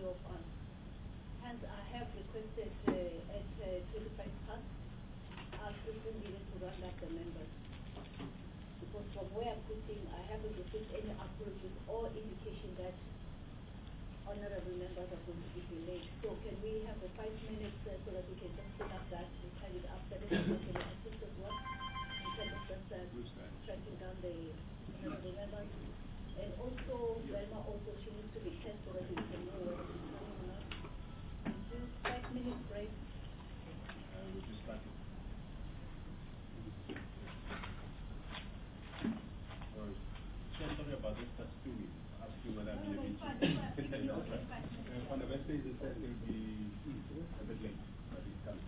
drop on. Hence, I have requested at 25 past, ask 15 minutes to round up the members. Because from where I'm sitting, I haven't received any approaches or indication that honorable members are going to be delayed. So can we have a 5 minutes so that we can just fill up that and tie it up? That is also the assist as well in terms of just tracking down the honorable members. And also, Velma also, she needs to be checked so that we can know whether she's coming or not. Just 5 minutes break. We just started. Sorry about this, that's 2 weeks. Ask you whether I'm able to. On the website, it says it will be a bit late, but it's coming.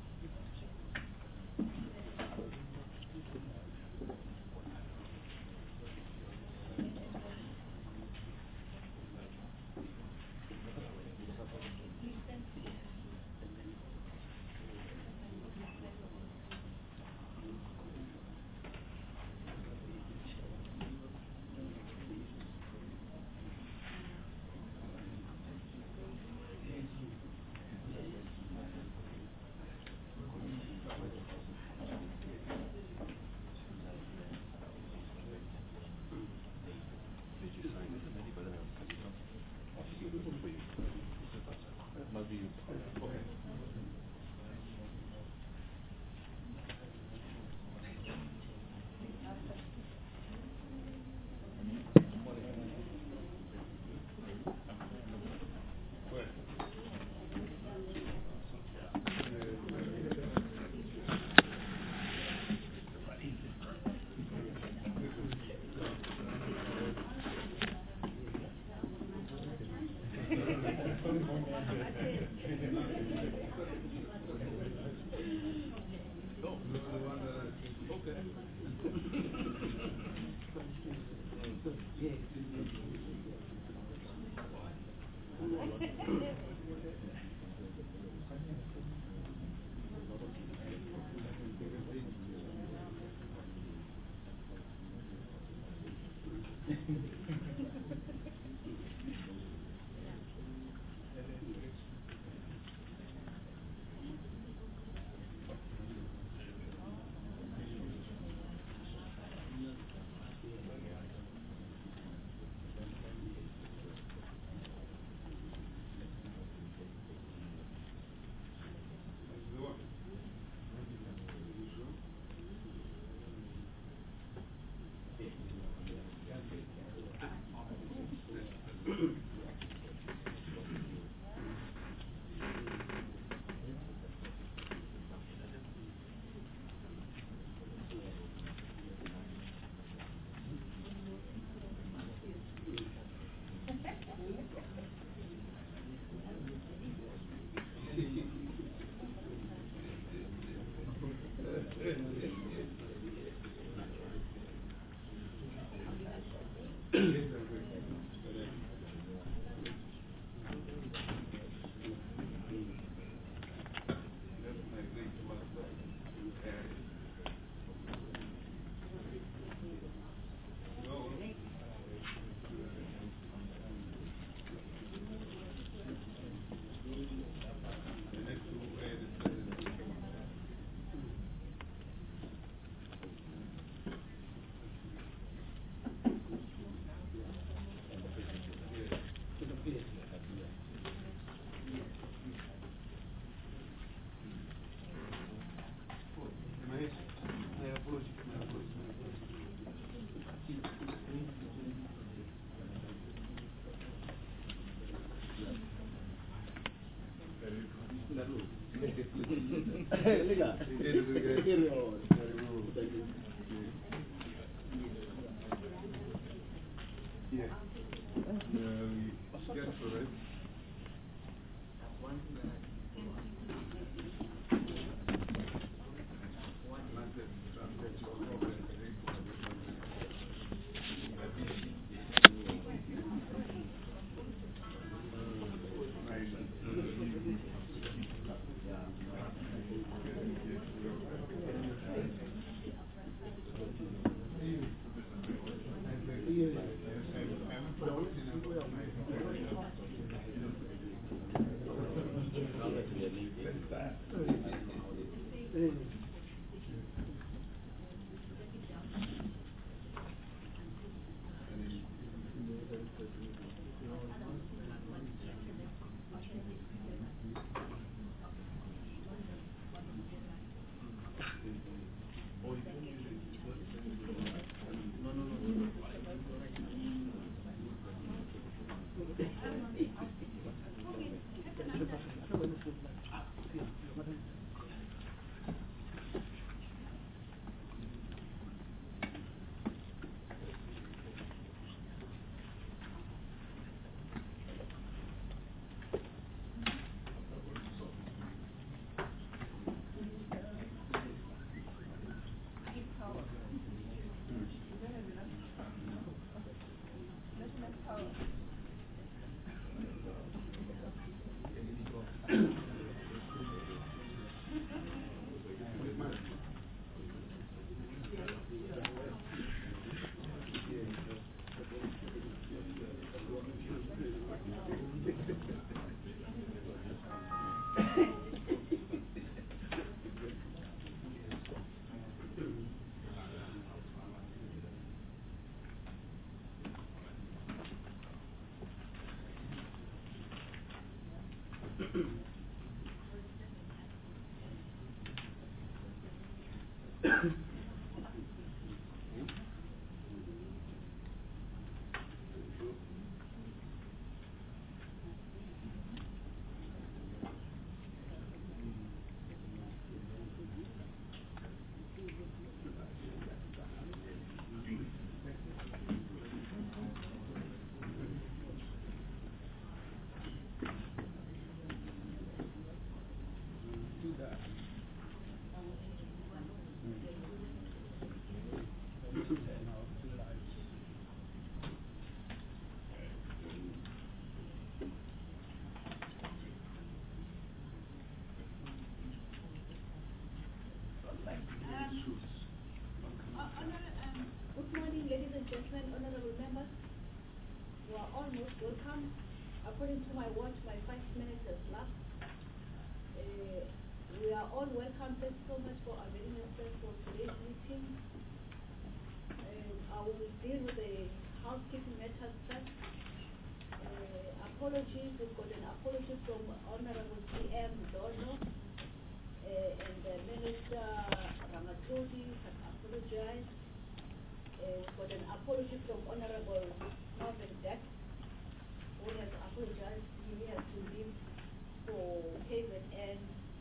Legal. Yeah. Get for it. that. Good morning, ladies and gentlemen, honorable members. You are all most welcome. According to my watch, my 5 minutes has lapsed. We are all welcome. Thanks so much for availing yourself for today's meeting. I will deal with the housekeeping matters first. Apologies, we've got an apology from Honorable PM Dono and Minister Ramatodi has apologized. We've got an apology from Honorable Marvin Deck, who has apologized. He has to leave for KZN.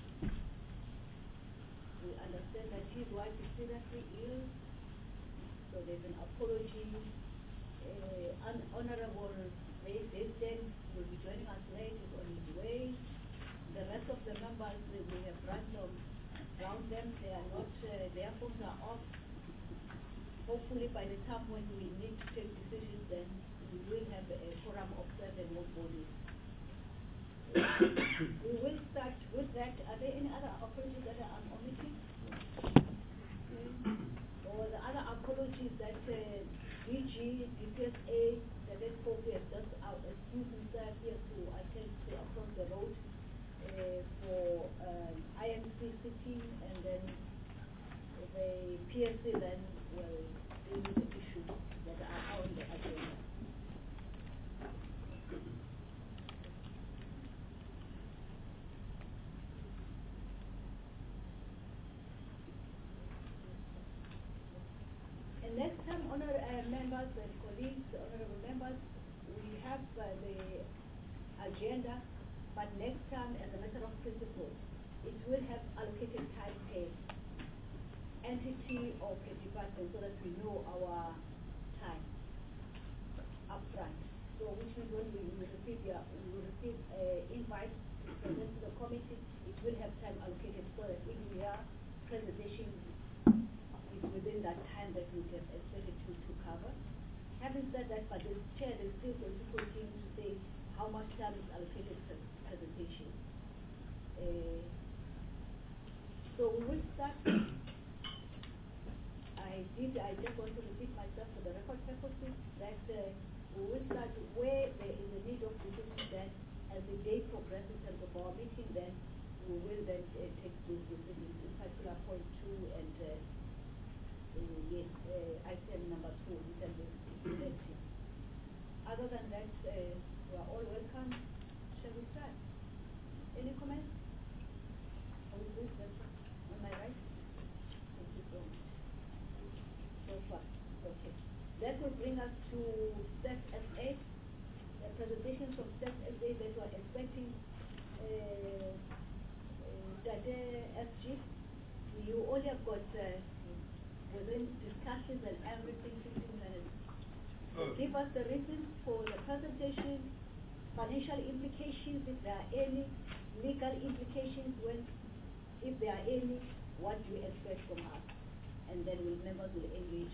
We understand that his wife is seriously ill, so there's an apology. Honorable Ray Desden will be joining us late, is on his way. The rest of the members, we have random around them, they are not, their phones are off. Hopefully by the time when we need to take decisions, then we will have a forum of 7 work bodies. We will start with that. Are there any other apologies that I'm omitting? Or the other apologies that DG, DPSA, the Red Coffee has just excused himself here to attend to across the road for IMC sitting, and then the PSC then will deal with the issues that are on the agenda. And next time, members and colleagues, honorable members, we have the agenda, but next time, as a matter of principle, it will have allocated time per entity or per department so that we know our time upfront. So which means when we will receive invite to present to the committee, it will have time allocated so that if we are presentation is within that time that we have expected to cover. Having said that, but the chair is still going to continue to say how much time is allocated per presentation. So we will start. I just want to repeat myself for the record purposes that we will start where there is a need of decision, then as the day progresses in terms of our meeting, then we we will then take those decisions, in particular point 2 and yes, item number 2 in terms of implementing. Other than that, we are all welcome. Shall we start? Any comments? Are we good? That's on my right? Thank you so much. So far, okay. That will bring us to STEP SA, a presentation from STEP SA that we're expecting Dade SG. You only have got within discussions and everything 15 minutes. So give us the reasons for the presentation, financial implications if there are any, legal implications if there are any, what do you expect from us? And then members will engage.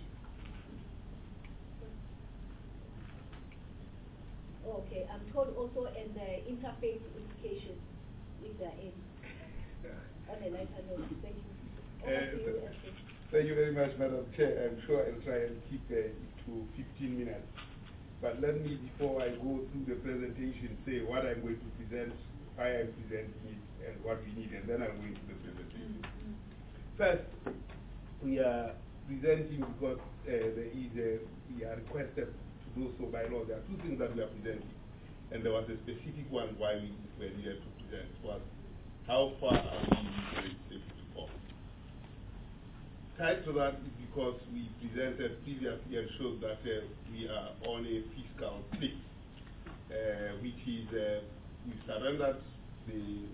Okay, I'm told also in the interface implications, if there are any. On a lighter note, thank you. Over to you, Esther. Thank you very much, Madam Chair. I'm sure I'll try and keep it to 15 minutes. But let me, before I go through the presentation, say what I'm going to present, why I'm presenting it, and what we need, and then I'll go into the presentation. First, we are presenting because we are requested to do so by law. There are two things that we are presenting, and there was a specific one why we were here to present. Was how far are we in the legislative reform? Tied to that is because we presented previously and showed that we are on a fiscal cliff, which is we surrendered the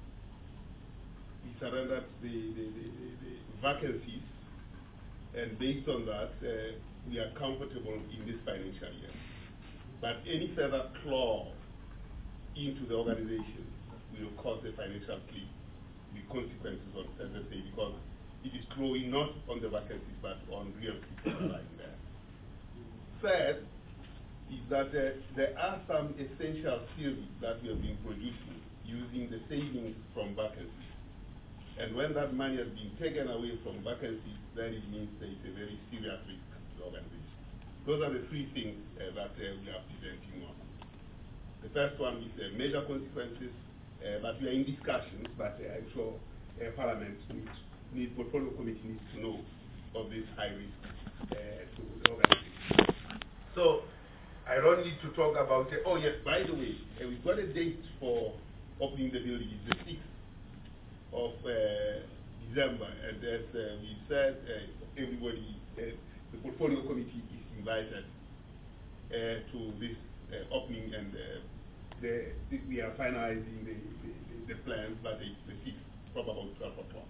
vacancies, and based on that, we are comfortable in this financial year. But any further claw into the organization will cause a financial cliff with consequences on SSA, because it is growing not on the vacancies but on real people lying there. Third is that there are some essential services that we have been producing using the savings from vacancies. And when that money has been taken away from vacancies, then it means there is a very serious risk to the organization. Those are the three things that we are presenting on. The first one is major consequences, but we are in discussions, but I'm sure Parliament Portfolio Committee needs to know of this high risk to the organization. So I don't need to talk about it. Oh yes, by the way, we've got a date for opening the building. It's the 6th of December, and as we said, everybody, the Portfolio Committee is invited to this opening, and we are finalizing the plans, but it's the 6th, probably about 12 o'clock.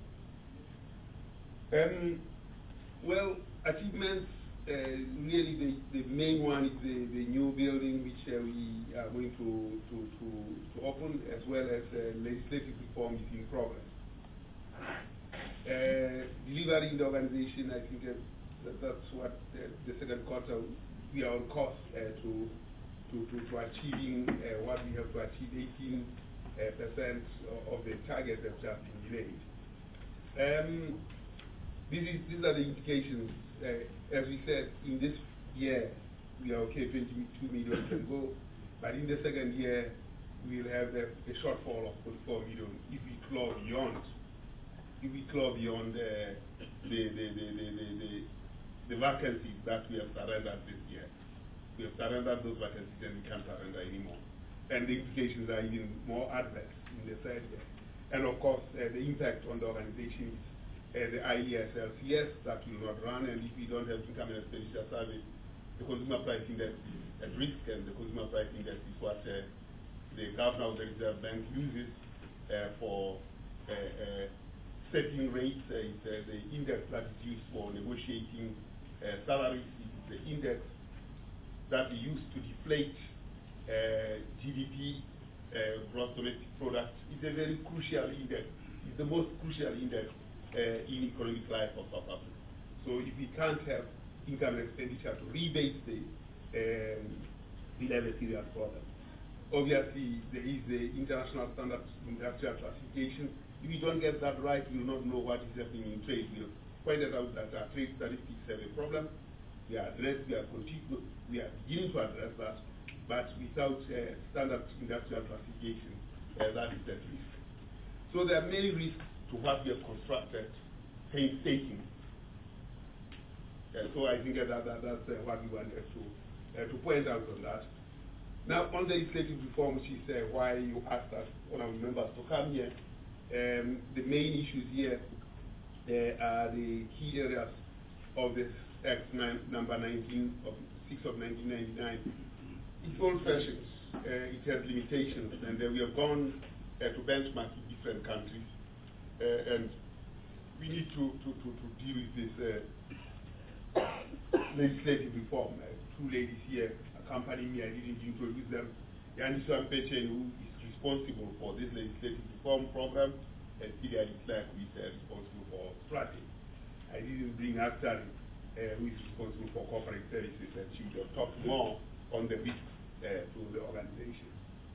Well, achievements, really the main one is the new building which we are going to open, as well as legislative reform is in progress. Delivering the organization, I think that's what the second quarter, we are on course to achieving what we have to achieve, 18% of the target that's just been delayed. These are the indications. As we said, in this year, we are okay, 22 million can go, but in the second year, we will have a shortfall of 44 million if we claw beyond. If we claw beyond the vacancies that we have surrendered this year. We have surrendered those vacancies and we can't surrender anymore. And the implications are even more adverse in the third year. And of course, the impact on the organization is the IESLCS that will not run, and if we don't have income and expenditure service, the consumer price index is at risk, and the consumer price index is what the Governor of the Reserve Bank uses for setting rates. It's the index that is used for negotiating salaries. It is the index that we use to deflate GDP, gross domestic product. It's a very crucial index. It's the most crucial index in economic life of South Africa. So if we can't have income and expenditure to rebase we'll have a serious problem. Obviously, there is the International Standard Industrial Classification. If we don't get that right, we will not know what is happening in trade. We have pointed out that our trade statistics have a problem. We are beginning to address that, but without standard industrial classification, that is at risk. So there are many risks to what we have constructed, painstaking. So I think that's what we wanted to point out on that. Now, on the legislative reform, which is why you asked us, honorable members, to come here, the main issues here are the key areas of this Act number 19 of 6 of 1999. It's old-fashioned. It has limitations, and we have gone to benchmark in different countries, and we need to deal with this legislative reform. Two ladies here accompanying me, I didn't introduce them. Yannis Wampechen, who is responsible for this legislative reform program, and Celia Clark, who is responsible for strategy. I didn't bring Akhtar, who is responsible for corporate services, and she will talk more on the risks to the organization.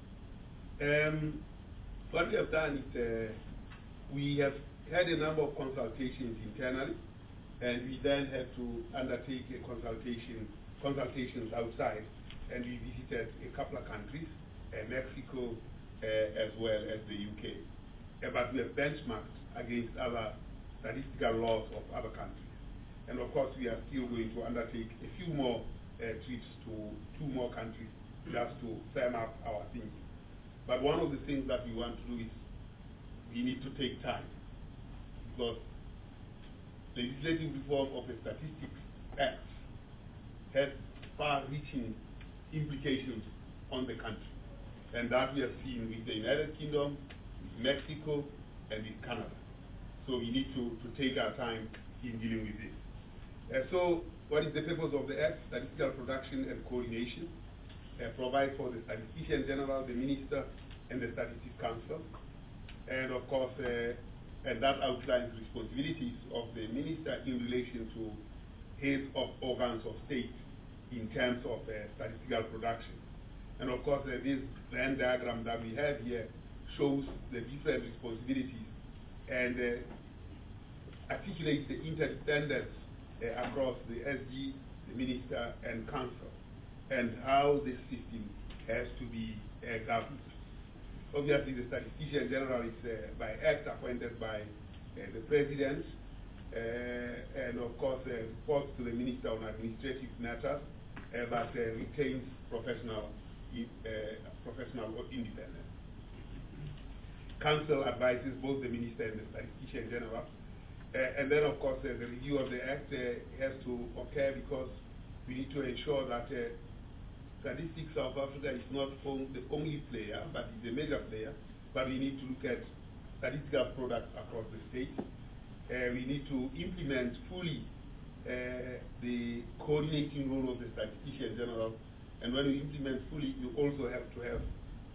What we have done is we have had a number of consultations internally, and we then had to undertake a consultations outside, and we visited a couple of countries, Mexico as well as the UK. But we have benchmarked against other statistical laws of other countries. And of course, we are still going to undertake a few more trips to 2 more countries just to firm up our thinking. But one of the things that we want to do is we need to take time, because legislative reform of the Statistics Act has far-reaching implications on the country. And that we have seen with the United Kingdom, with Mexico, and with Canada. So we need to take our time in dealing with this. So what is the purpose of the Act? Statistical production and coordination. Provide for the Statistician General, the Minister, and the Statistics Council. And of course, and that outlines responsibilities of the Minister in relation to heads of organs of state in terms of statistical production. And of course, this Venn diagram that we have here shows the different responsibilities and articulates the interdependence across the SG, the Minister, and Council, and how this system has to be governed. Obviously, the Statistician General is by Act appointed by the President, and of course reports to the Minister on administrative matters, but retains professional independence. Council advises both the Minister and the Statistician General. And then, of course, the review of the Act has to occur because we need to ensure that Statistics South Africa is not the only player, but is a major player. But we need to look at statistical products across the state. We need to implement fully the coordinating role of the Statistician General. And when you implement fully, you also have to have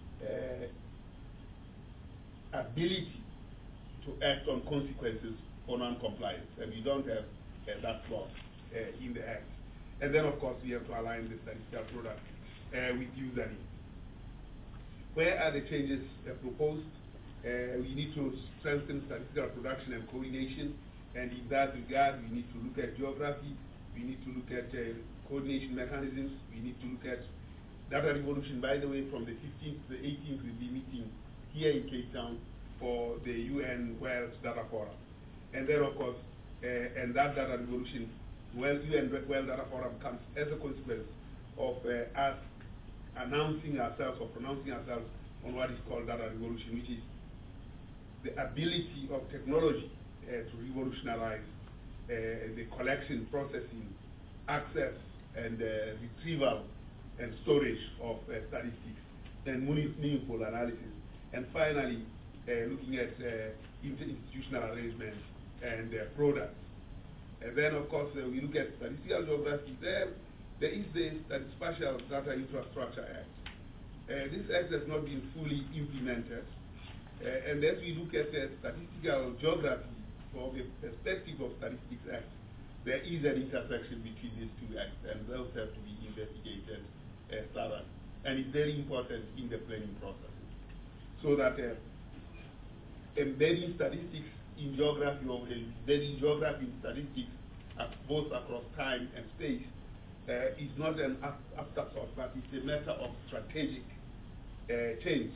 ability to act on consequences for non-compliance, and we don't have that clause in the Act. And then, of course, we have to align the statistical product with user needs. Where are the changes proposed? We need to strengthen statistical production and coordination, and in that regard, we need to look at geography, we need to look at coordination mechanisms, we need to look at data revolution. By the way, from the 15th to the 18th, we'll be meeting here in Cape Town for the UN World Data Forum. And then, of course, and that data revolution, UN World Data Forum comes as a consequence of us announcing ourselves or pronouncing ourselves on what is called data revolution, which is the ability of technology to revolutionize the collection, processing, access, and retrieval and storage of statistics and meaningful analysis. And finally, looking at interinstitutional arrangements and products. And then, of course, we look at statistical geography. There is the Spatial Data Infrastructure Act. This act has not been fully implemented. And as we look at statistical geography from the perspective of Statistics Act, there is an intersection between these two acts, and those have to be investigated thoroughly. And it's very important in the planning process, so that embedding statistics in geography, or embedding geography in statistics both across time and space is not an afterthought, but it's a matter of strategic change.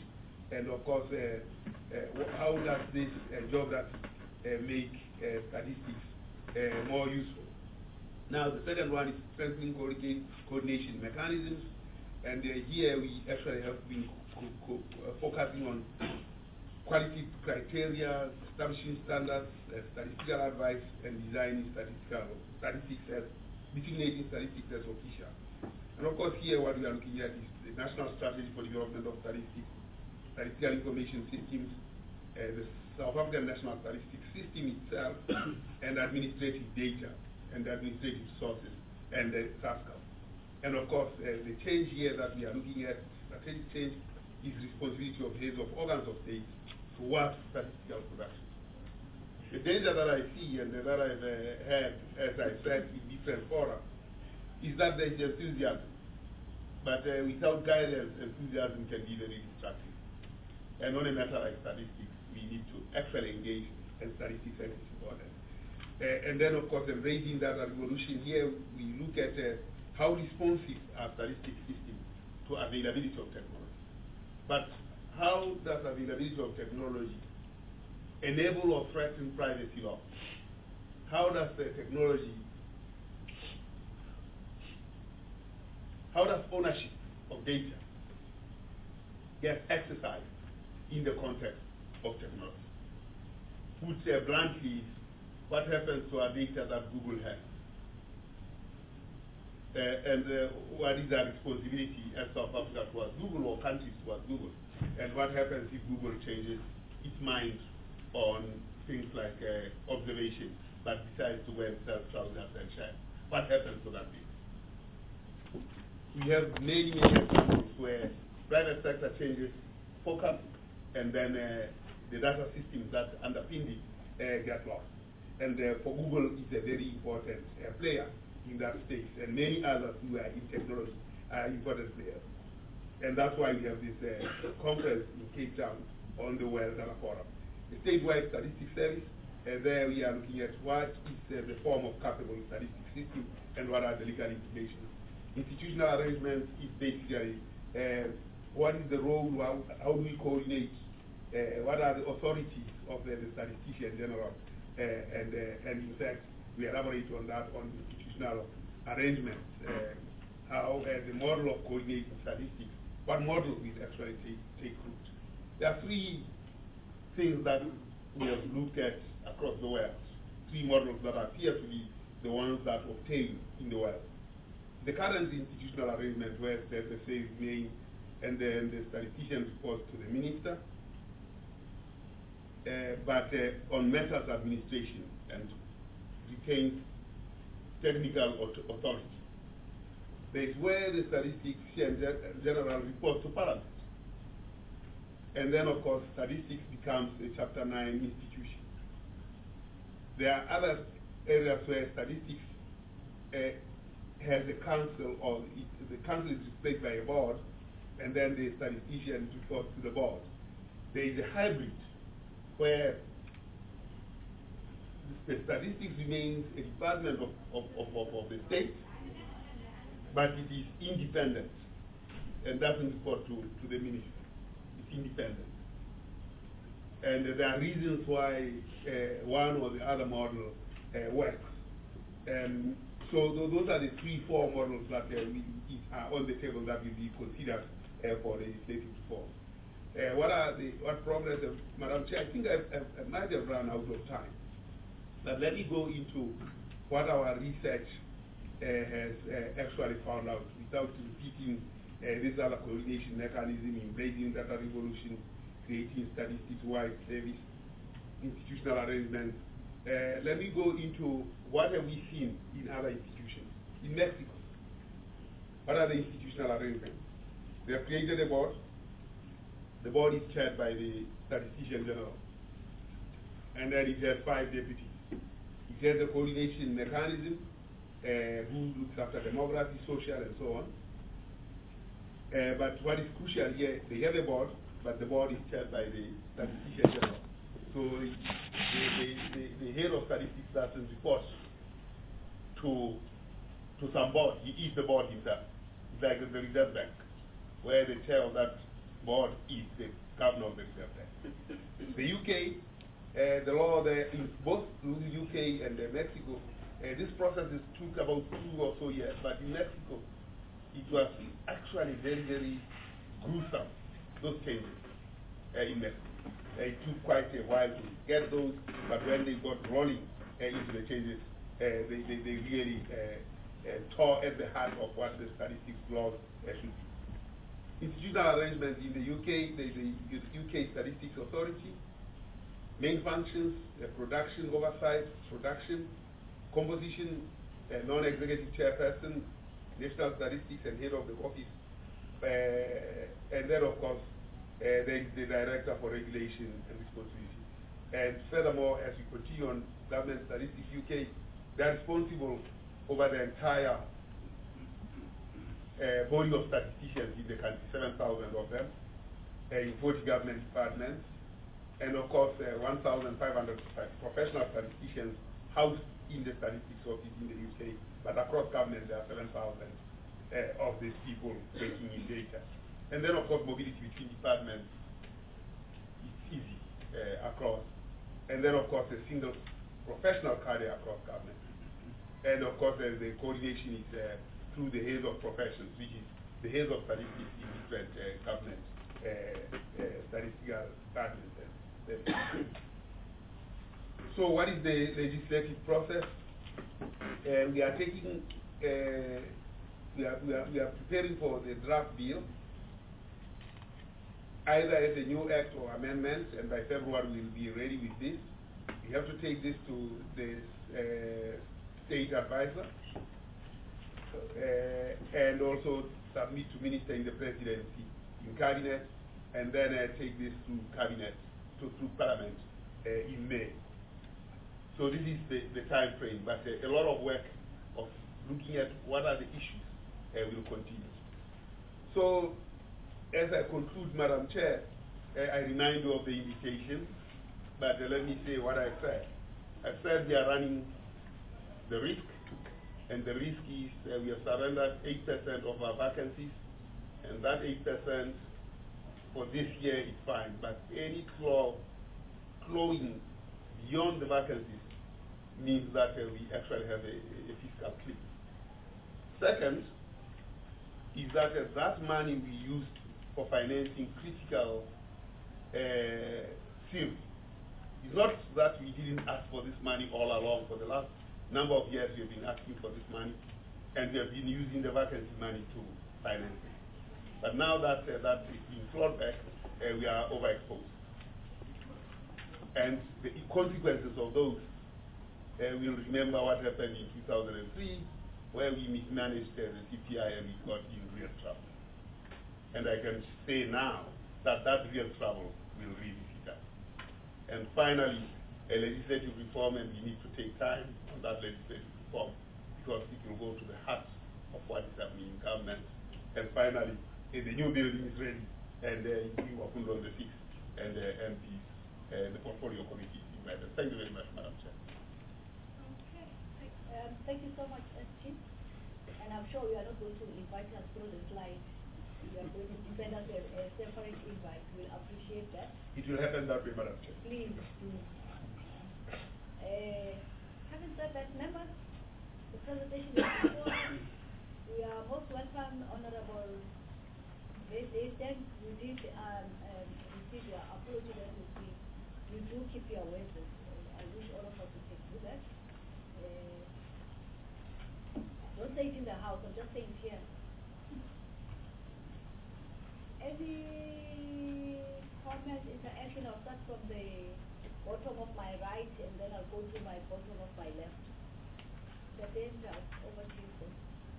and of course, how does this geography make statistics more useful? Now, the second one is strengthening coordination mechanisms, and here we actually have been focusing on quality criteria, establishing standards, statistical advice, and designing statistics as designating statistics as official. And of course, here what we are looking at is the National Strategy for Development of Statistics, Statistical Information Systems, the South African National Statistics System itself, and administrative data and administrative sources, and SASCA. And of course, the change here that we are looking at, strategic change, is responsibility of heads of organs of state towards statistical production. The danger that I see and that I've had, as I said, in different fora, is that there is enthusiasm. But without guidance, enthusiasm can be very destructive. And on a matter like statistics, we need to actually engage in statistics and important. And then, of course, embracing that revolution here, we look at how responsive are statistics systems to availability of technology. But how does availability of technology enable or threaten privacy law? How does the technology, how does ownership of data get exercised in the context of technology? Put bluntly, what happens to our data that Google has? And what is our responsibility as South Africa towards Google or countries towards Google? And what happens if Google changes its mind on things like observation, but decides to go and sell trousers and shirts? What happens to that data? We have many examples where private sector changes focus, and then the data systems that underpin it get lost. And for Google, it's a very important player in that space, and many others who are in technology are important players. And that's why we have this conference in Cape Town on the World Data Forum. The statewide statistics service, there we are looking at what is the form of capable statistics system and what are the legal implications. Institutional arrangements is basically what is the role, how do we coordinate, what are the authorities of the statistician general, and in fact, we elaborate on that on institutional arrangements, how the model of coordinating statistics, what model will actually take root. There are three things that we have looked at across the world, three models that appear to be the ones that obtain in the world. The current institutional arrangement where the SSA is named and then the statistician reports to the minister, but on matters administration and retains technical authority. There's where the statistician general reports to Parliament. And then, of course, statistics becomes a Chapter 9 institution. There are other areas where statistics has a council, or the council is replaced by a board, and then the statistician reports to the board. There is a hybrid where the statistics remains a department of the state, but it is independent and doesn't report to the minister. It's independent. And there are reasons why one or the other model works. And so those are the 3-4 models that are on the table that will be considered for legislative reform. What progress, Madam Chair? I think I might have run out of time. But let me go into what our research has actually found out without repeating this other coordination mechanism, embracing data revolution, creating statistics-wide service, institutional arrangements. Let me go into what have we seen in other institutions. In Mexico, what are the institutional arrangements? They have created a board. The board is chaired by the statistician general. And then it has 5 deputies. It has a coordination mechanism, who looks after demography, social, and so on. But what is crucial here, they have a board, but the board is chaired by the statistician general. So the head of statistics doesn't report to some board. He is the board himself. It's like the Reserve Bank, where the chair of that board is the governor of the reserve bank. The UK, the law there in both the UK and Mexico, this process took about 2 or so years, but in Mexico, it was actually very, very gruesome, those changes in Mexico. It took quite a while to get those, but when they got rolling into the changes, they really tore at the heart of what the statistics laws should be. Institutional arrangements in the UK, the UK Statistics Authority, main functions, production oversight, production, composition, non-executive chairperson, national statistics and head of the office, and then of course there is the director for regulation and responsibility. And furthermore, as we continue on government statistics UK, they are responsible over the entire body of statisticians in the country, 7,000 of them, in 40 government departments, and of course 1,500 professional statisticians housed in the statistics office in the UK, but across government there are 7,000 of these people working in data. And then of course mobility between departments is easy across. And then of course a single professional career across government. And of course the coordination is through the heads of professions, which is the heads of statistics in different government statistical departments. So what is the legislative process? We are taking, we are preparing for the draft bill, either as a new act or amendment, and by February we'll be ready with this. We have to take this to the state advisor, and also submit to minister in the presidency in cabinet, and then take this to cabinet, through parliament in May. So this is the time frame, but a lot of work of looking at what are the issues will continue. So as I conclude, Madam Chair, I remind you of the invitation, but let me say what I said. I said we are running the risk, and the risk is we have surrendered 8% of our vacancies, and that 8% for this year is fine, but any clawing beyond the vacancies means that we actually have a fiscal cliff. Second is that that money we used for financing critical fields. It's not that we didn't ask for this money all along. For the last number of years we have been asking for this money, and we have been using the vacancy money to finance it. But now that that is being clawed back, we are overexposed. And the consequences of those, we'll remember what happened in 2003, where we mismanaged the CPI and we got in real trouble. And I can say now that that real trouble will really hit us. And finally, a legislative reform, and we need to take time on that legislative reform because it will go to the heart of what is happening in government. And finally, the new building is ready, and you opened on the 6th, and the MPs, the portfolio committee is invited. Thank you very much, Madam Chair. Okay, thank you so much, Chief. And I'm sure you are not going to invite us through the slide. You are going to send us a separate invite. We'll appreciate that. It will happen that way, Madam Chair. Please do. Having said that, members, the presentation is before us. We are most welcome, Honorable. They said you did receive your apology that you do keep your words. I wish all of us can do that. Don't say it in the house, I'm just saying it here. Any comment, interaction? I'll start from the bottom of my right, and then I'll go to my bottom of my left. Over to you, sir.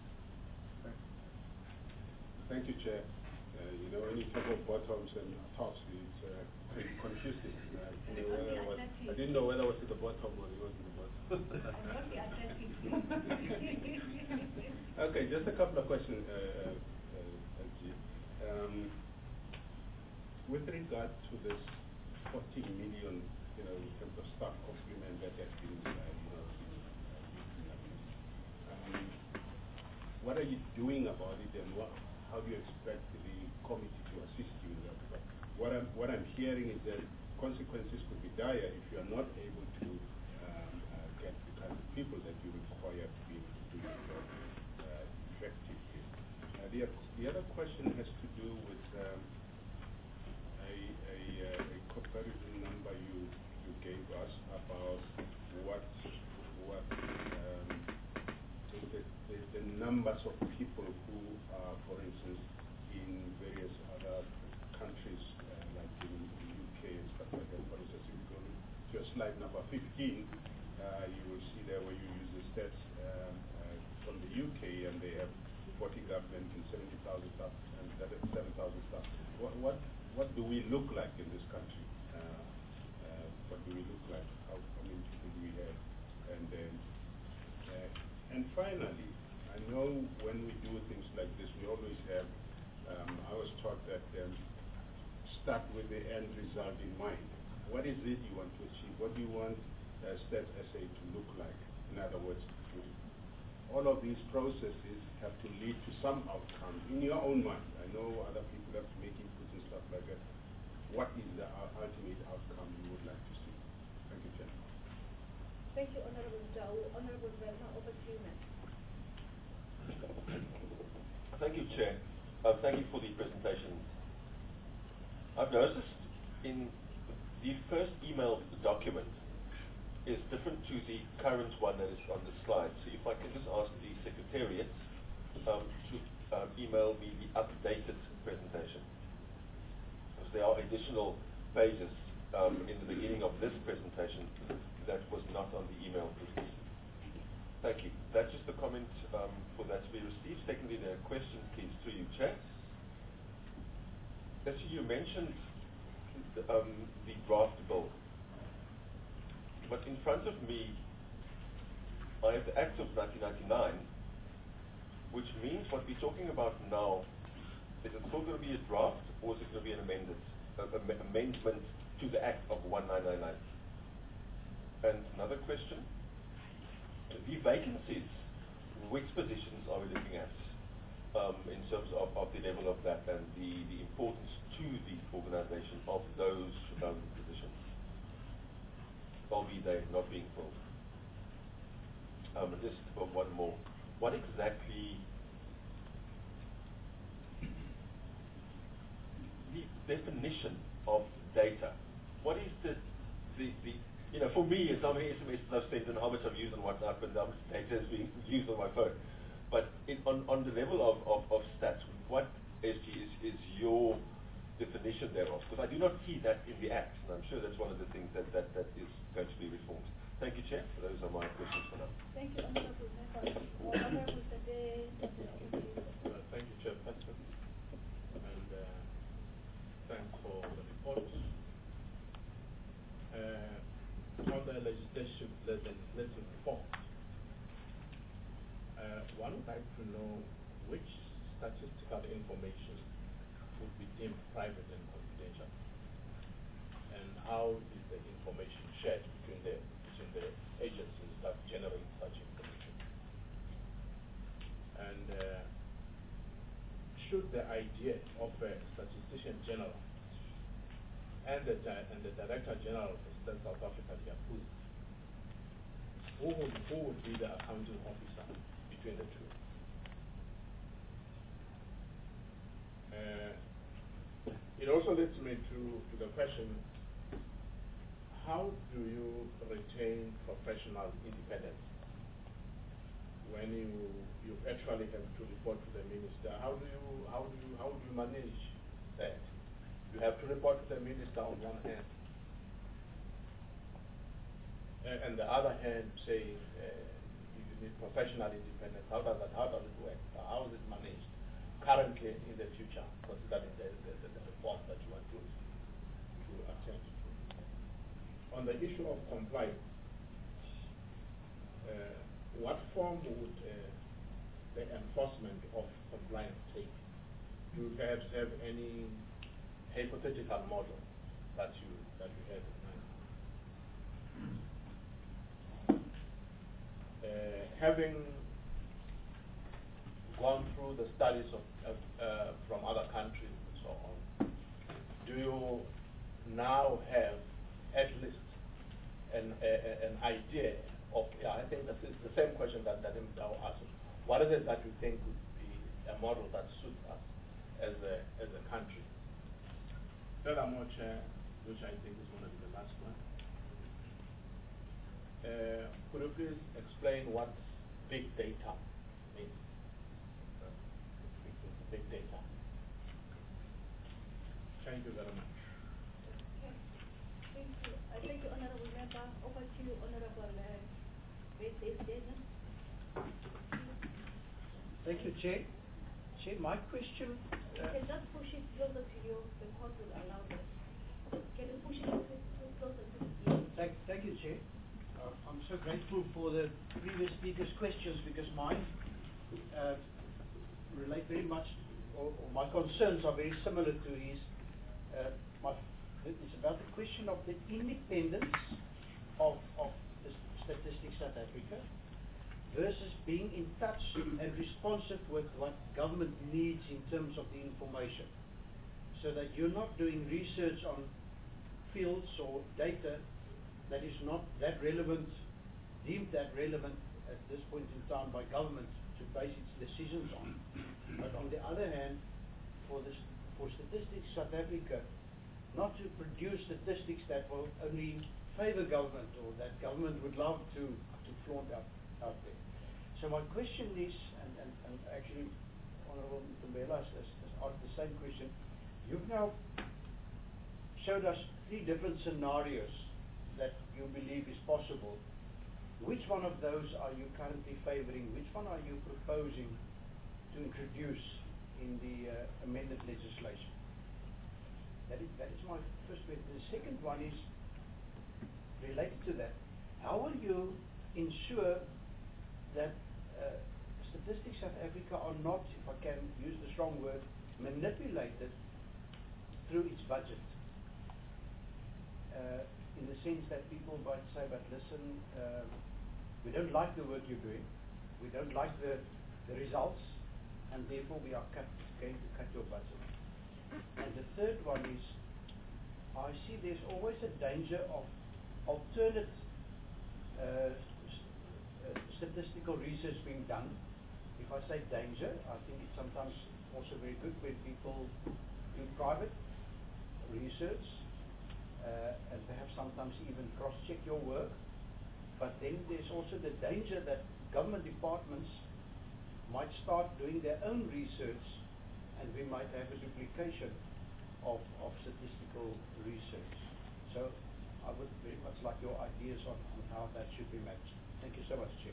Thank you, Chair. You know, when you talk of bottoms and tops, it's pretty confusing. I didn't know whether I was at the bottom or you were at the bottom. Okay, just a couple of questions, with regard to this 14 million, you know, in terms of staff complement that has been, what are you doing about it, and how do you expect the committee to assist you in that? what I'm hearing is that consequences could be dire if you are not able to get the kind of people that you require to be able to do your job effectively. The other question has to do with a comparison number you gave us about the numbers of people who are, for instance, in various other countries, like in the UK and stuff like that. For instance, if you go to your slide number 15, you will see there where you use the stats from the UK, and they have 40 government and 70,000 staff and 7,000 staff. What do we look like in this country? What do we look like? How many people do we have? And finally, I know when we do things like this, we always have, I was taught that start with the end result in mind. What is it you want to achieve? What do you want Stats SA to look like? In other words, all of these processes have to lead to some outcome in your own mind. I know other people have to make inputs and stuff like that. What is the ultimate outcome you would like to see? Thank you, Chair. Thank you, Honorable Dow. Honorable Verma, over to you, ma'am. Thank you, Chair. Thank you for the presentation. I've noticed in the first email document is different to the current one that is on the slide. So if I can just ask the Secretariat to email me the updated presentation. Because there are additional pages in the beginning of this presentation that was not on the email previously. Thank you. That's just a comment for that to be received. Secondly, there are questions, please, through you, Chair. As you mentioned the draft bill, but in front of me, I have the Act of 1999, which means what we're talking about now, is it still going to be a draft, or is it going to be an amendment to the Act of 1999? And another question, the vacancies, which positions are we looking at in terms of the level of that and the importance to the organization of those positions, albeit they not being filled? Just one more. What exactly the definition of data? What is the for me, it's how many SMSs I've sent and how much I've used on WhatsApp and how much data is being used on my phone. But on the level of stats, what, SG, is your definition thereof? Because I do not see that in the Act, and I'm sure that's one of the things that is going to be reformed. Thank you, Chair. Those are my questions for now. Thank you, Honorable Member. Honorable Sade. Thank you, Chairperson. And thanks for the report. On the legislative reform, one would like to know which statistical information would be deemed private and confidential, and how is the information shared between the agencies that generate such information. And should the idea of a statistician general and the Director General of the State South Africa be approved, who would be the accounting officer between the two? It also leads me to the question, how do you retain professional independence when you actually have to report to the minister? How do you manage that? You have to report to the minister on one hand, and the other hand saying you need professional independence. How does it work? How is it managed currently in the future, considering the reform that you want to attend to? On the issue of compliance, what form would the enforcement of compliance take? Do you perhaps have any hypothetical model that you have in mind? Having gone through the studies from other countries and so on, do you now have at least an idea of, I think this is the same question that Mdao asked. What is it that you think would be a model that suits us as a country? Furthermore, Chair, which I think is going to be the last one, could you please explain what big data means? Big data. Thank you very much. Okay. Thank you. Thank you, Honorable Member. Over to you, Honorable Big Data. Thank you, Chair. Chair, my question... You can just push it closer to you. The court will allow that. Can you push it closer to you? Thank you, Chair. I'm so grateful for the previous speaker's questions because mine relate very much, or my concerns are very similar to his. It's about the question of the independence of the Statistics South Africa versus being in touch and responsive with what government needs in terms of the information. So that you're not doing research on fields or data that is not that relevant, deemed that relevant at this point in time by government to base its decisions on. But on the other hand, for Statistics South Africa, not to produce statistics that will only favor government or that government would love to flaunt out there. So my question is, and actually Honorable Mtombela has asked the same question. You've now showed us 3 different scenarios that you believe is possible. Which one of those are you currently favoring? Which one are you proposing to introduce in the amended legislation? That is my first question. The second one is related to that. How will you ensure that Statistics South Africa are not, if I can use the strong word, manipulated through its budget? In the sense that people might say, but listen, we don't like the work you're doing, we don't like the results, and therefore we are going to cut your budget. And the third one is, I see there's always a danger of alternate statistical research being done. If I say danger, I think it's sometimes also very good when people do private research and perhaps sometimes even cross-check your work. But then there's also the danger that government departments might start doing their own research, and we might have a duplication of statistical research. So I would very much like your ideas on how that should be managed. Thank you so much, Chair.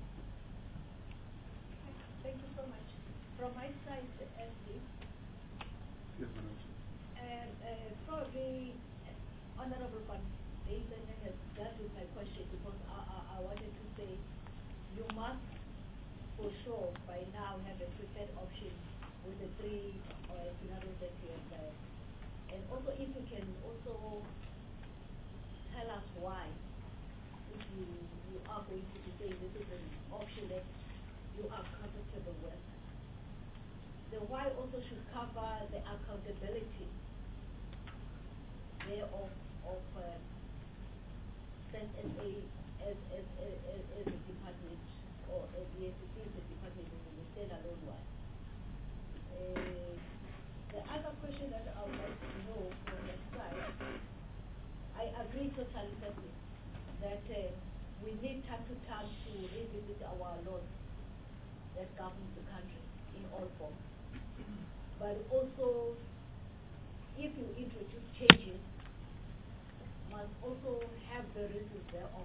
Thank you so much. From my side, SD, Yes, Madam Chair. probably Honorable Van Dyson has dealt with my question because I wanted to say you must for sure by now have a preferred option with the 3 scenarios that you have there. And also if you can also tell us why, if you are going to say this is an option that you are comfortable with. The why also should cover the accountability thereof of SSA as a department, or as the SSC as a department in the standalone one. The other question that I would like to know from your side, I agree totally that we need time to time to revisit our laws that govern the country in all forms. But also, if you introduce changes, must also have the reasons thereof.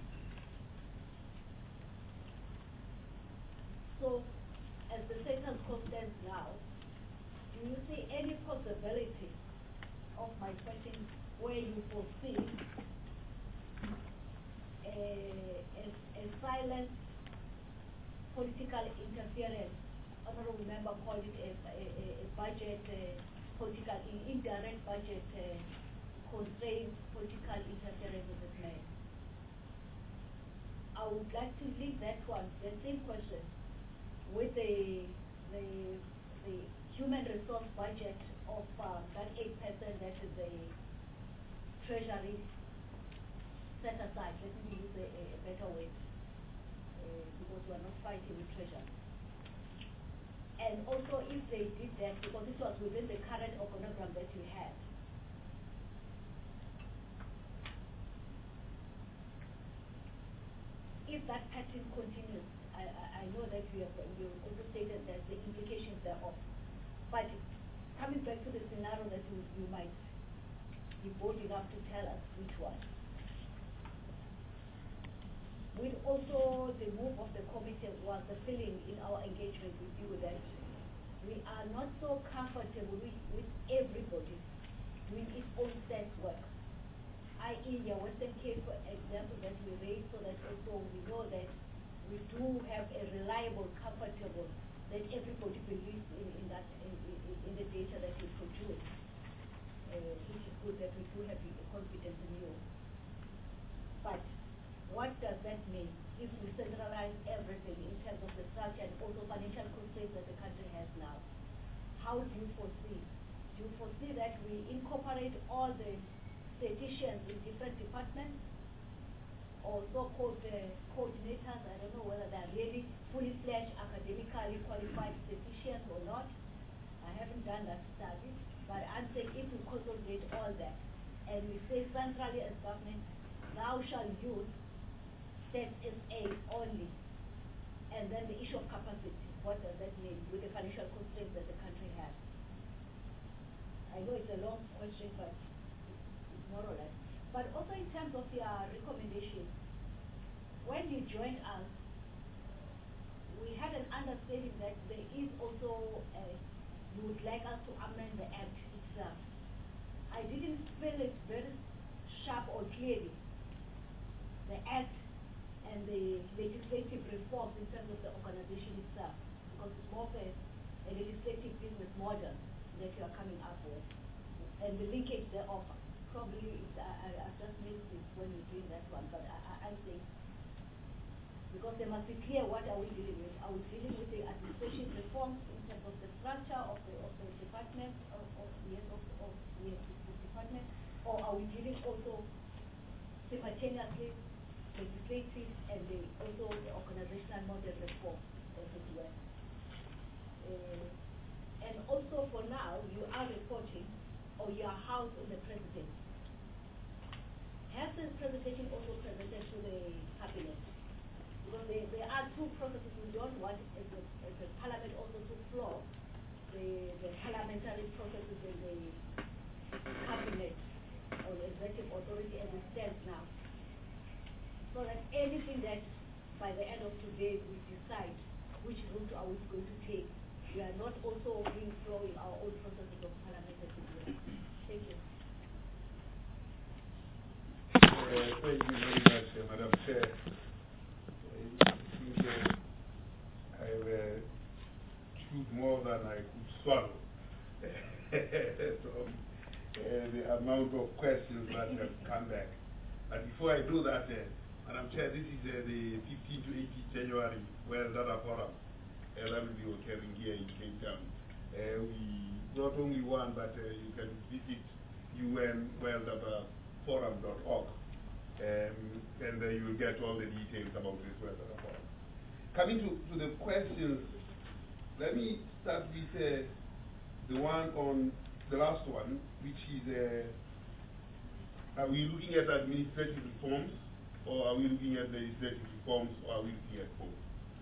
So, as the status quo stands now, do you see any possibility of my question where you foresee a silent political interference? Honorable member called it a budget, political, indirect budget constraints, political interference in this matter. I would like to leave that one, the same question, with the human resource budget of that 8% that treasury set aside, let me use a better word, because we are not fighting with treasury. And also if they did that, because this was within the current organogram that we had, if that pattern continues, I know that you also stated that the implications thereof. But coming back to the scenario that you might be bold enough to tell us which one. With also the move of the committee was the feeling in our engagement with you that we are not so comfortable with everybody doing its own set work. I.e. your Western Cape, for example, that we raised, so that also we know that we do have a reliable, comfortable, that everybody believes in that in the data that we produce, which is good that we do have confidence in you. But what does that mean if we centralize everything in terms of the structure and also financial constraints that the country has now? How do you foresee? Do you foresee that we incorporate all the statisticians in different departments, or so-called coordinators? I don't know whether they're really fully fledged, academically qualified statisticians or not. I haven't done that study, but I'm saying if we consolidate all that, and we say centrally as government, thou shall use state SA only, and then the issue of capacity, what does that mean with the financial constraints that the country has? I know it's a long question, but more or less. But also in terms of your recommendation, when you joined us, we had an understanding that there is also, you would like us to amend the Act itself. I didn't feel it very sharp or clearly, the Act and the legislative reforms in terms of the organization itself, because it's more of a legislative business model that you are coming up with, and the linkage thereof. Probably I've just missed it when you're doing that one, but I think, because they must be clear what are we dealing with. Are we dealing with the administration reforms in terms of the structure of the department, department, or are we dealing also simultaneously legislative and also the organizational model reform as well? And also for now, you are reporting, or you are housed in the presidency. Has this presentation also presented to the cabinet? Because there are two processes. We don't want as a parliament also to floor the parliamentary processes in the cabinet or the executive authority as it stands now. So that anything that by the end of today we decide which route are we going to take, we are not also being flowing our own processes of parliamentary. Thank you. Thank you very much, Madam Chair. I have chewed more than I could swallow from the amount of questions that have come back. But before I do that, Madam Chair, this is the 15th to 18th January World Data Forum that will be occurring here in Cape Town. We not only one, but you can visit unworlddataforum.org. And you will get all the details about this World Data Forum. Coming to the questions, let me start with the one on the last one, which is, are we looking at administrative reforms, or are we looking at legislative reforms, or are we looking at both?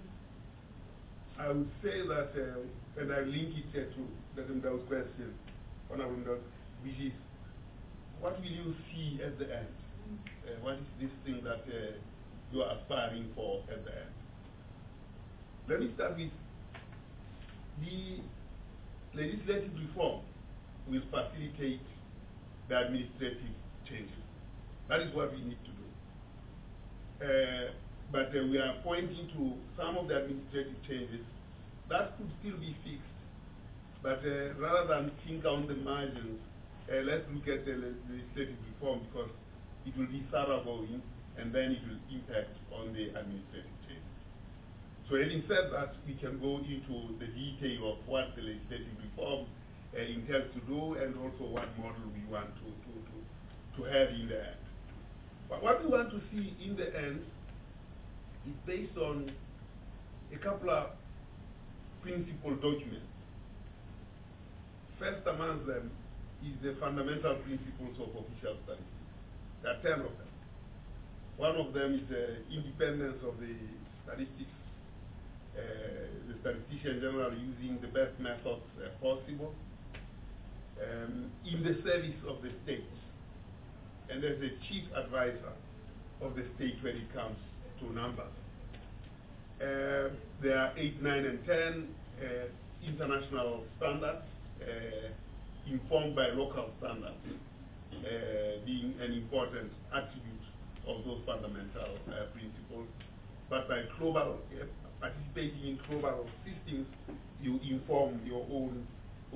I would say that, and I link it to those questions, which is, what will you see at the end? What is this thing that you are aspiring for at the end? Let me start with the legislative reform will facilitate the administrative changes. That is what we need to do. But we are pointing to some of the administrative changes that could still be fixed. But rather than think on the margins, let's look at the legislative reform, because it will be thoroughgoing and then it will impact on the administrative changes. So having said that, we can go into the detail of what the legislative reform intends to do, and also what model we want to to have in the end. But what we want to see in the end is based on a couple of principal documents. First among them is the fundamental principles of official statistics. There are 10 of them. One of them is the independence of the statistics, the statistician general using the best methods possible in the service of the state, and as the chief advisor of the state when it comes to numbers. There are 8, 9, and 10 international standards informed by local standards being an important attribute of those fundamental principles. But by global, participating in global systems, you inform your own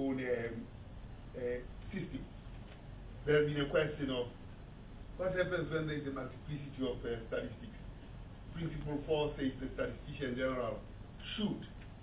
system. There's been a question of what happens when there is a multiplicity of statistics. Principle 4 says the statistician general should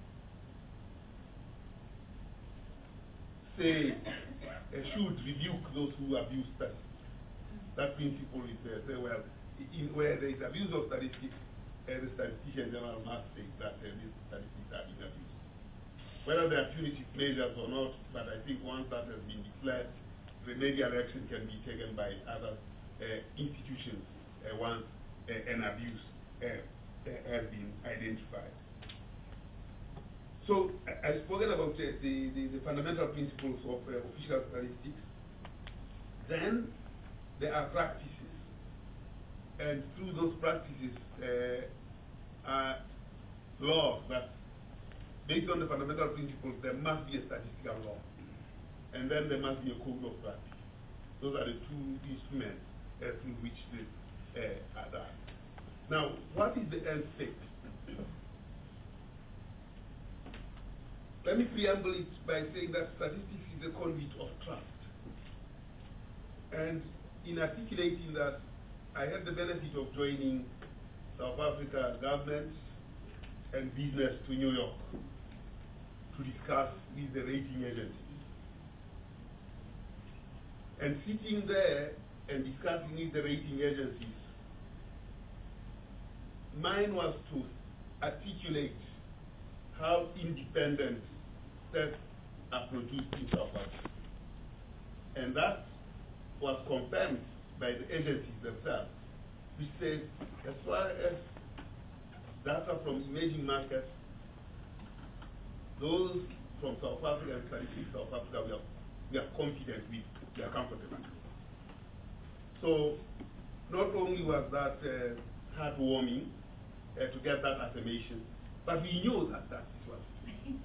rebuke those who abuse statistics. That principle is there. Say, well, where there is abuse of statistics, the statistician general must say that these statistics are being abused. Whether there are punitive measures or not, but I think once that has been declared, remedial action can be taken by other institutions once an abuse has been identified. So I've spoken about the fundamental principles of official statistics. Then there are practices, and through those practices are laws that, based on the fundamental principles, there must be a statistical law, and then there must be a code of practice. Those are the two instruments through which this are done. Now, what is the end state? Let me preamble it by saying that statistics is a conduit of trust. And in articulating that, I had the benefit of joining South Africa government and business to New York to discuss with the rating agencies. And sitting there and discussing with the rating agencies, mine was to articulate how independent tests are produced in South Africa. And that was confirmed by the agencies themselves, which said, as far as data from emerging markets, those from South Africa and Statistics South Africa, we are confident with, we are comfortable. So not only was that heartwarming to get that affirmation, but we knew that this was true.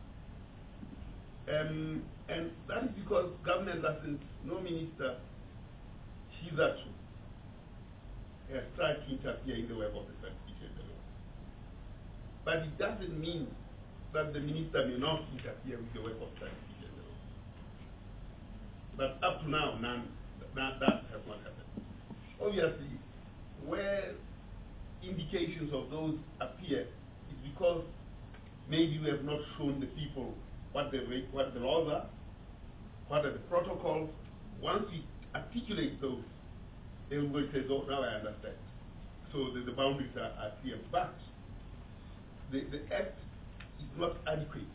And that is because government doesn't, no minister hitherto has tried to interfere in the work of the statistician general. But it doesn't mean that the minister may not interfere with the work of the statistician general. But up to now, that has not happened. Obviously, where indications of those appear is because maybe we have not shown the people what the laws are, what are the protocols. Once we articulate those, everybody says, oh, now I understand. So the boundaries are clear. But the act is not adequate.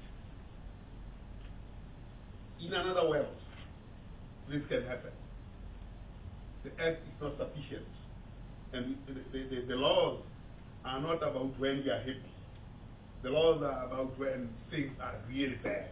In another world, this can happen. The act is not sufficient. And the laws are not about when we are happy. The laws are about when things are really bad.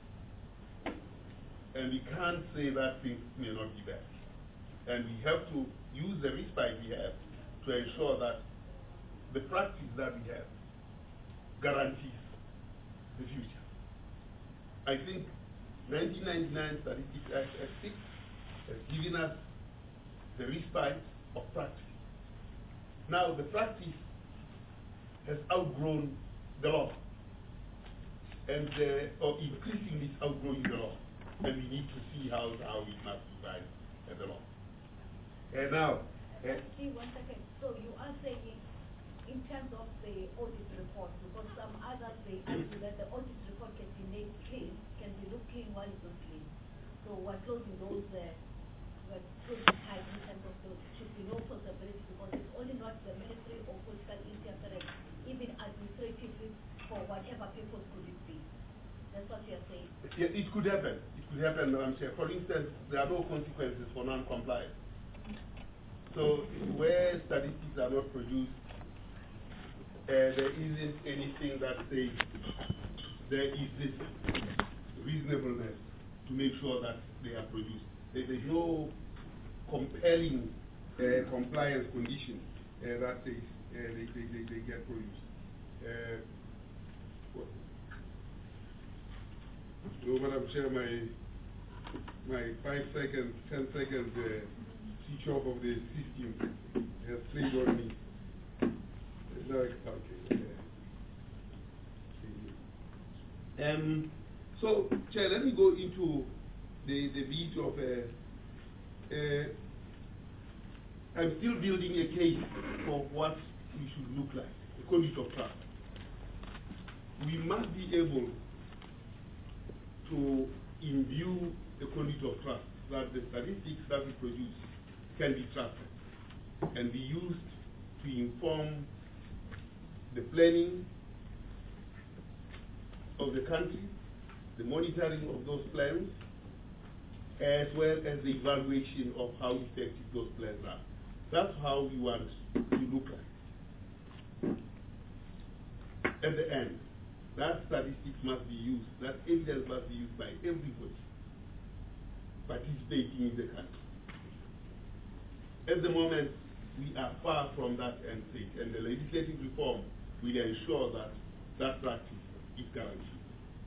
And we can't say that things may not be bad. And we have to use the respite we have to ensure that the practice that we have guarantees the future. I think 1999 Statistics Act 6 has given us the respite of practice. Now the practice has outgrown the law, and or increasingly it's outgrowing the law, and we need to see how we must revise the law. And now, see 1 second. So you are saying, in terms of the audit report, because some others they argue that the audit report can be made clean, can be looked clean while it's not clean. So we're closing those, we're closing ties no possibility because it's only not the Ministry of Political Interference, even administratively, for whatever purpose could it be. That's what you're saying. Yeah, it could happen. It could happen, Madam Chair. For instance, there are no consequences for non-compliance. So where statistics are not produced, there isn't anything that says there is this reasonableness to make sure that they are produced. There's no compelling compliance condition that says they get produced. So, Madam Chair, my 5 seconds, 10 seconds switch off of the system has played on me. It's now okay. So, Chair, let me go into the bit of I'm still building a case for what we should look like, a conduit of trust. We must be able to imbue the conduit of trust, that the statistics that we produce can be trusted and be used to inform the planning of the country, the monitoring of those plans, as well as the evaluation of how effective those plans are. That's how we want to look like. At the end, that statistics must be used, that evidence must be used by everybody participating in the country. At the moment, we are far from that end state, and the legislative reform will ensure that that practice is guaranteed.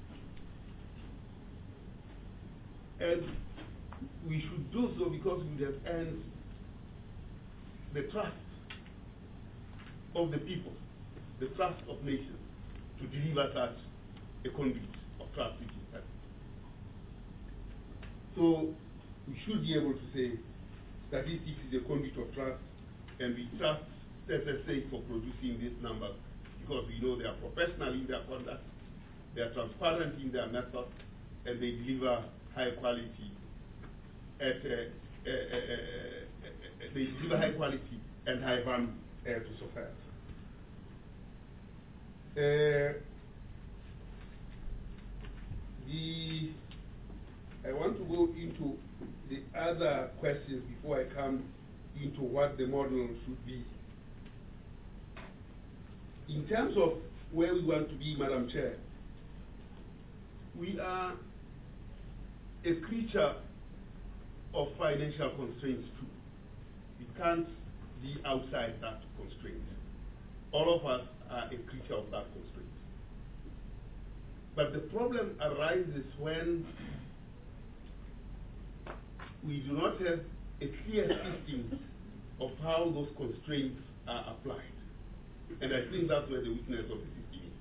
And we should do so because we have earned the trust of the people, the trust of nations, to deliver such a conduit of trust which is that. So we should be able to say statistics is a conduit of trust, and we trust SSA for producing these numbers because we know they are professional in their conduct, they are transparent in their methods, and they deliver high quality they deliver high quality and high value to society. I want to go into the other questions before I come into what the model should be. In terms of where we want to be, Madam Chair, we are a creature of financial constraints too. We can't be outside that constraint. All of us are a creature of that constraint. But the problem arises when we do not have a clear system of how those constraints are applied. And I think that's where the weakness of the system is.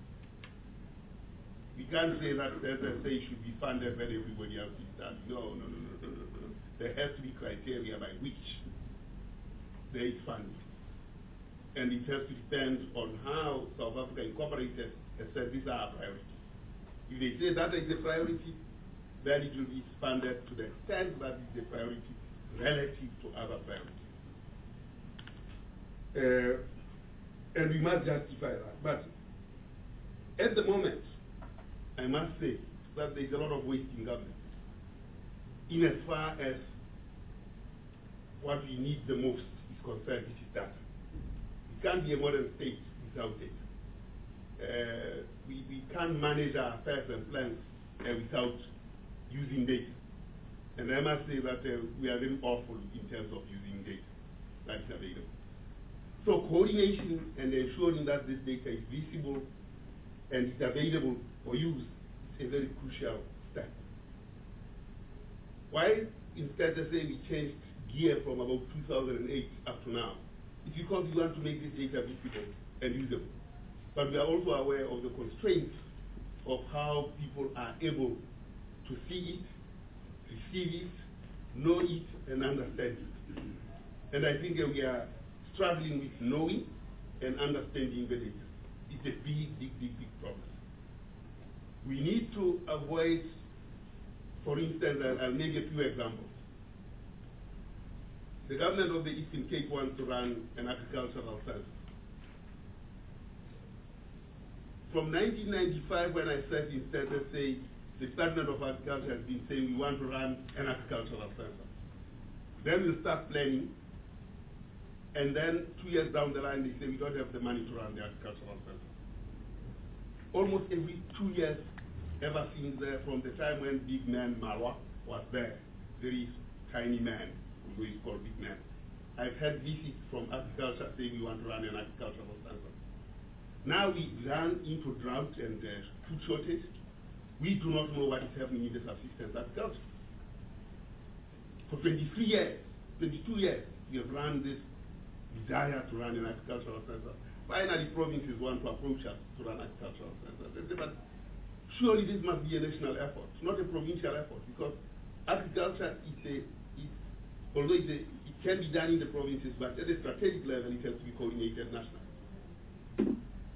We can't say that the SSA should be funded when everybody else is done. No. There has to be criteria by which there is funding. And it has to depend on how South Africa Incorporated has said these are our priorities. If they say that is a priority, then it will be funded to the extent that is a priority relative to other priorities. And we must justify that. But at the moment, I must say that there is a lot of waste in government, in as far as what we need the most is concerned, which is data. We can't be a modern state without data. We can't manage our affairs and plans without using data. And I must say that we are very awful in terms of using data that's available. So coordination and ensuring that this data is visible and is available for use is a very crucial step. Why instead they say we changed gear from about 2008 up to now? It's because we want to make this data visible and usable. But we are also aware of the constraints of how people are able to see it, receive it, know it, and understand it. And I think we are struggling with knowing and understanding the data. It's a big problem. We need to avoid, for instance, I'll make a few examples. the government of the Eastern Cape wants to run an agricultural census. From 1995, when I sat in census, say the Department of Agriculture has been saying we want to run an agricultural census. Then we'll start planning, and then 2 years down the line, they say we don't have the money to run the agricultural census. Almost every 2 years, ever since from the time when big man Marwa was there, very tiny man, who is called big man. I've had visits from agriculture saying we want to run an agricultural census. Now we run into drought and food shortage. We do not know what is happening in the subsistence agriculture. For 23 years, 22 years, we have run this desire to run an agricultural census. Finally, provinces want to approach us to run agricultural census. They say, but surely this must be a national effort, not a provincial effort, because agriculture although it can be done in the provinces, but at a strategic level, it has to be coordinated nationally.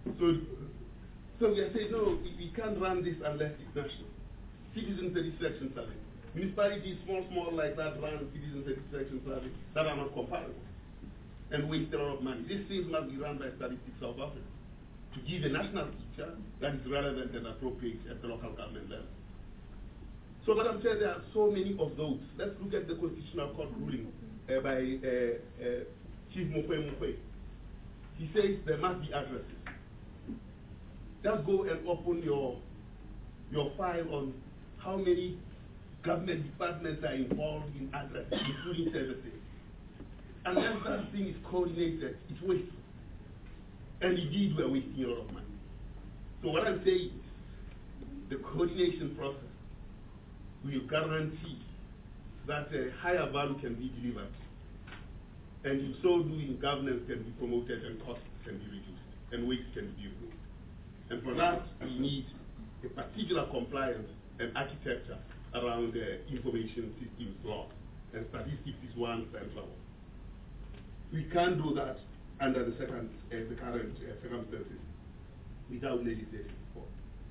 So we are saying, no, we can't run this unless it's national. Citizen satisfaction survey. Municipalities, small like that, run citizen satisfaction survey that are not comparable and waste a lot of money. These things must be run by Statistics South Africa to give a national picture that is relevant and appropriate at the local government level. So, Madam Chair, there are so many of those. Let's look at the Constitutional Court ruling by Chief Mokwe. He says there must be addresses. Just go and open your file on how many government departments are involved in addresses, including services. Unless that thing is coordinated, it's wasteful. And indeed, we're wasting a lot of money. So what I'm saying is, the coordination process will guarantee that a higher value can be delivered. And in so doing, governance can be promoted and costs can be reduced and waste can be removed. And for that, we need a particular compliance and architecture around the information systems law. And statistics is one central one. We can't do that under the current circumstances without legislative support.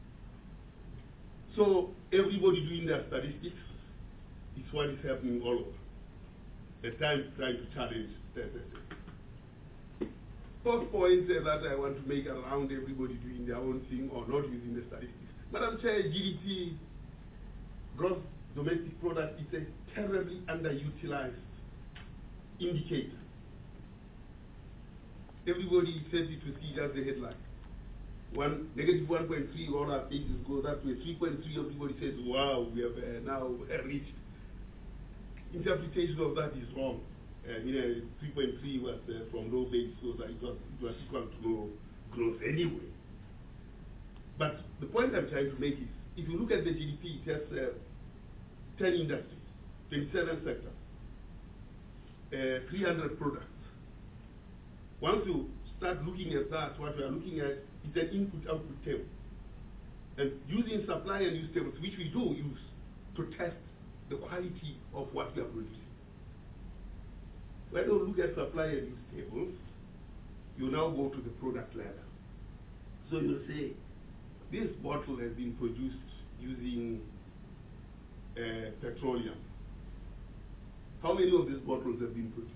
So everybody doing their statistics is what is happening all over. At times trying to challenge statistics. First point that I want to make around everybody doing their own thing or not using the statistics. Madam Chair, GDP, gross domestic product, is a terribly underutilized indicator. Everybody is happy to see just the headline. Negative 1.3, all our faces go that way. 3.3, everybody says, wow, we have now reached. Interpretation of that is wrong. 3.3 was from low base, so that it was equal to no growth anyway. But the point I'm trying to make is, if you look at the GDP, it has 10 industries, 27 sectors, 300 products. Once you start looking at that, what we are looking at is an input-output table. And using supply and use tables, which we do use to test the quality of what we are producing. When you look at supply and use tables, you now go to the product level. So you'll say, this bottle has been produced using petroleum. How many of these bottles have been produced?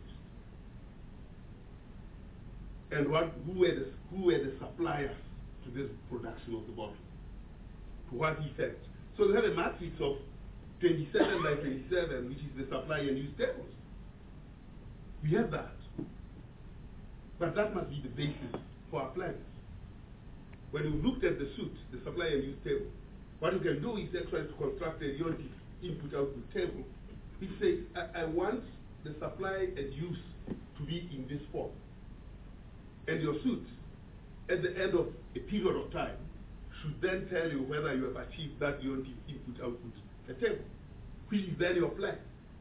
And who were the suppliers to this production of the bottle? To what effect? So we have a matrix of 27 by 27, which is the supply and use tables. We have that. But that must be the basis for our plans. When we looked at the suit, the supply and use table, what you can do is actually to construct a unit input-output table, which says, I want the supply and use to be in this form. And your suit, at the end of a period of time, should then tell you whether you have achieved that unit input-output table, which is then your plan.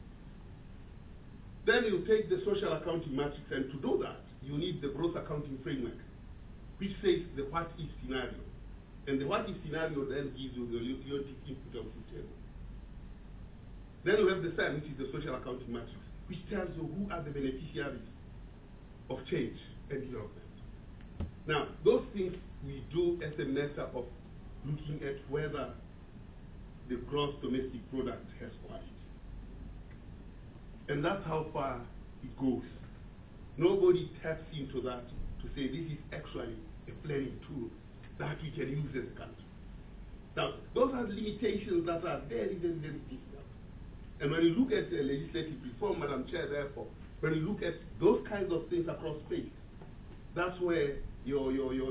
Then you take the social accounting matrix, and to do that, you need the gross accounting framework, which says the what-if scenario. And the what-if scenario then gives you the unit input-output table. Then you have the SAM, which is the social accounting matrix, which tells you who are the beneficiaries of change and development. Now, those things we do as a matter of looking at whether the gross domestic product has quality. And that's how far it goes. Nobody taps into that to say this is actually a planning tool that we can use as a country. Now, those are limitations that are very, very, very difficult. And when you look at legislative reform, Madam Chair, therefore, when you look at those kinds of things across space, that's where your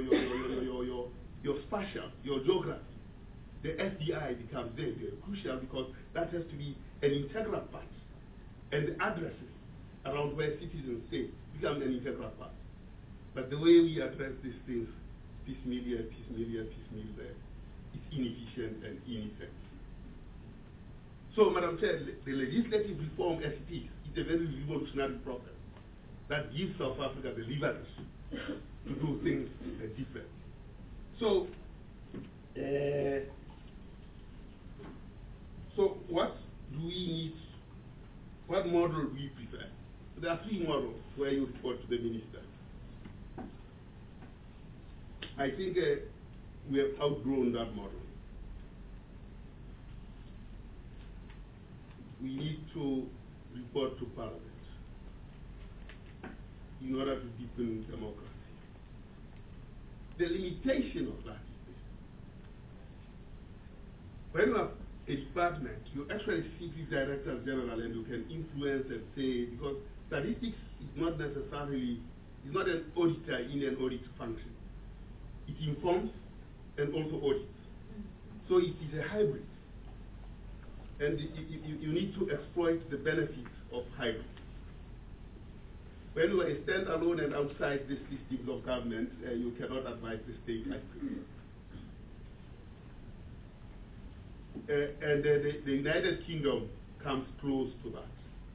spatial, your geography, the SDI becomes very, very crucial, because that has to be an integral part. And the addresses around where citizens stay become an integral part. But the way we address these things, piecemeal there, is inefficient and ineffective. So, Madam Chair, the legislative reform as it is a very revolutionary process that gives South Africa the leverage to do things differently. So, so what do we need? What model do we prefer? There are three models where you report to the minister. I think we have outgrown that model. We need to report to Parliament in order to deepen democracy. The limitation of that is this. When you have a department, you actually speak with Director General and you can influence and say, because statistics is not necessarily, is not an auditor in an audit function. It informs and also audits. So it is a hybrid. And you need to exploit the benefits of hybrid. When you are a standalone and outside the systems of government, you cannot advise the state hybrid. And the United Kingdom comes close to that.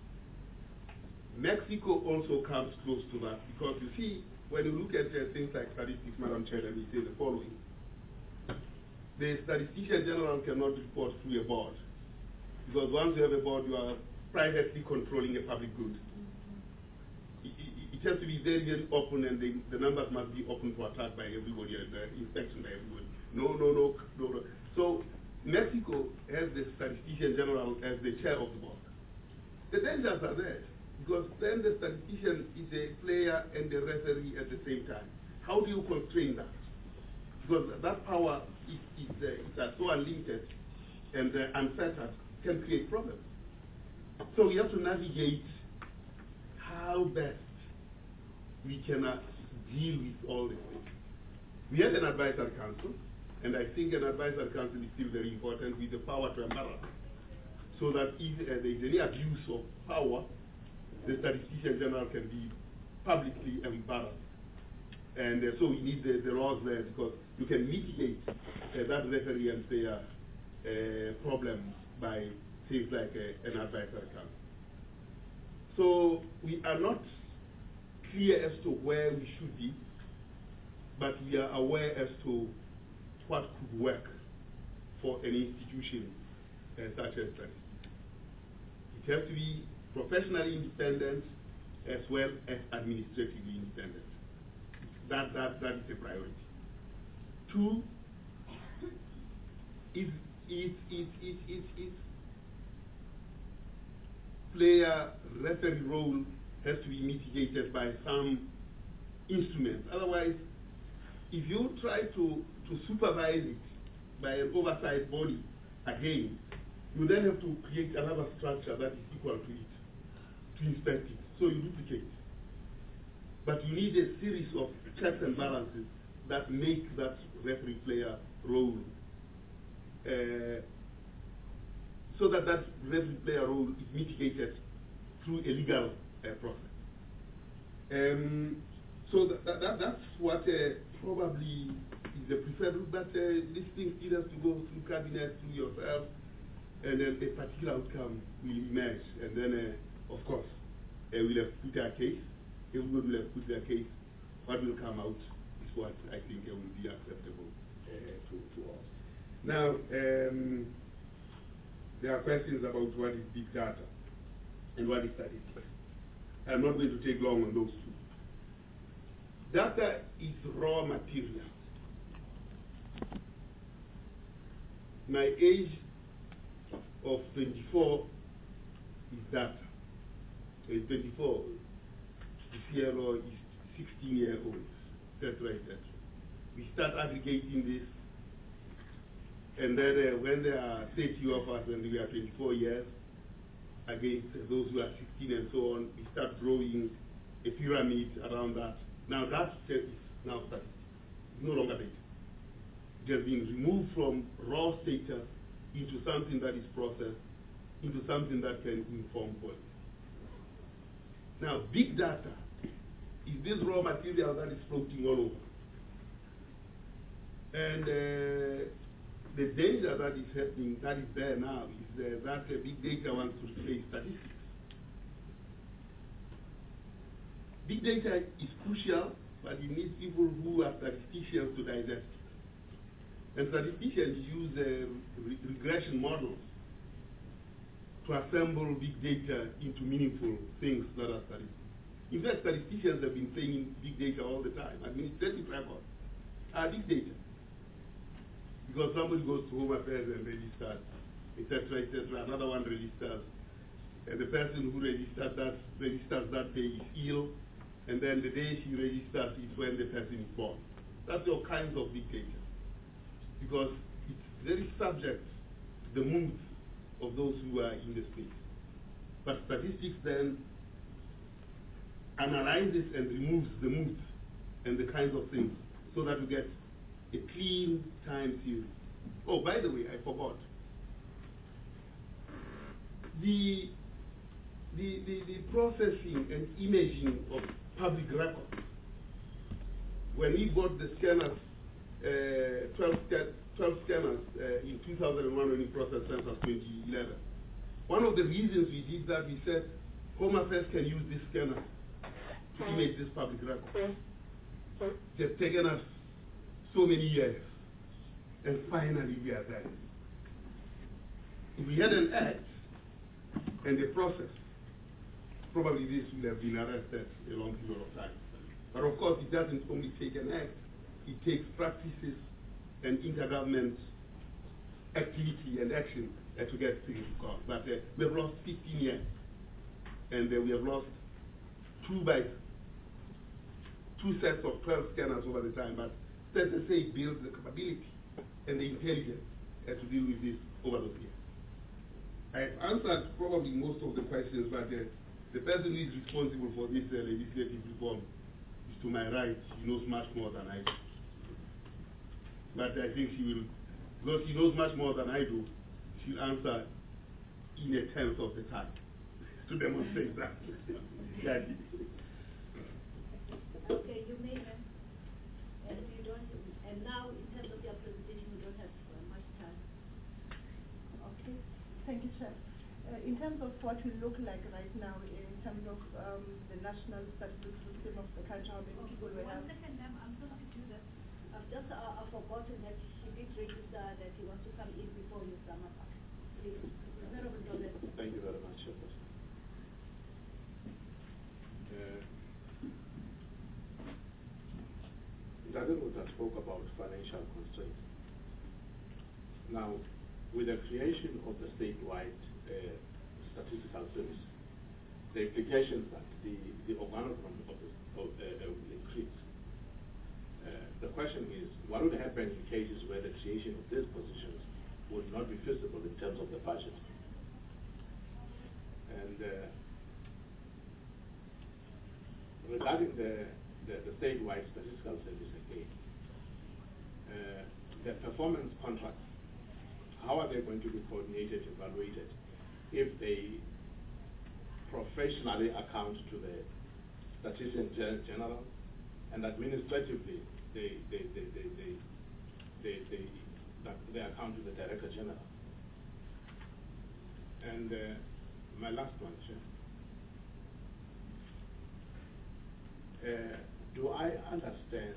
Mexico also comes close to that, because you see, when you look at things like statistics, Madam Chair, let me say the following. The Statistician General cannot report through a board, because once you have a board, you are privately controlling a public good. It has to be very, very open, and the numbers must be open to attack by everybody and inspection by everybody. No. So Mexico has the Statistician General as the chair of the board. The dangers are there, because then the statistician is a player and a referee at the same time. How do you constrain that? Because that power is so unlimited and unfettered, can create problems. So we have to navigate how best we can deal with all these things. We have an advisory council, and I think an advisory council is still very important, with the power to embarrass, so that if there is any abuse of power, the Statistician General can be publicly embarrassed. And so we need the laws there, because you can mitigate that referee and player problem by things like an advisory council. So we are not clear as to where we should be, but we are aware as to what could work for an institution such as statistics. It has to be professionally independent as well as administratively independent. That is a priority. Two, its player referee role has to be mitigated by some instruments. Otherwise, if you try to supervise it by an oversight body again, you then have to create another structure that is equal to it, to inspect it. So you duplicate. But you need a series of checks and balances that make that referee player role, so that referee player role is mitigated through a legal process. So that's what probably is the preferred route, but these things need us to go through cabinet, through yourself, and then a particular outcome will emerge. And then, of course, we'll have put our case. Everybody will have put their case. What will come out is what I think will be acceptable to all. Now, there are questions about what is big data and what is statistics. I'm not going to take long on those two. Data is raw material. My age of 24 is data. So it's 24. the CLO is 16-year-olds, etc., etc. We start aggregating this, and then when there are 30 of us and we are 24 years against those who are 16 and so on, we start growing a pyramid around that. Now that is now static. It's no longer data. It has been removed from raw status into something that is processed, into something that can inform policy. Now, big data is this raw material that is floating all over. And the danger that is happening, that is there now, is that big data wants to replace statistics. Big data is crucial, but you need people who are statisticians to digest it. And statisticians use regression models to assemble big data into meaningful things that are statistics. In fact, statisticians have been saying big data all the time. Administrative records are big data. Because somebody goes to Home Affairs and registers, etc., etc., another one registers, and the person who registers that day is ill, and then the day she registers is when the person is born. That's all kinds of big data. Because it's very subject to the moods of those who are in the space. But statistics then analyzes and removes the moods and the kinds of things so that we get a clean time series. Oh, by the way, I forgot. The processing and imaging of public records. When we bought the scanners, 12 scanners in 2001 when we processed census 2011. One of the reasons we did that, we said Home Affairs can use this scanner to image this public record. It has taken us so many years, and finally we are there. If we had an act and a process, probably this would have been arrested a long period of time. But of course, it doesn't only take an act, it takes practices and intergovernment activity and action to get things to court. But we have lost 15 years, and we have lost two sets of 12 scanners over the time. But SSA builds the capability and the intelligence to deal with this over those years. I've answered probably most of the questions, but the person who is responsible for this legislative reform is to my right. She knows much more than I do. But I think she will, because she knows much more than I do, she'll answer in a tenth of the time to demonstrate that. Okay, you may have, and you don't, and now in terms of your presentation, we don't have much time. Okay, thank you, Chair. In terms of what we look like right now, in terms of the national statistics system of the country, how many people we have? 1 second, ma'am, I'm sorry to do that. I've forgotten that she did register that he wants to come in before you sum up. Please, Thank you very much, Chairperson. Dagenwood spoke about financial constraints. Now, with the creation of the statewide statistical service, the implications that the organogram will increase. The question is, what would happen in cases where the creation of these positions would not be feasible in terms of the budget? And regarding the statewide statistical service again, the performance contracts, how are they going to be coordinated, evaluated, if they professionally account to the Statistician General, and administratively they account to the Director General? And my last one, Chair. Do I understand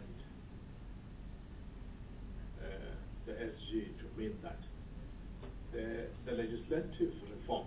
the SG to mean that the legislative reforms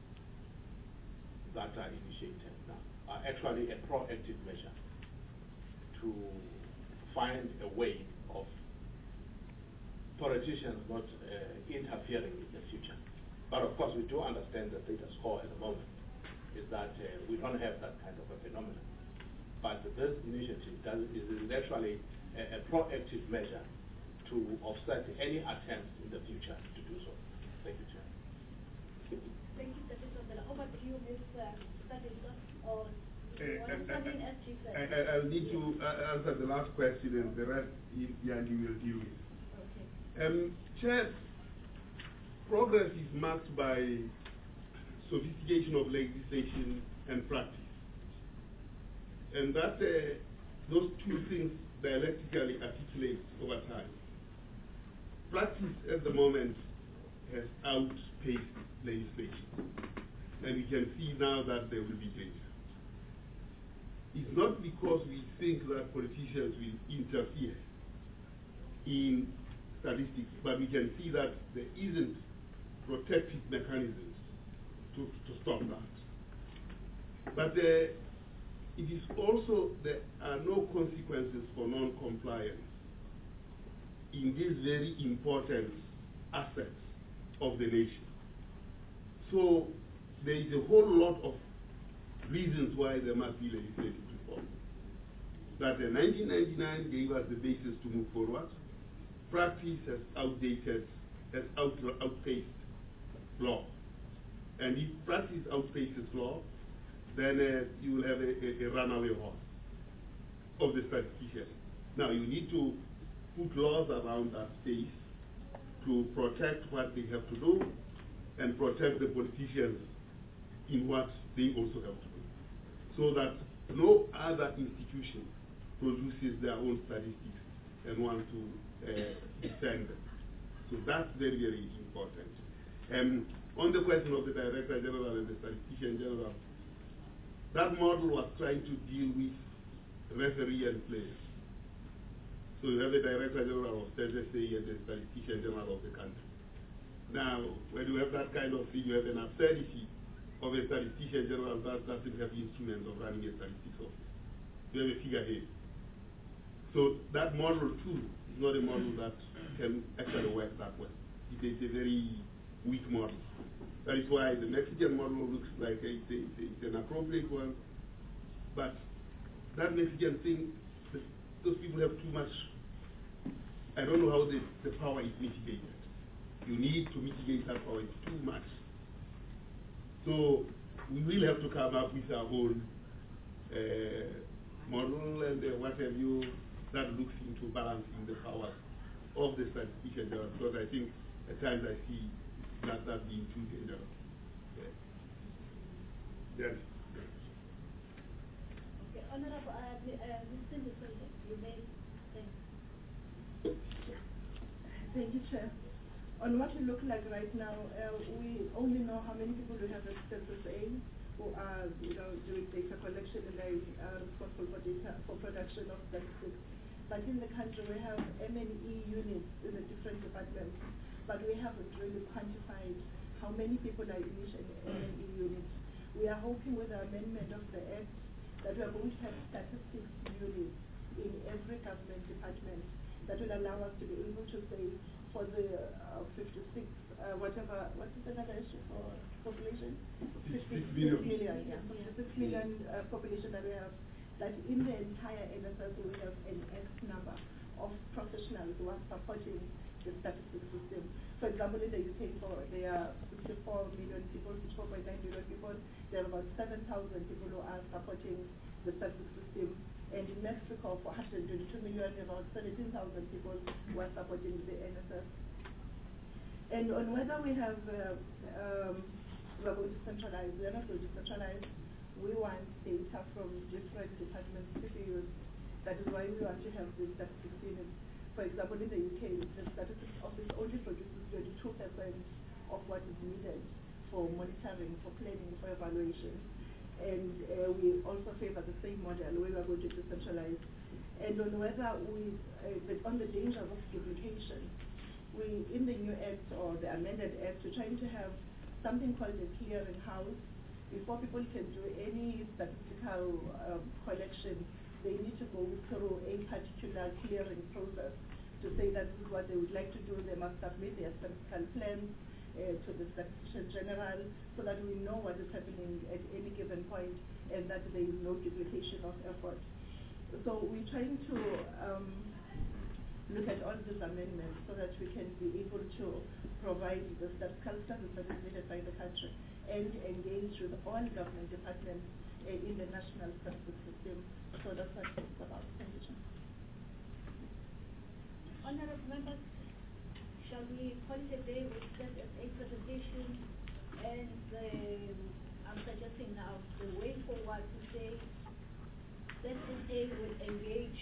that are initiated now are actually a proactive measure to find a way of politicians not interfering in the future? But of course, we do understand the status quo at the moment is that we don't have that kind of a phenomenon. but this initiative is actually a proactive measure to offset any attempts in the future to do so. Thank you, Chair. Thank you, Dr. Sondela. Over to you, Ms. Sadisa, or you want to come in as Chief Secretary? I'll need to answer the last question, and the rest Yandi will deal with. Okay. Chair, progress is marked by sophistication of legislation and practice. And that those two things dialectically articulate over time. Practice at the moment has outpaced legislation. And we can see now that there will be change. It's not because we think that politicians will interfere in statistics, but we can see that there isn't protective mechanisms to stop that. But it is also, there are no consequences for non-compliance in these very important aspects of the nation. So there is a whole lot of reasons why there must be legislative reform. That 1999 gave us the basis to move forward. Practice has outpaced law. And if practice outpaces law, then you will have a runaway horse of the statistician. Now you need to put laws around that space to protect what they have to do and protect the politicians in what they also have to do, so that no other institution produces their own statistics and want to defend them. So that's very, very important. On the question of the Director General and the Statistician General, that model was trying to deal with referee and players. So you have the Director General of SSA and the Statistician General of the country. Now, when you have that kind of thing, you have an absurdity of a Statistician General that doesn't have instruments of running a statistics office. You have a figurehead. So that model too is not a model that can actually work that well. It is a very weak model. That is why the Mexican model looks like it's an appropriate one. But that Mexican thing, those people have too much. I don't know how the power is mitigated. You need to mitigate that power. It's too much. So we will have to come up with our own model and what have you that looks into balancing the powers of the statistician general, because I think at times I see that being too dangerous. Yes. Okay, Honorable Mr. Ndusele, you may thank. Thank you, Chair. On what we look like right now, we only know how many people we have at SSA who are, doing data collection and they are responsible for data for production of statistics. But in the country, we have M&E units in the different departments, but we haven't really quantified how many people are in each M&E unit. We are hoping with the amendment of the Act that we are going to have statistics units in every government department that will allow us to be able to say for the 56, what is another issue for population? 56 million, yeah. 56 million population that we have, that in the entire NSS we have an X number of professionals who are supporting the statistics system. For example, in the UK, there are 64 million people, 4.9 million people. There are about 7,000 people who are supporting the statistics system. And in Mexico, for 122 million, about 17,000 people who are supporting the NSS. And on whether we have, we are going to centralize, we are not going to centralize. We want data from different departments to be used. That is why we want to have the statistics units. For example, in the UK, the statistics office only produces 22% of what is needed for monitoring, for planning, for evaluation. And we also favor the same model where we are going to decentralize. And on whether on the dangers of duplication, we, in the new Act or the amended Act, we're trying to have something called a clearing house. Before people can do any statistical collection, they need to go through a particular clearing process to say that this is what they would like to do. They must submit their statistical plans, to the Secretary General so that we know what is happening at any given point and that there is no duplication of effort. So we're trying to look at all these amendments so that we can be able to provide the statistical service that is needed by the country and engage with all government departments in the national statistics system. So that's what it's about. Thank you, Chair. Honourable members, shall we call it a day with that as a presentation? And I'm suggesting now the way forward to say ZSA will engage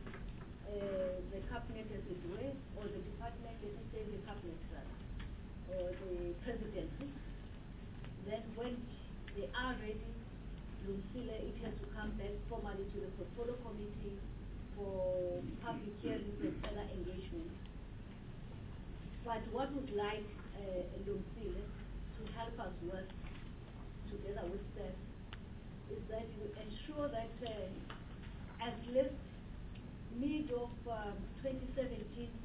the cabinet as it were, or the department, let me say the cabinet rather, or the presidency. Then when they are ready, Lumsile, it has to come back formally to the portfolio committee for public hearings and further engagement. But what would like Lumsile to help us work together with them is that we ensure that at least mid of 2017,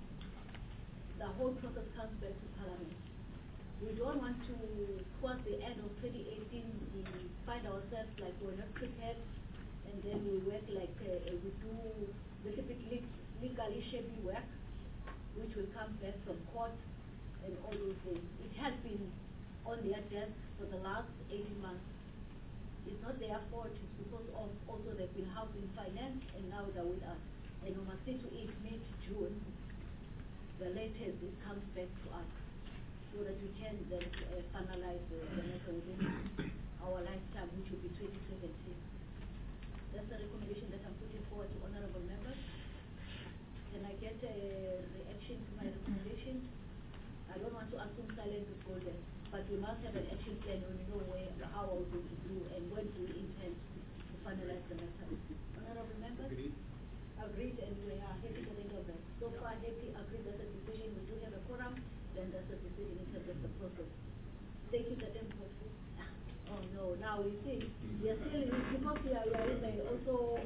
the whole process comes back to Parliament. We don't want to, towards the end of 2018, we find ourselves like we're not prepared, and then we work like we do a little bit legally shaping work, which will come back from court and all those things. It has been on their desk for the last 18 months. It's not their fault, it's because of also they've been housed in finance and now they're with us. And we must see to it mid-June, the latest it comes back to us so that we can then finalize the matter within our lifetime, which will be 2017. That's the recommendation that I'm putting forward to honourable members. Can I get a reaction to my recommendation? I don't want to assume silence before them, but we must have an action plan when we know how we're going to do and when do we intend to finalize the matter. Honourable members? Agreed, and we are happy to think of that. So far, happy, agreed that the decision, we do have a quorum, then that's the decision in terms of the process. Thank you, Madam President. Oh no, now we see, we are still, because we are in the also,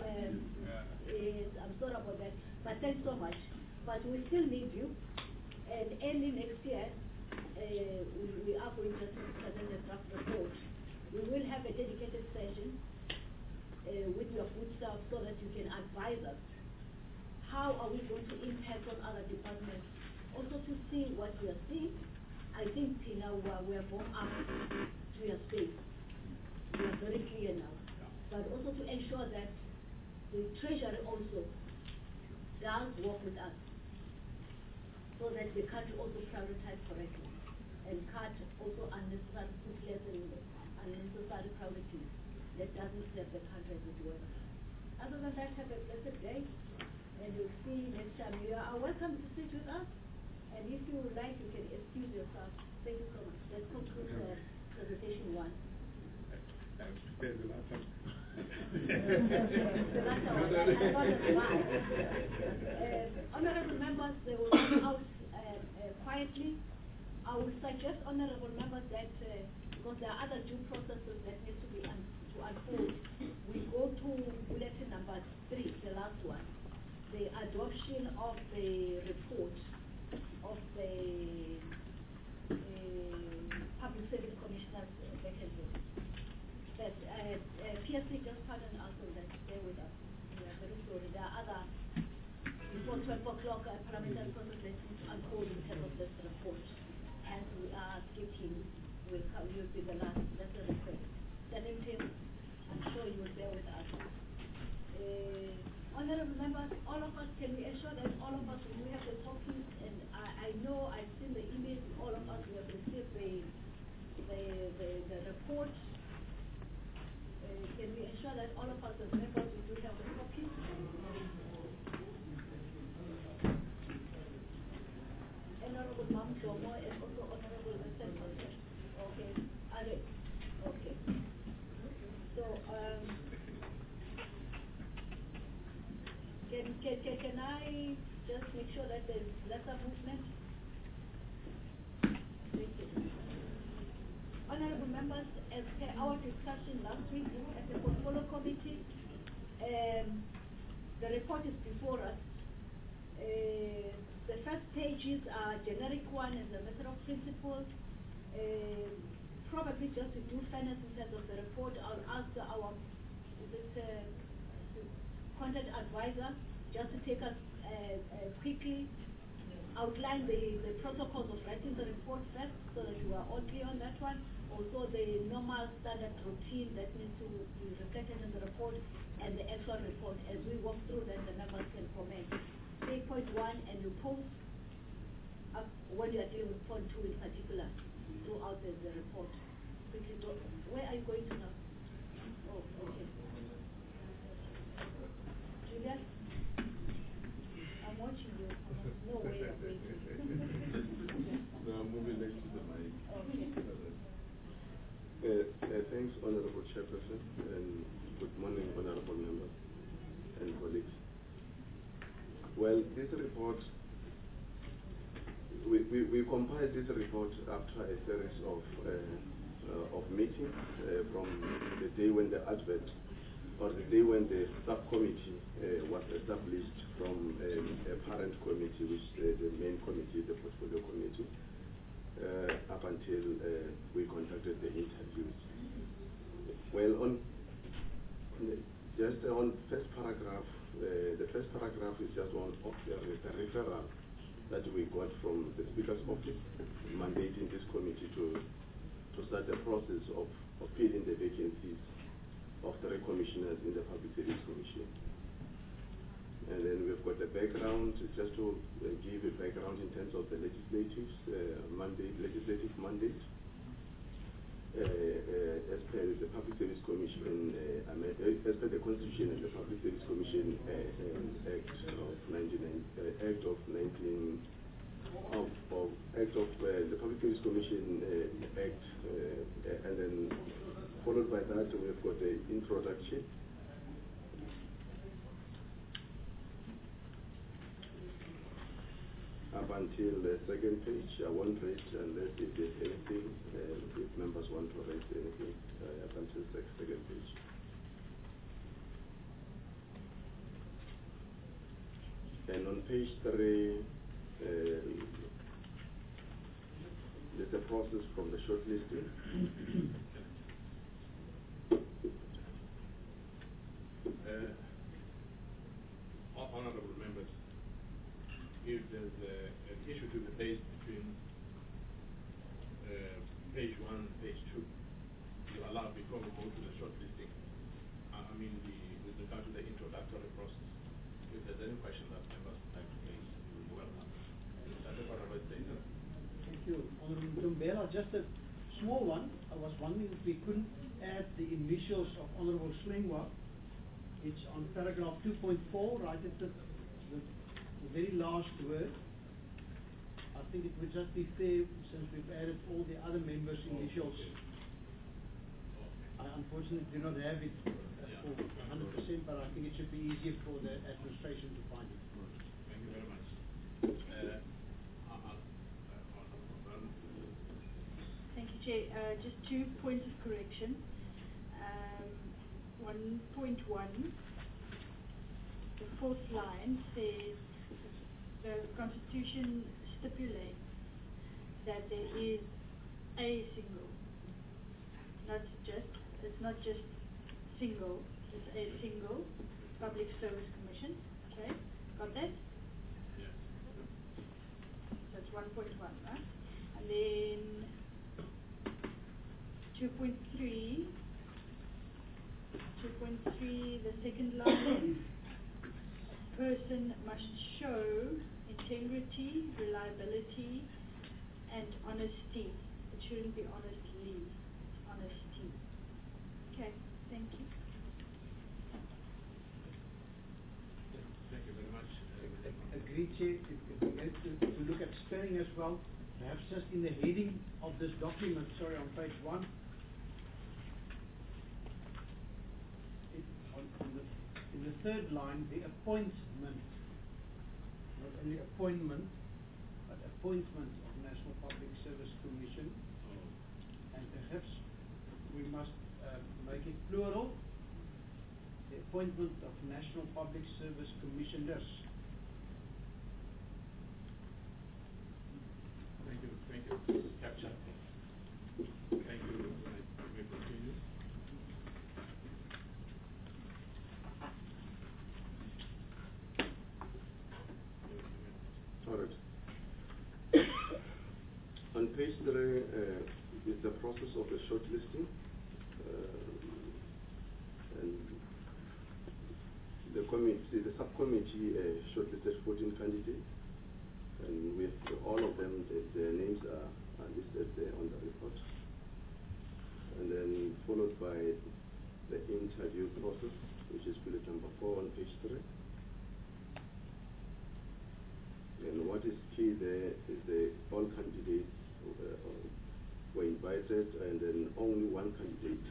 I'm sorry about that, but thanks so much. But we still need you, and early next year, we are going to present a draft report. We will have a dedicated session with your good self so that you can advise us. How are we going to impact on other departments? Also to see what we are seeing. I think now we are born up to your space. We are very clear now. But also to ensure that the Treasury also does work with us so that the country also prioritize correctly and cut also unnecessary put and unnecessary priorities that doesn't serve the country as it were. Other than that, have a blessed day. And you'll see next time. You are welcome to sit with us. And if you would like, you can excuse yourself. Thank you so much. Let's conclude presentation one. The last time. Honourable members, they will come out quietly. I would suggest, honourable members, that because there are other due processes that need to be to unfold, we go to bulletin number 3, the last one. The adoption of the report of the Public Service Commissioner's vacancy. But PSC just pardon us on that. Stay with us. We are very sorry. There are other, before 12 o'clock, parliamentary process that needs to unfold in terms of this report. As we are skipping, you'll be the last. That's the request. 17th, I'm sure you will bear with us. Honourable members, all of us, can we ensure that all of us, when we have the copies, and I know I've seen the emails, all of us, we have received the report. Can we ensure that all of us as members, we do have the copies? Honourable Mam Jomo and also Honourable Vincent Concept. Okay. Okay. So, can I just make sure that there's lesser movement? Thank you. Honourable members, as per our discussion last week at the Portfolio Committee, the report is before us. The first pages are generic one as a matter of principle. probably just to do fairness in terms of the report, I'll ask our content advisor just to take us quickly outline the protocols of writing the report first, so that you are all clear on that one. Also the normal standard routine that needs to be reflected in the report and the actual report. As we walk through, then the members can comment. Say point 1 and you post up when you are dealing with point 2 in particular throughout the report. Quickly go. Where are you going to now? Oh, okay. Julia? I'm watching you. No way you're going to. No, I'm moving next to the mic. Okay. Thanks, Honorable Chairperson, and good morning, Honorable Members and colleagues. Well, this report, we compiled this report after a series of meetings from the day when the advert, or the day when the subcommittee was established from a parent committee, which the main committee, the portfolio committee, up until we conducted the interviews. Well, just on first paragraph, the first paragraph is just one of the referral that we got from the Speaker's office, mandating this committee to start the process of filling the vacancies of 3 commissioners in the Public Service Commission. And then we've got the background, just to give a background in terms of the legislative mandate. As per the Public Service Commission, as per the Constitution and the Public Service Commission Act of the Public Service Commission Act, and then followed by that we've got the introduction. Up until the second page, I won't read unless if there's anything, if members want to raise anything, up until the second page. And on page 3, there's a process from the shortlisting. Honorable members, if there's an issue to be faced between page 1 and page 2, you allow before we go to the shortlisting. I mean, with regard to the introductory process, if there's any question that members would like to raise, you're welcome. Thank you, Honorable Ntombela. Just a small one. I was wondering if we couldn't add the initials of Honorable Slengwa. It's on paragraph 2.4, right at the very last word. I think it would just be fair, since we've added all the other members' initials. I unfortunately do not have it for 100%, but I think it should be easier for the administration to find it. Thank you very much. Thank you, Chair. Just 2 points of correction. 1.1, the 4th line says the Constitution stipulates that there is a single, it's not just single, it's a single Public Service Commission. Okay, got that? Yes. That's 1.1, right? And then 2.3, the second line, a person must show integrity, reliability, and honesty. It shouldn't be honestly, it's honesty. Okay, thank you. Thank you very much. Agreed, Chair. If we go to look at spelling as well, perhaps just in the heading of this document, sorry, on page 1, in the 3rd line, the appointment, not only appointment, but appointment of National Public Service Commission, and perhaps we must make it plural, the appointment of National Public Service Commissioners. Thank you. Capture. may continue. All right. On page 3 is the process of the shortlisting. And the committee, the subcommittee shortlisted 14 candidates. And with all of them, their names are listed there on the report. And then followed by the interview process, which is bullet number 4 on page 3. And what is key there is all candidates were invited, and then only one candidate,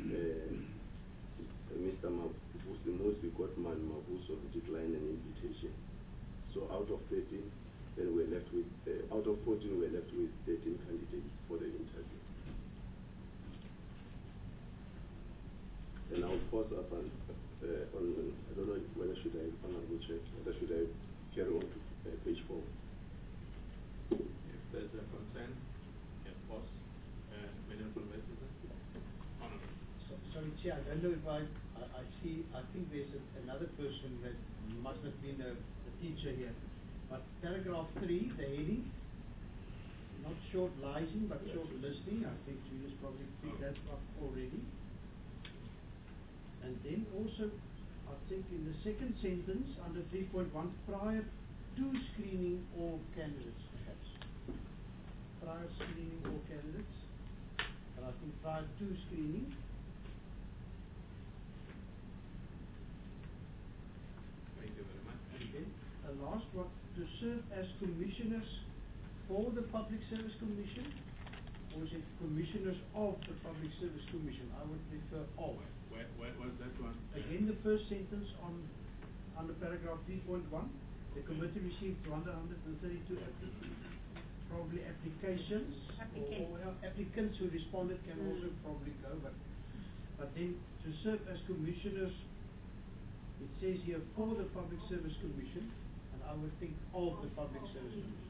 Mr. Mosby Gottman Mabuso, declined an invitation. So out of 13, then we're left with, out of 14, we're left with 13 candidates for the interview. And I'll pause up on, I don't know whether should I, Honorable Chair, whether should I carry on to page 4. If there's a consent, yes, pause. Honorable. Sorry, Chair, I don't know if I see, I think there's another person that must have been a teacher here. But paragraph 3, the heading, not short listing, but short listing. I think Julius probably picked that up already. And then also, I think in the second sentence, under 3.1, prior to screening all candidates, perhaps. Prior screening all candidates. And I think prior to screening. Thank you very much. And then the last one, to serve as commissioners for the Public Service Commission, or is it commissioners of the Public Service Commission? I would prefer of. Where was that one? Again, the first sentence under paragraph 3.1, the committee received 132 probably applications. Or applicants who responded can also probably go, but then to serve as commissioners, it says here for the Public Service Commission, and I would think of the Public Service Commission.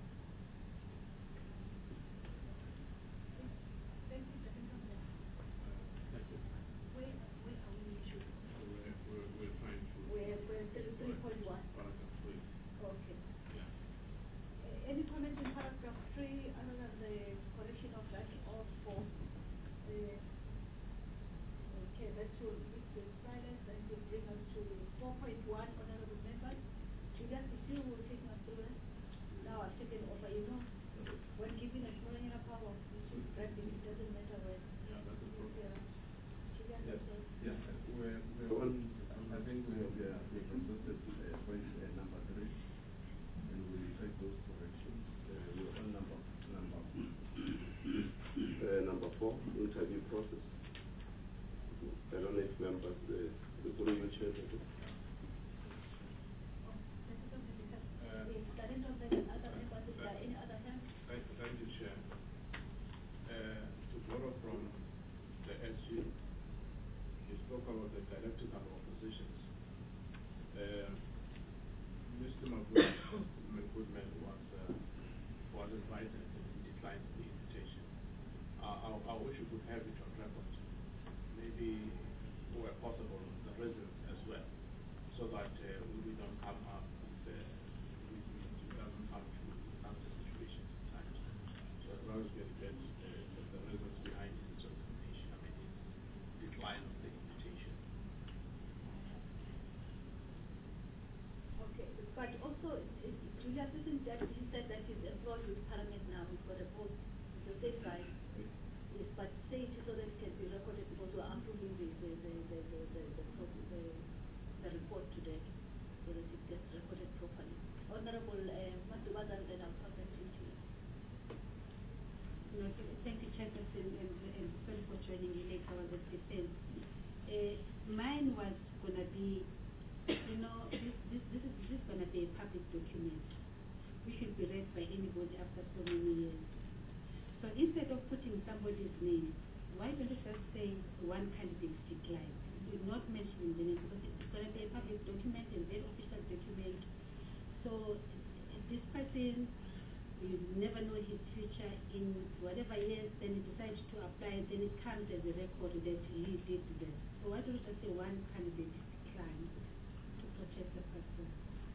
We're trying to. We're 3.1. Paragraph 3. Okay. Yeah. Any comment in paragraph 3 other than the correction of that or 4? Okay, that will leave the silence and will bring us to 4.1, honorable members. Julius, if you will take us through it. Now I've taken over, you know. When giving a foreign power, you should grab it, it doesn't matter when. Yeah, that's the problem. Julius, Yes, I think we have exhausted point number 3, and we will take those corrections. We're on number 4, interview process. I don't know if members, through you, Chair. Thank you, Chair. To borrow from the SG, he spoke about the dialectical oppositions. Mr. Goodman was invited and he declined the invitation. I wish we could have it on record. Maybe, where possible, the residents as well, so that we don't come up with, we doesn't come to another situation at times. So as long as we get the reasons behind his resignation, I mean his decline of the invitation. Okay, but also, Julius, isn't that he said that he's employed with Parliament now, he's got a post, the same right? Yes, but say it so that it can be recorded because we're approving the report today, so that it gets recorded properly. Honorable Matubaza, then I'll come back to you. No, thank you, Chairperson, and sorry for joining you late. I was at defense. Mine was going to be, you know, this is going to be a public document, which should be read by anybody after so many years. So instead of putting somebody's name, why don't you just say one candidate declined? You're not mentioning the name because it's going to be a public document, a very official document. So this person You never know his future in whatever years, then he decides to apply, then it comes as a record that he did this. So why don't I say one candidate declined to protect the person?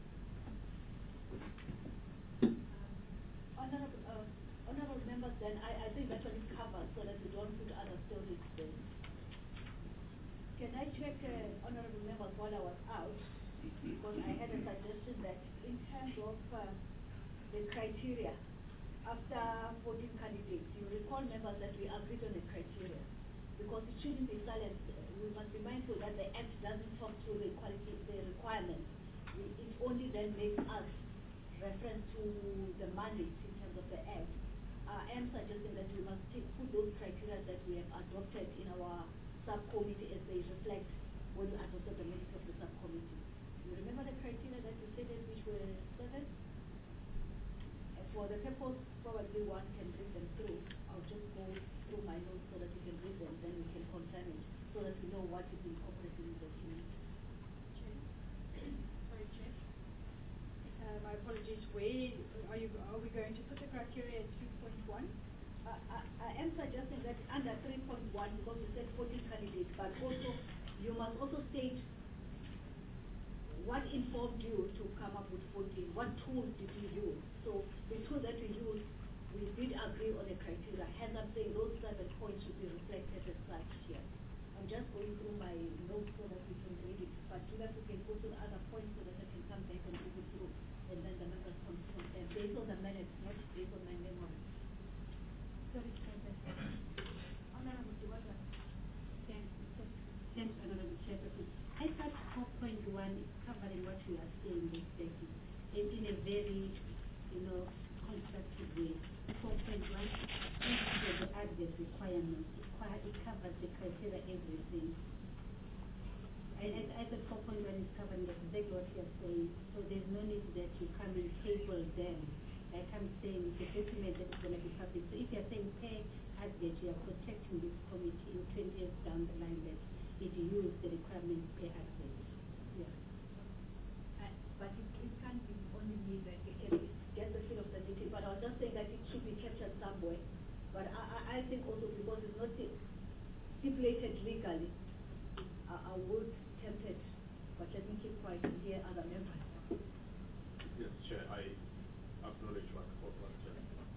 Honorable members, then I think that one is covered so that we don't put other stories there. Can I check, honorable members, while I was out, because I had a suggestion that in terms of the criteria, after 14 candidates, you recall, members, that we agreed on a criteria, because it shouldn't be silent. We must be mindful that the Act doesn't talk through the requirements. It only then makes us reference to the mandate in terms of the Act. I am suggesting that we must put those criteria that we have adopted in our subcommittee as they reflect when we adopted the minutes of the subcommittee. You remember the criteria that we stated, which were 7? For the purpose, probably one can read them through. I'll just go through my notes so that you can read them, then we can confirm it, so that we know what is incorporated in the document. Sorry, Chair. My apologies. Are we going to put the criteria at 3.1? I am suggesting that under 3.1, because you said 14 candidates, but also you must also state what informed you to come up with 14. What tools did you use? So the tool that we used, we did agree on a criteria. Hence, I'm saying those 7 points should be reflected as such here. I'm just going through my notes so that we can read it. But so that we can go to the other points so that I can come back and go through, and then the members confirm. And based on the minutes, not based on my memory. Sorry, Honorable Diwata. Thanks, Honorable Chairperson. I thought 4.1 is covering what you are saying, this statement, in a very, constructive way. 4.1 is the added requirements. It covers the criteria, everything. I thought 4.1 is covering exactly what you are saying. So there's no need that you come and table them. Like I'm saying, it's a document that is going to be public. So if you're saying pay as that you are protecting this committee in 20 years down the line, that if you use the requirements pay as that. Yeah. But it can't be only me that we can get the feel of the detail. But I was just saying that it should be captured somewhere. But I think also because it's not stipulated legally, I would tempt it. But let me keep quiet and hear other members. Yes, Chair, I acknowledge what Chair.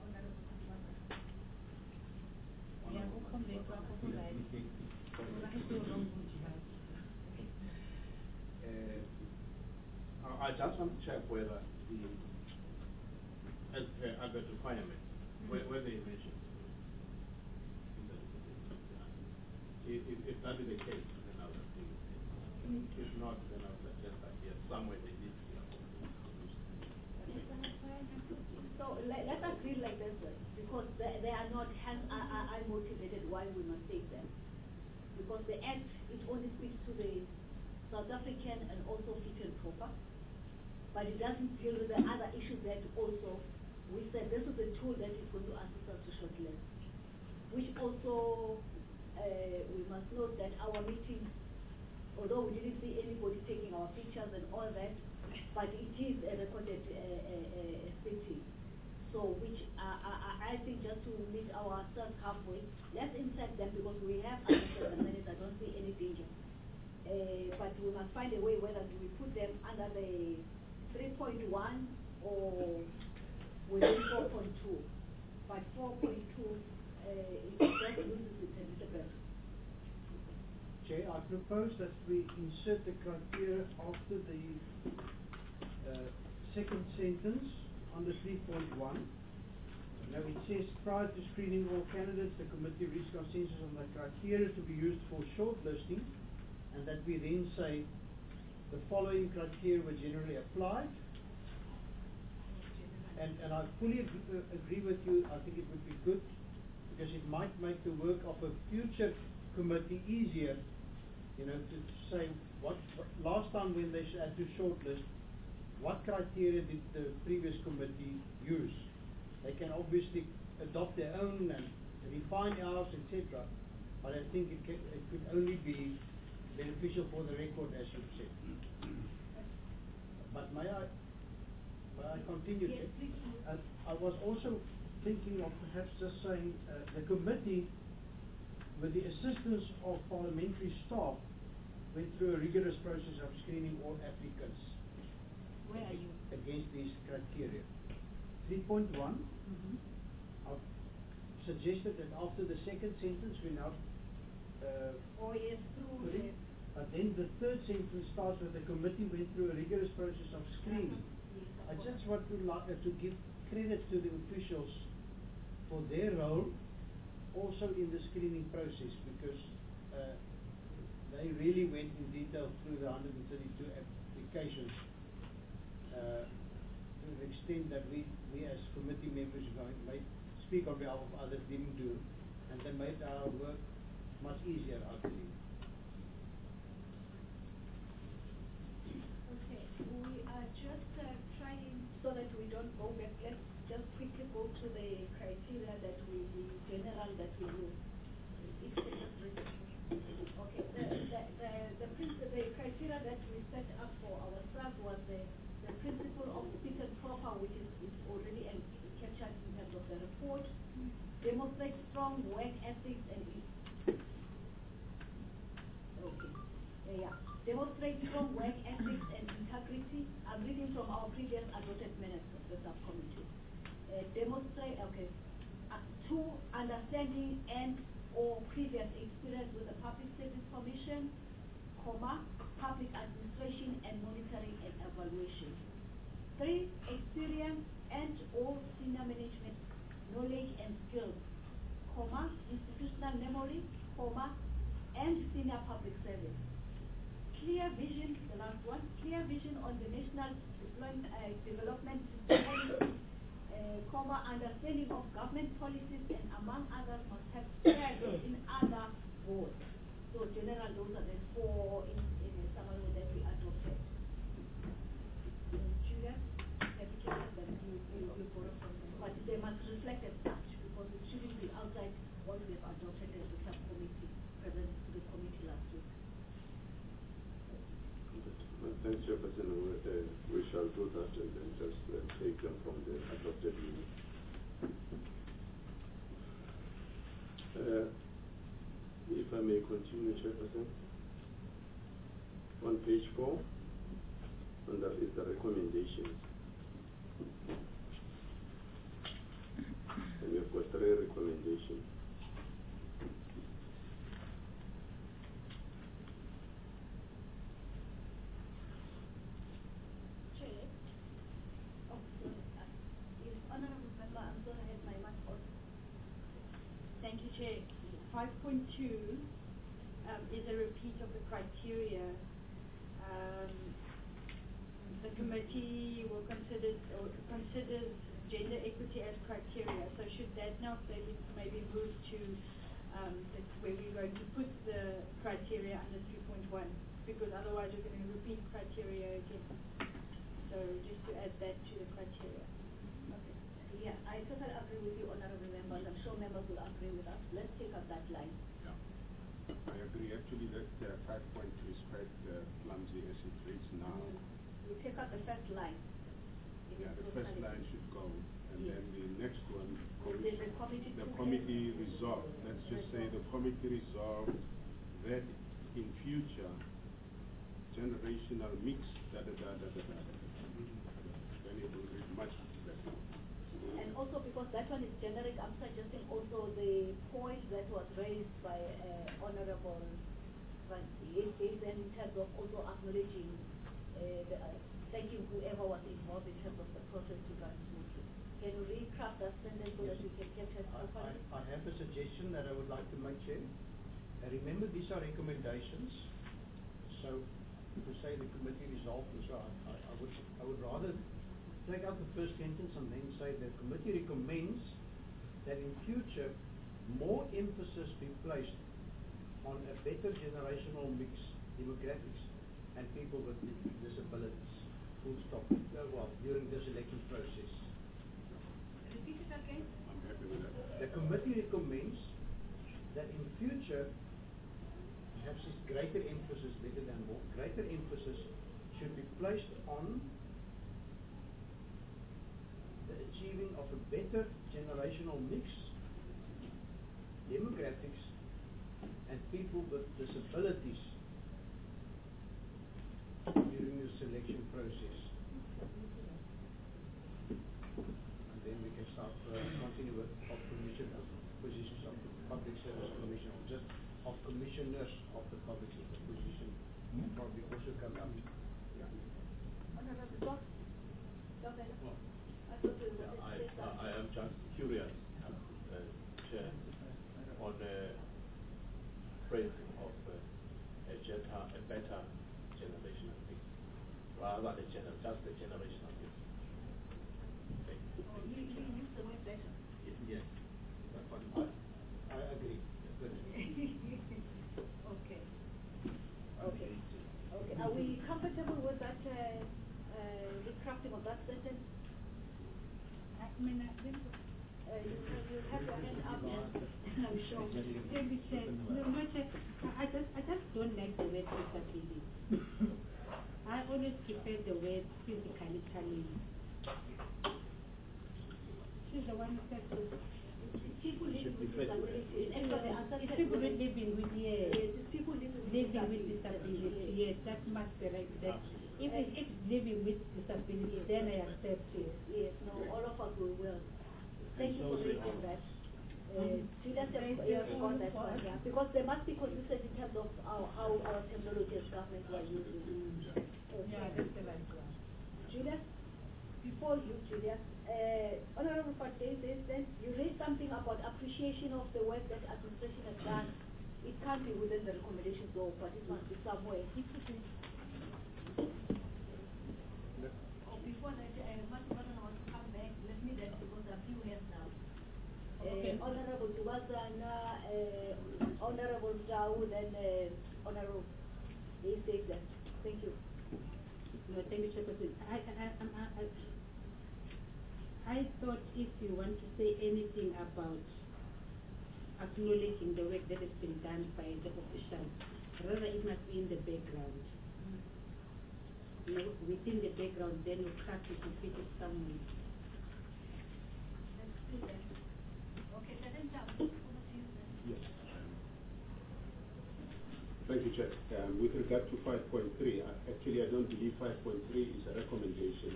I just want to check whether the as per other requirements, whether you mentioned if that is the case, then I would agree with it. If not, then I would suggest that yes, somewhere they need to be So let's agree like this, because they are not, hence I motivated why we must take them. Because the Act, it only speaks to the South African and also fit and proper, but it doesn't deal with the other issues that also, we said this is a tool that is going to assist us to shortlist, which also, we must note that our meetings, although we didn't see anybody taking our pictures and all that, but it is a recorded sitting. So which I think just to meet ourselves halfway, let's insert them because we have under 7 minutes, I don't see any danger. But we must find a way whether do we put them under the 3.1 or within 4.2. But 4.2 it just loses its significance. Chair, I propose that we insert the criteria after the second sentence under 3.1. Now it says, prior to screening all candidates, the committee reached consensus on the criteria to be used for shortlisting, and that we then say the following criteria were generally applied. And I fully agree with you. I think it would be good because it might make the work of a future committee easier, to say what last time when they had to shortlist, what criteria did the previous committee use? They can obviously adopt their own and refine ours, etc. But I think it could only be beneficial for the record, as you said. But may I continue? Yes, please. I was also thinking of perhaps just saying the committee, with the assistance of parliamentary staff, went through a rigorous process of screening all applicants. Where are you? Against these criteria. 3.1, I've suggested that after the second sentence we now Oh yes, through the... but then the third sentence starts with the committee went through a rigorous process of screening. Yes, I just want to give credit to the officials for their role also in the screening process, because they really went in detail through the 132 applications to the extent that we as committee members might speak on behalf of others didn't do, and they made our work much easier, I believe. Okay, we are just trying so that we don't go back. Let's just quickly go to the criteria that we use. If they just read it. Okay, the criteria that we set up for ourselves was the principle of fit and proper, which is already captured in terms of the report. Demonstrate strong work ethics and demonstrate strong work ethics and integrity. I'm reading from our previous adopted minutes of the subcommittee. Demonstrate, two, understanding and or previous experience with the Public Service Commission, public administration and monitoring and evaluation. 3, experience and or senior management knowledge and skills, institutional memory, and senior public service. Clear vision, the last one, clear vision on the national development system, understanding of government policies, and among others must have experience in other boards. So general, those are the 4 in the summary that we adopted. Julia, application that you borrow from them. But they must reflect as such, because it shouldn't be outside what we've adopted as the subcommittee, presented to the committee last week. Thanks, Chairperson. We shall do that and then just take them from the adopted unit. If I may continue, Chairperson. On page 4, and that is the recommendations. And we've got 3 recommendations. Thank you, Chair. 5.2 is a repeat of the criteria. The committee will considers gender equity as criteria. So should that now maybe move to where we're going to put the criteria under 3.1, because otherwise we're going to repeat criteria again. So just to add that to the criteria. Okay. Yeah, I totally agree with you, honorable members. I'm sure members will agree with us. Let's take up that line. Yeah, I agree. Actually, that 5.2 is quite clumsy as it reads now. We take up the first line. Yeah, the first line should go, and yes. then the next one, the committee resolve. Let's just say the committee resolve that in future generational mix then it will read much better. And also because that one is generic, I'm suggesting also the point that was raised by Honorable in terms of also acknowledging thanking whoever was involved in terms of the process to run smoothly. Can you recraft that sentence so that we can capture it properly? I have a suggestion that I would like to make, Chair. Remember, these are recommendations. So to say the committee resolved and so I would rather take out the first sentence and then say the committee recommends that in future more emphasis be placed on a better generational mix, demographics, and people with disabilities. Full stop. During this election process. Repeat it again. I'm happy with that. The committee recommends that in future, perhaps it's greater emphasis, better than more, greater emphasis should be placed on achieving of a better generational mix, demographics, and people with disabilities during the selection process. And then we can start continue with of commissioners, positions of the Public Service Commission, or just of commissioners of the public sector position. Probably also come up. Yeah. I am just curious, Chair, on the phrase of a better generational mix, rather than just the generational mix. You use the word better. Yes. I agree. Good. Okay. Okay. Okay. Are we comfortable with that, the crafting of that sentence? I mean, You have your hand up. I'm sure. Maybe said, no, not I just don't like the word disability. I always prefer the word physically challenged. She's the one who said so. People living with disabilities. It's people living with people living with disability. Yes, that must be right. That if it's living with disability, then I accept it. Yes, no, all of us will. Thank you for raising that. Julius, you have got that one, yeah. Because there must be consistency in terms of how our terminology as government are using. Okay. Yeah, that's the right one. Julius, before you, Julius, Honorable Fateh says that you raised something about appreciation of the work that administration has done. It can't be within the recommendations though, but it must be somewhere. Before that, Martin wants to come back. Let me then, because there are few hands now. Okay. Honorable Duwazana, Honorable Dawood, and Honorable Isega. Thank you. No, thank you, Chairperson. I thought if you want to say anything about acknowledging the work that has been done by the officials, rather it must be in the background. You know, within the background, then you craft it and fit it somewhere. Let's do that. Okay, then over to you then. Yes. Thank you, Chair. With regard to 5.3, actually I don't believe 5.3 is a recommendation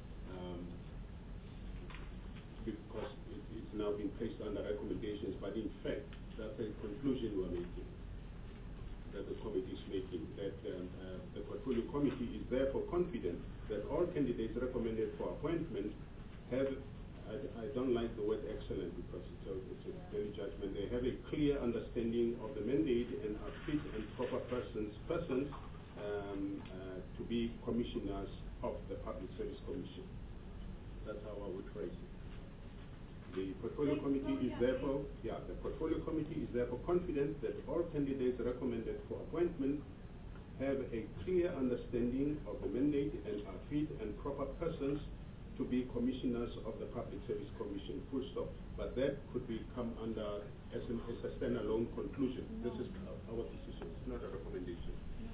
because it's now been placed under recommendations, but in fact that's a conclusion we're making, that the committee is making, that the portfolio committee is therefore confident that all candidates recommended for appointment have, I don't like the word excellent because it's a daily judgment, they have a clear understanding of the mandate and are fit and proper persons to be commissioners of the Public Service Commission. That's how I would phrase it. The portfolio committee is therefore, the portfolio committee is therefore confident that all candidates recommended for appointment have a clear understanding of the mandate and are fit and proper persons to be commissioners of the Public Service Commission, full stop. But that could come under as a standalone conclusion. This is our decision, it's not a recommendation.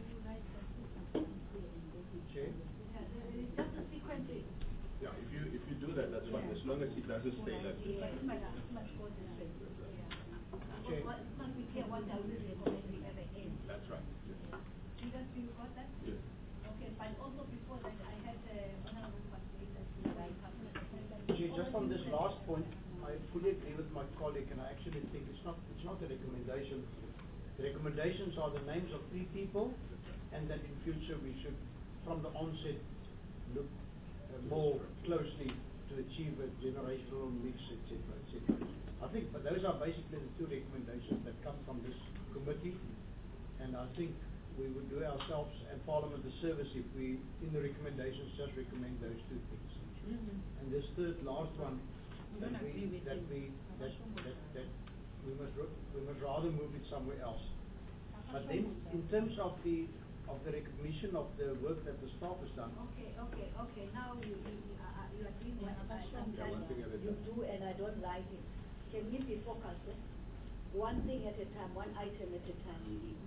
Chair? Just a sequencing. Yeah, if you do that, that's fine, as long as it doesn't stay like this. But it must go this way. Okay. It must be clear what are we recommending at the end. That's right. Julius, you got that? Yes. Okay, but also before that, I had Honorable Fateh that you like. Chair, just on this last point, I fully agree with my colleague, and I actually think it's not a recommendation. The recommendations are the names of 3 people, and that in future we should, from the onset, look more closely to achieve a generational mix, etc., etc. I think, but those are basically the 2 recommendations that come from this committee, and I think we would do ourselves and Parliament a service if we, in the recommendations, just recommend those 2 things. And this third last one, that we must rather move it somewhere else. But then, in terms of the recognition of the work that the staff has done. Okay. Now you are doing one at a time. You do, and I don't like it. Can we be focused? One thing at a time, one item at a time.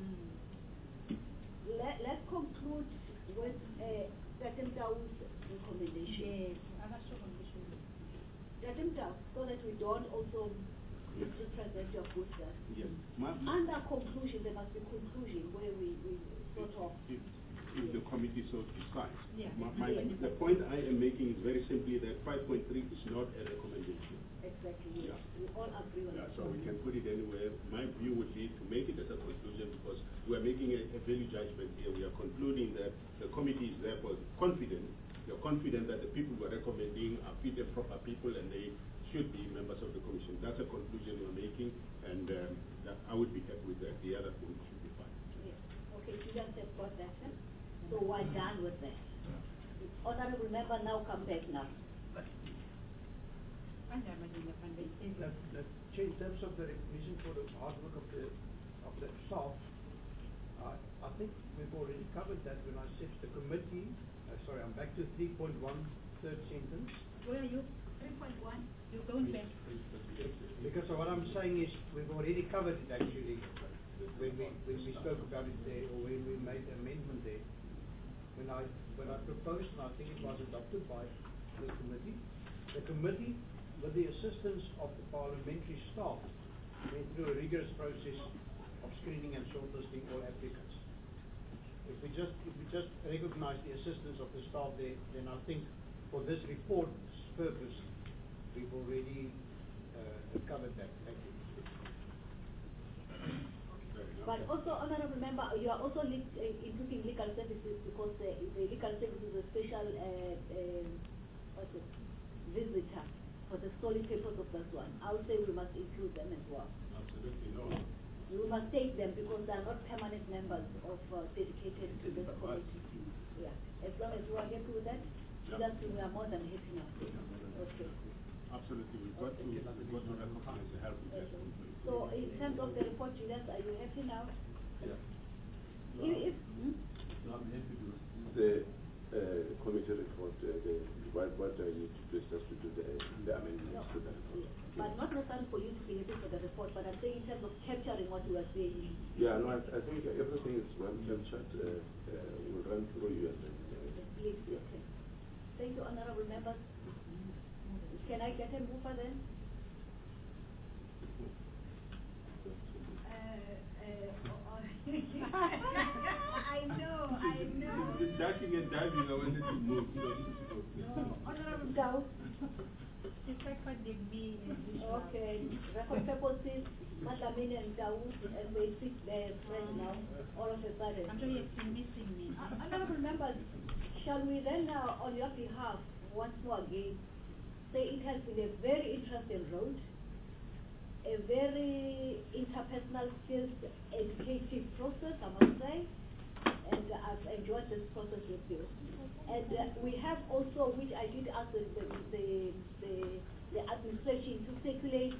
Let's conclude with Second Dawood's recommendation. Yes, let him down, so that we don't also misrepresent your good self. Yes. Under conclusion, there must be conclusion where we sort of. If the committee so decides. Yeah. The point I am making is very simply that 5.3 is not a recommendation. Exactly, yes. Yeah. We all agree on that. So we can put it anywhere. My view would be to make it as a conclusion, because we are making a value judgment here. We are concluding that the committee is therefore confident. You're confident that the people we are recommending are fit and proper people, and they should be members of the commission. That's a conclusion we're making, and I would be happy with that. The other thing should be fine. Yes. Okay, Julian has got that. So we're done with that. Honorable member, now come back now. Chair, in terms of the recognition for the hard work of the staff, I think we've already covered that when I said the committee. Sorry, I'm back to 3.1, third sentence. Where are you? 3.1. You're going back. Because what I'm saying is we've already covered it actually when we spoke about it there, or when we made the amendment there. When I proposed, and I think it was adopted by the committee, with the assistance of the parliamentary staff, went through a rigorous process of screening and shortlisting all applicants. If we just recognize the assistance of the staff there, then I think for this report's purpose, we've already covered that. Thank you. But also, honorable member, you are also including legal services, because the legal services is a special visitor for the solely purpose of this one. I would say we must include them as well. Absolutely, no. We must take them because they are not permanent members of dedicated to this committee. Yeah. As long as you are happy with that, Yeah. we are more than happy now. Okay. Absolutely, we've got to recognize the help with that. So in terms of the report, Julius, are you happy now? Yeah. The committee report, what I need to do is just to do the amendments to the report. But not necessarily for you to be happy for the report, but I'm saying in terms of capturing what you are saying. Yeah, no, I think everything is well captured. We'll run through you and then. Please, okay. Thank you, honorable members. Can I get a mover then? I know. The ducking and diving, I wanted to move. No, honorable Down. It's like what they mean. Okay. Record purposes, Madamine and Dawood, and they sit there, friends now, all of a sudden. I'm sure you've been missing me. Honorable members, shall we then on your behalf, once more again, say it has been a very interesting road, a very interpersonal skills educative process, I must say, and I've enjoyed this process with you. And we have also, which I did ask the administration to circulate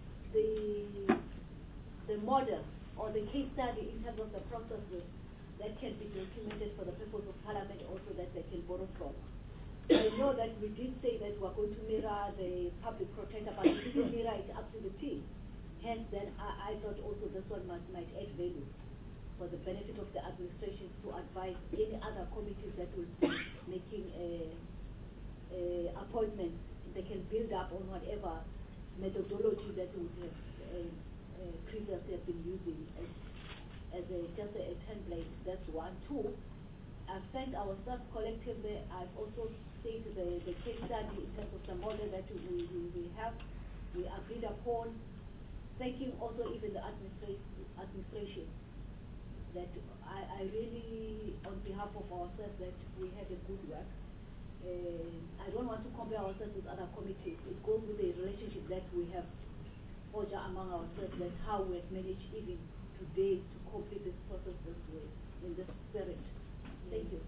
the model or the case study in terms of the processes that can be documented for the purpose of Parliament, also that they can borrow from. I know that we did say that we're going to mirror the public protector, but we didn't mirror it up to the T. Hence, then I thought also this one might add value for the benefit of the administration to advise any other committees that will be making appointments. They can build up on whatever methodology that would have previously have been using as just a template. That's one. Two, I've thanked our staff collectively. I've also stated the case study in terms of the model that we have, we agreed upon. Thanking also even the administration, that I really, on behalf of ourselves, that we had a good work. I don't want to compare ourselves with other committees. It goes with the relationship that we have forged among ourselves, that's how we have managed even today to complete this process this way, in this spirit. Thank you.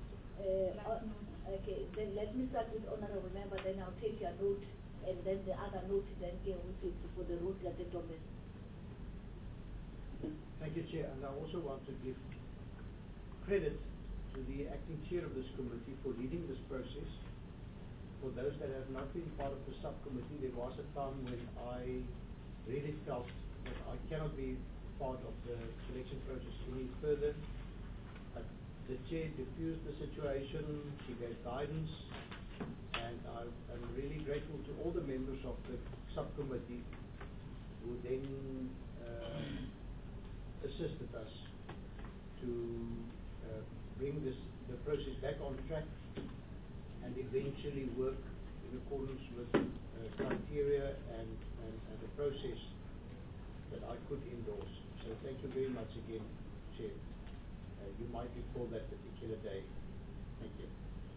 Okay, then let me start with honorable member, then I'll take your note, and then the other note then here with it for the road that they domain. Thank you, Chair, and I also want to give credit to the acting chair of this committee for leading this process. For those that have not been part of the subcommittee, there was a time when I really felt that I cannot be part of the selection process any further. But the chair diffused the situation, she gave guidance, and I'm really grateful to all the members of the subcommittee who then assisted us to bring the process back on track and eventually work in accordance with criteria and the process that I could endorse. So thank you very much again, Chair. You might recall that particular day. Thank you.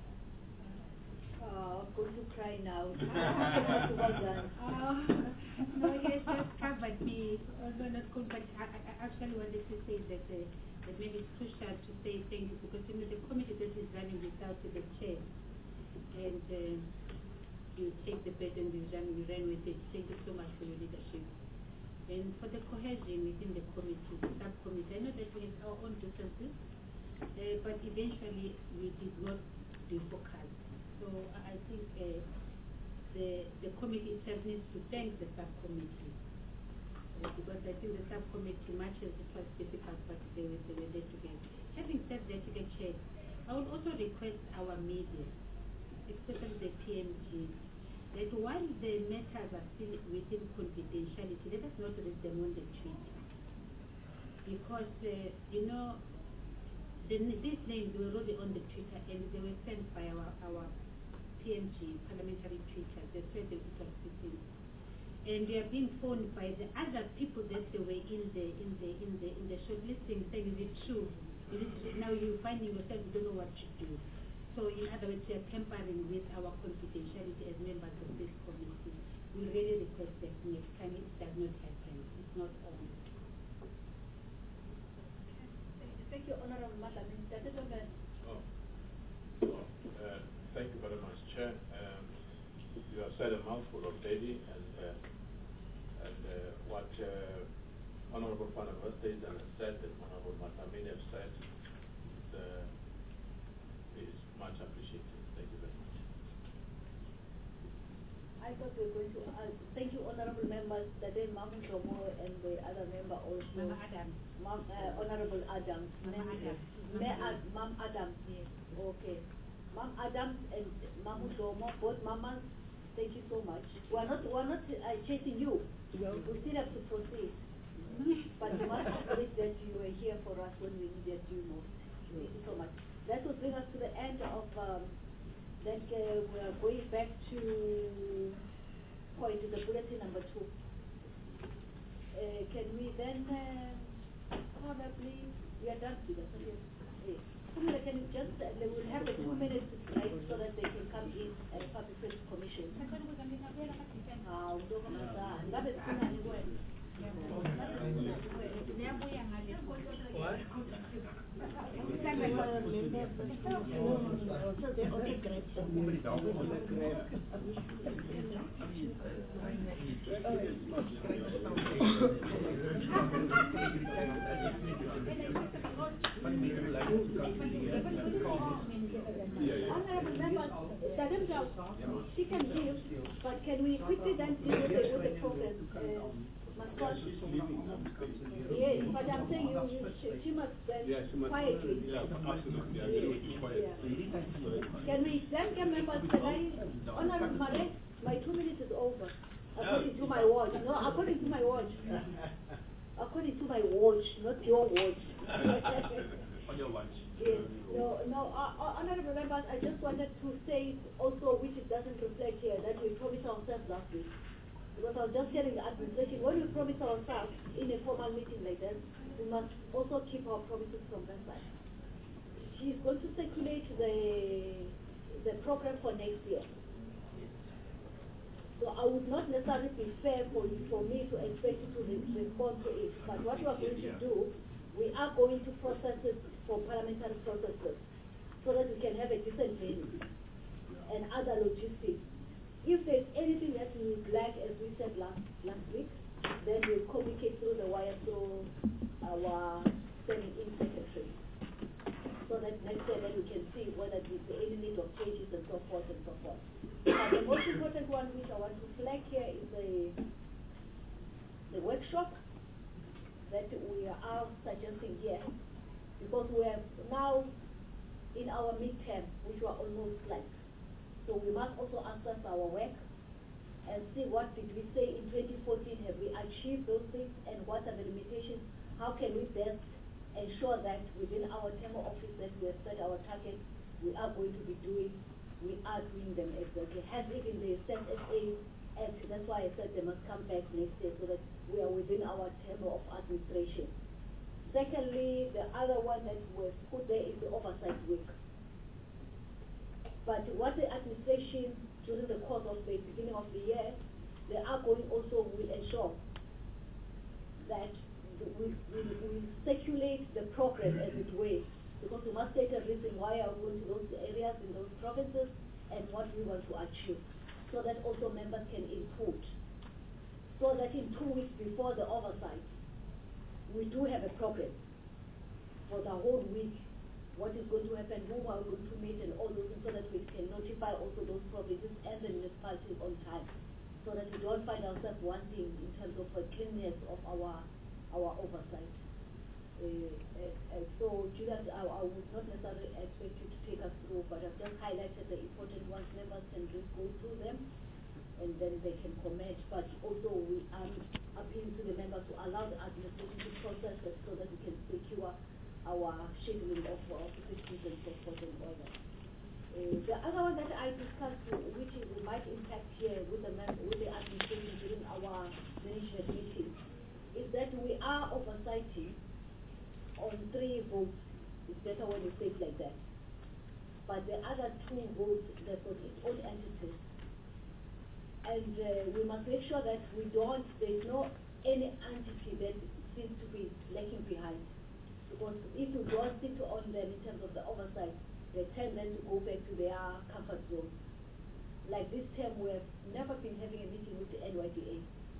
I'm going to cry now. Well done. No, yes, just covered me. No, not good, but I actually wanted to say that maybe it's crucial to say thank you because the committee that is running without the chair, and you take the burden, you run with it. Thank you so much for your leadership. And for the cohesion within the committee, the subcommittee, I know that we have our own differences, but eventually we did not defocus. So I think the committee itself needs to thank the subcommittee because I think the subcommittee, much as it was difficult, but they were there together. Having said that, the chair, I would also request our media, especially the PMG, that while the matters are still within confidentiality, let us not read them on the Twitter. Because, these names were already on the Twitter and they were sent by our PMG, parliamentary Twitter. They said that it was sitting. And they are being phoned by the other people that they were in the shortlisting saying, is it true? Now you're finding yourself, you don't know what to do. So in other words, they are tampering with our confidentiality as members of this committee. We really request that next time it does not happen. It's not on. Thank you, Honorable Madam Minister. Thank you very much, Chair. You have said a mouthful already, and what Honorable Panama State and said, and Honorable Matamini have said, is much appreciated. Thank you very much. I thought we were going to thank you, honorable members, that then Mama Jomo and the other member also. Mama Adams. Honorable Adams. Ma'am Adams. Yes. Okay. Ma'am Adams and Mama Jomo, both mamas, thank you so much. We're not chasing you. No. We still have to proceed. But you must acknowledge that you were here for us when we needed you most. Thank you so much. That will bring us to the end of we are going back to the bulletin number 2. Can we then probably, we are done with the can you just, they will have a 2 minutes break so that they can come in at the Public Service Commission. Honorable members, she can give, but can we quickly then deal with the progress? Yes, but I'm saying she must quietly. Yeah, absolutely. I agree with you quietly. Can we then get members, Honorable Mare, my 2 minutes is over. According to my watch. No, according to my watch. According to my watch, not your watch. On your watch. Yes. No, honorable members, I just wanted to say also, which it doesn't reflect here, that we promised ourselves last week. Because I was just telling the administration, when we promise ourselves in a formal meeting like that, we must also keep our promises from that side. She is going to circulate the program for next year. So I would not necessarily be fair for me to expect you to respond to it. But what we are going to do, we are going to process it for parliamentary processes so that we can have a decent venue and other logistics. If there's anything that we would like, as we said last week, then we'll communicate through the wire to our sending-in secretary so that next year then we can see whether there's any need of changes and so forth and so forth. But the most important one which I want to flag here is the workshop that we are suggesting here, because we are now in our midterm, which we are almost like. So we must also assess our work and see what did we say in 2014, have we achieved those things, and what are the limitations, how can we best ensure that within our term of office that we have set our targets, we are going to be doing, we are doing them exactly. Hence even the SET-SA Act, that's why I said they must come back next year so that we are within our term of administration. Secondly, the other one that was put there is the oversight week. But what the administration during the course of the beginning of the year, they are going also will ensure that we circulate the progress as it were, because we must take a reason why are we going to those areas in those provinces and what we want to achieve, so that also members can input, so that in 2 weeks before the oversight, we do have a program for the whole week, what is going to happen, who are going to meet, and all those things, so that we can notify also those provinces and the municipalities on time, so that we don't find ourselves wanting in terms of the cleanness of our oversight. So, Julius, I would not necessarily expect you to take us through, but I've just highlighted the important ones. Members can just go through them, and then they can comment. But also, we are appealing to the members to allow the administration to process it so that we can secure our scheduling of offices and so forth and all that. The other one that I discussed, which might impact here with the administration during our management meeting, is that we are oversighting on 3 votes. It's better when you say it like that. But the other 2 votes, they've got its own entities. And we must make sure that there's no any entity that seems to be lagging behind. Because if we don't stick on them in terms of the oversight, they tend then to go back to their comfort zone. Like this term, we have never been having a meeting with the NYDA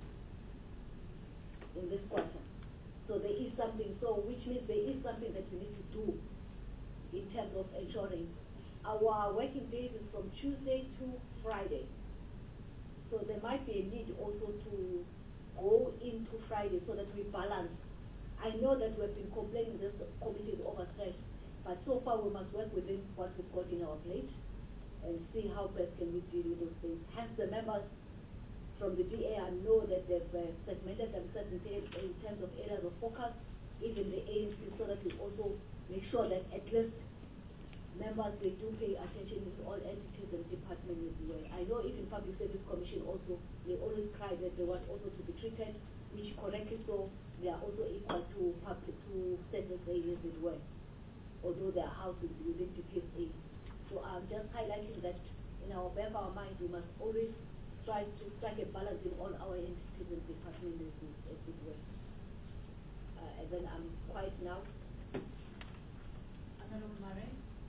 in this quarter. So there is something, which means there is something that we need to do in terms of ensuring our working days is from Tuesday to Friday. So there might be a need also to go into Friday so that we balance. I know that we've been complaining this committee is overstretched, but so far we must work within what we've got in our plate and see how best can we deal with those things. Hence the members from the DA I know that they've segmented themselves in terms of areas of focus, even the ANC, so that we also make sure that at least members, they do pay attention to all entities and departments as well. I know even Public Service Commission also, they always cry that they want also to be treated, which correctly so, they are also equal to census areas as well, although their house is within the PSA. So I'm just highlighting that in our back of our mind, we must always try to strike a balance in all our entities and departments as it were. And then I'm quiet now. Honorable Murray.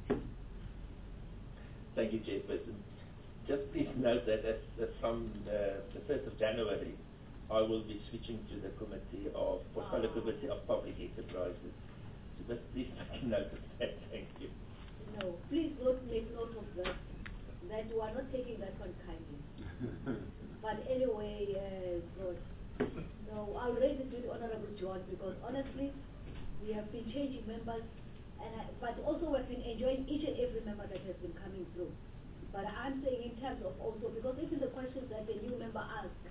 Thank you, Chairperson. Just please note that as from the 1st of January, I will be switching to the Portfolio Committee of Public Enterprises. So just please make note of that. Thank you. No, please don't make note of that you are not taking that one kindly. But anyway, God, no, I'll raise it with Honorable John, because honestly, we have been changing members, but also we've been enjoying each and every member that has been coming through. But I'm saying in terms of also, because even the questions that the new member asks,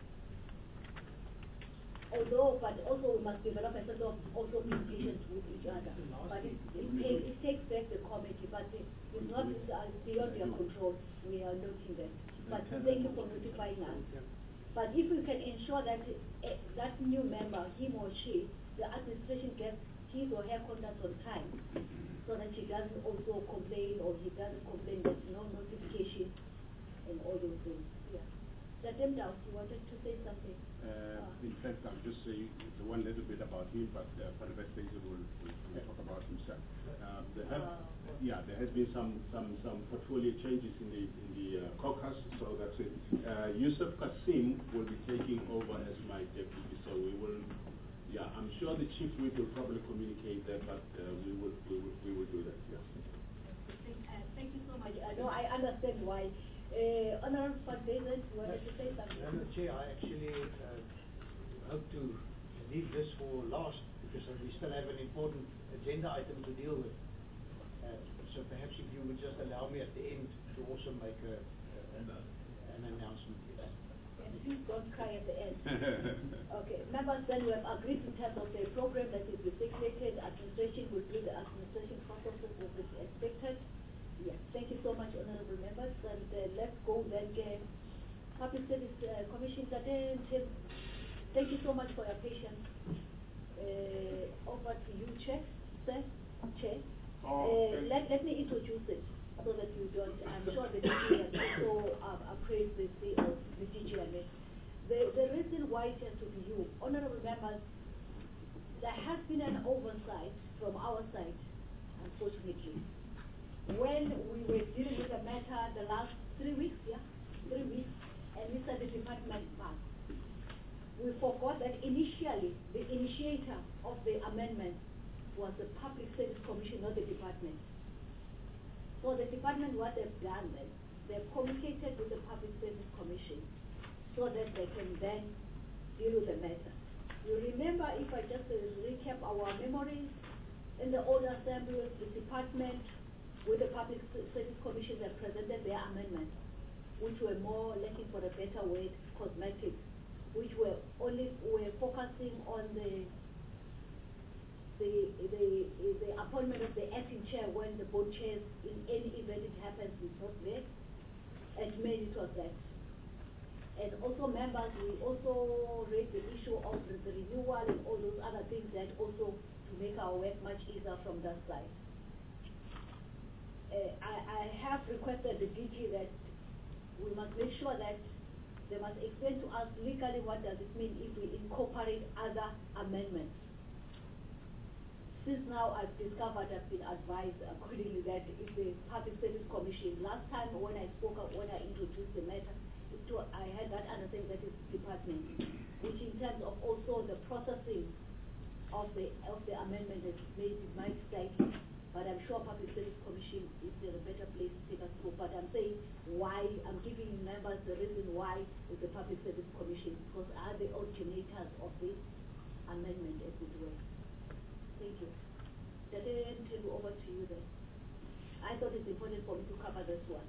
but also we must develop a sort of also communications with each other. But it takes back the committee, but it's not beyond their control. We are noting that. But thank you for notifying us. But if we can ensure that that new member, him or she, the administration gets his or her contact on time, so that she doesn't also complain, or he doesn't complain that no notification and all those things. Yeah. Madam Dow, you wanted to say something? In fact, I'll just say the one little bit about him, but for the rest things will talk about himself. There has been some portfolio changes in the caucus, so that's it. Yusuf Kasim will be taking over as my deputy, so we will. Yeah, I'm sure the chief whip will probably communicate that, but we will do that. Yeah. Thank you so much. No, I understand why. Honorable President, you wanted to say something? Madam Chair, I actually hope to leave this for last, because we still have an important agenda item to deal with. So perhaps if you would just allow me at the end to also make an announcement. And please don't cry at the end. Okay, members, then we have agreed in terms of the program that is circulated. Administration will do the administration processes as is expected. Yes, thank you so much, honorable members. And let's go then. Public Service Commission, thank you so much for your patience. Over to you, Chair. Sir, Chair. Let me introduce it so that you don't. I'm sure the DG has also appraised the DG. The reason why it has to be you, honorable members, there has been an oversight from our side, unfortunately. When we were dealing with the matter the last 3 weeks, and we said the department passed. We forgot that initially the initiator of the amendment was the Public Service Commission, not the department. So the department, what they've done then, they've communicated with the Public Service Commission so that they can then deal with the matter. You remember, if I just recap our memories, in the old assembly, the department with the Public Service Commission, they presented their amendments, which were more, looking for a better word, cosmetic, which were focusing on the appointment of the acting chair when the board chairs, in any event it happens, is not there, and mainly it was that. And also, members, we also raised the issue of the renewal and all those other things that also to make our work much easier from that side. I have requested the DG that we must make sure that they must explain to us legally what does it mean if we incorporate other amendments. Since now I've discovered, I've been advised accordingly that if the Public Service Commission, last time when I introduced the matter, I had that understanding that is department, which in terms of also the processing of the amendment that made it might slightly. But I'm sure Public Service Commission is a better place to take us through. But I'm saying why, I'm giving members the reason why is the Public Service Commission, because are the originators of this amendment as it were. Thank you. Then turn over to you then. I thought it's important for me to cover this one.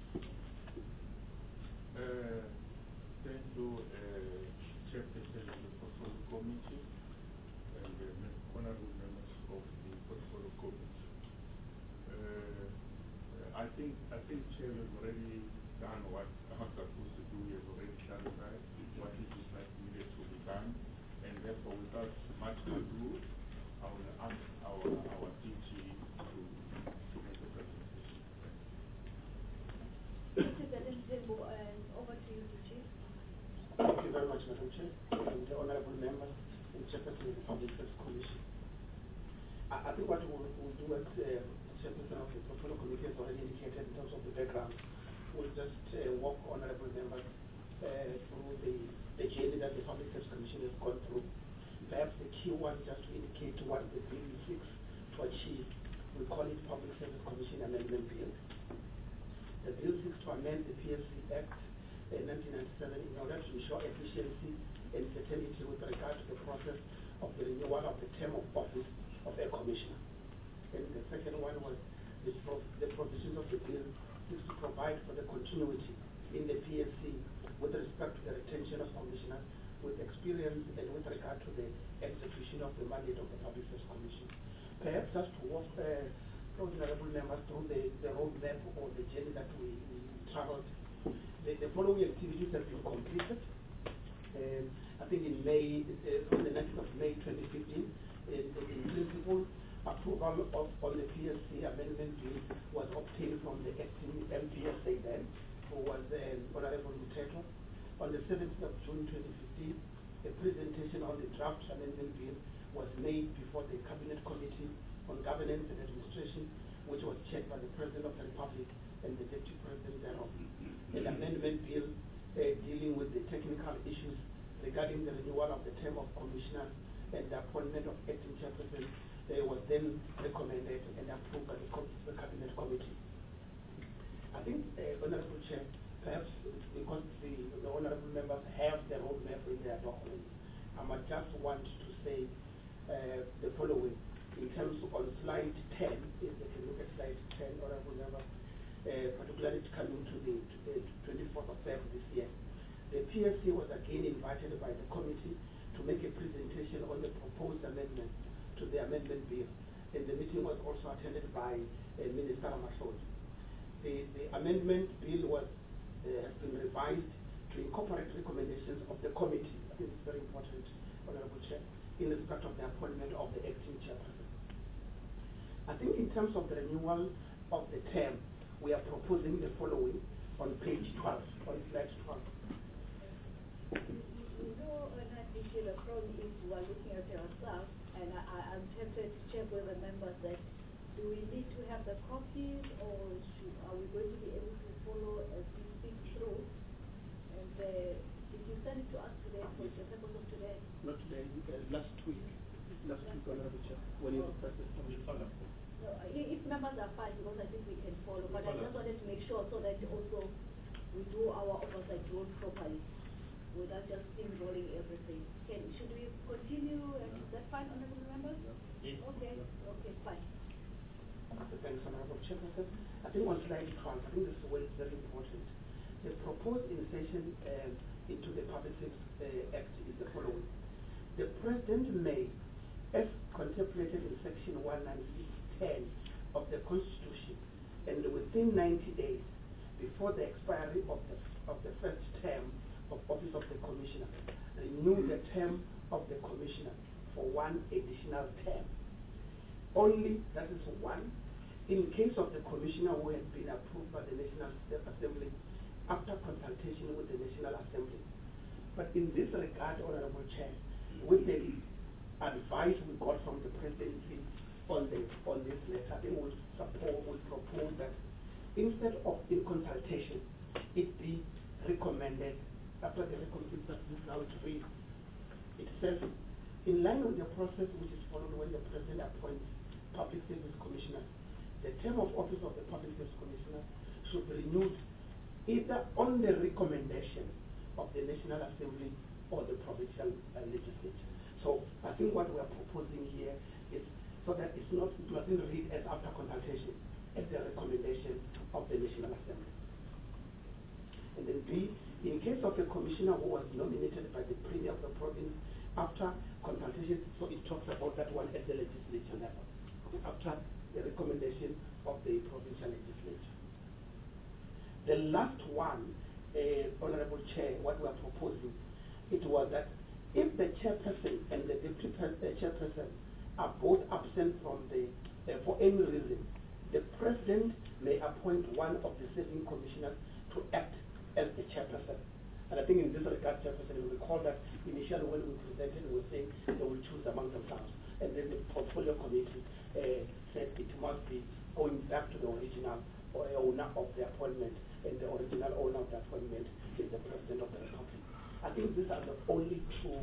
Thank you, Chairperson of the Portfolio Committee and the honorable members of the Portfolio Committee. I think Chair has already done what I was supposed to do. He has already clarified what it is that needed to be done, and therefore, without much ado, I will ask our DG to make the presentation. Over to you, DG. Thank you very much, Madam Chair, and the honorable members and Chairperson of the Public Service Commission. I think what we'll do as Chairperson of the Portfolio Committee has already indicated in terms of the background. We'll just walk honorable members through the journey that the Public Service Commission has gone through. Perhaps the key one, just to indicate what the bill seeks to achieve, we call it Public Service Commission Amendment Bill. The bill seeks to amend the PSC Act 1997 in order to ensure efficiency and certainty with regard to the process of the renewal of the term of office of a commissioner. And the second one was the provisions of the bill seeks to provide for the continuity in the PSC with respect to the retention of commissioners with experience and with regard to the execution of the mandate of the Public Service Commission. Perhaps just to walk honorable members through the roadmap or the journey that we traveled. The following activities have been completed. I think in May, from the 9th of May 2015, in principle, approval on the PSC amendment bill was obtained from the acting MPSA then, who was Honorable Muteko. On the 7th of June 2015, a presentation on the draft amendment bill was made before the Cabinet Committee on Governance and Administration, which was chaired by the President of the Republic and the Deputy President thereof. An amendment bill dealing with the technical issues regarding the renewal of the term of commissioners and the appointment of acting chairperson was then recommended and approved by the Cabinet Committee. I think, Honorable Chair, perhaps because the honorable members have the roadmap in their document, I might just want to say the following. In terms on slide 10, if they can look at slide 10, honorable members, particularly coming to the 24th of February this year. The PSC was again invited by the committee to make a presentation on the proposed amendment to the amendment bill, and the meeting was also attended by Minister Ramashodi. The amendment bill has been revised to incorporate recommendations of the committee. I think it's very important, Honorable Chair, in respect of the appointment of the acting chairperson. I think in terms of the renewal of the term, we are proposing the following on page 12, on slide 12. You know, the problem is we are looking at ourselves, and I'm tempted to check with the members that do we need to have the copies, or are we going to be able to follow as we speak through? And did you send it to us today for the purpose of today? Not today, last week. Last week, Honorable Chair, when you requested from the follow. No, if members are fine, because I think we can follow, but I just wanted to make sure so that also we do our oversight work properly, without just steamrolling everything. Should we continue? Is that fine, honorable members? Yes. Okay, okay, fine. Thanks, Honorable Chairperson. I think on slide 12, I think this is very important. The proposed insertion into the Public Service Act is the following. The President may, as contemplated in Section 196(10) of the Constitution, and within 90 days before the expiry of the first term of office of the Commissioner, renew the term of the Commissioner for one additional term. Only, that is one, in case of the Commissioner who has been approved by the National Assembly after consultation with the National Assembly. But in this regard, Honorable Chair, with the advice we got from the Presidency on this letter, they would propose that instead of in consultation, it be recommended, after the recommendation that is now to read, it says, in line with the process which is followed when the President appoints Public Service Commissioners, the term of office of the Public Service Commissioner should be renewed either on the recommendation of the National Assembly or the provincial legislature. So I think what we are proposing here is so that it doesn't read as after consultation, at the recommendation of the National Assembly. And then B, in case of a commissioner who was nominated by the Premier of the province after consultation, so it talks about that one at the legislature level, after the recommendation of the provincial legislature. The last one, Honorable Chair, what we are proposing, it was that if the chairperson and the deputy chairperson are both absent from for any reason, the President may appoint one of the serving commissioners to act as the chairperson. And I think in this regard, Chairperson, you recall that initially when we presented, we were saying they will choose among themselves. And then the portfolio committee said it must be going back to the original owner of the appointment, and the original owner of the appointment is the President of the Republic. I think these are the only two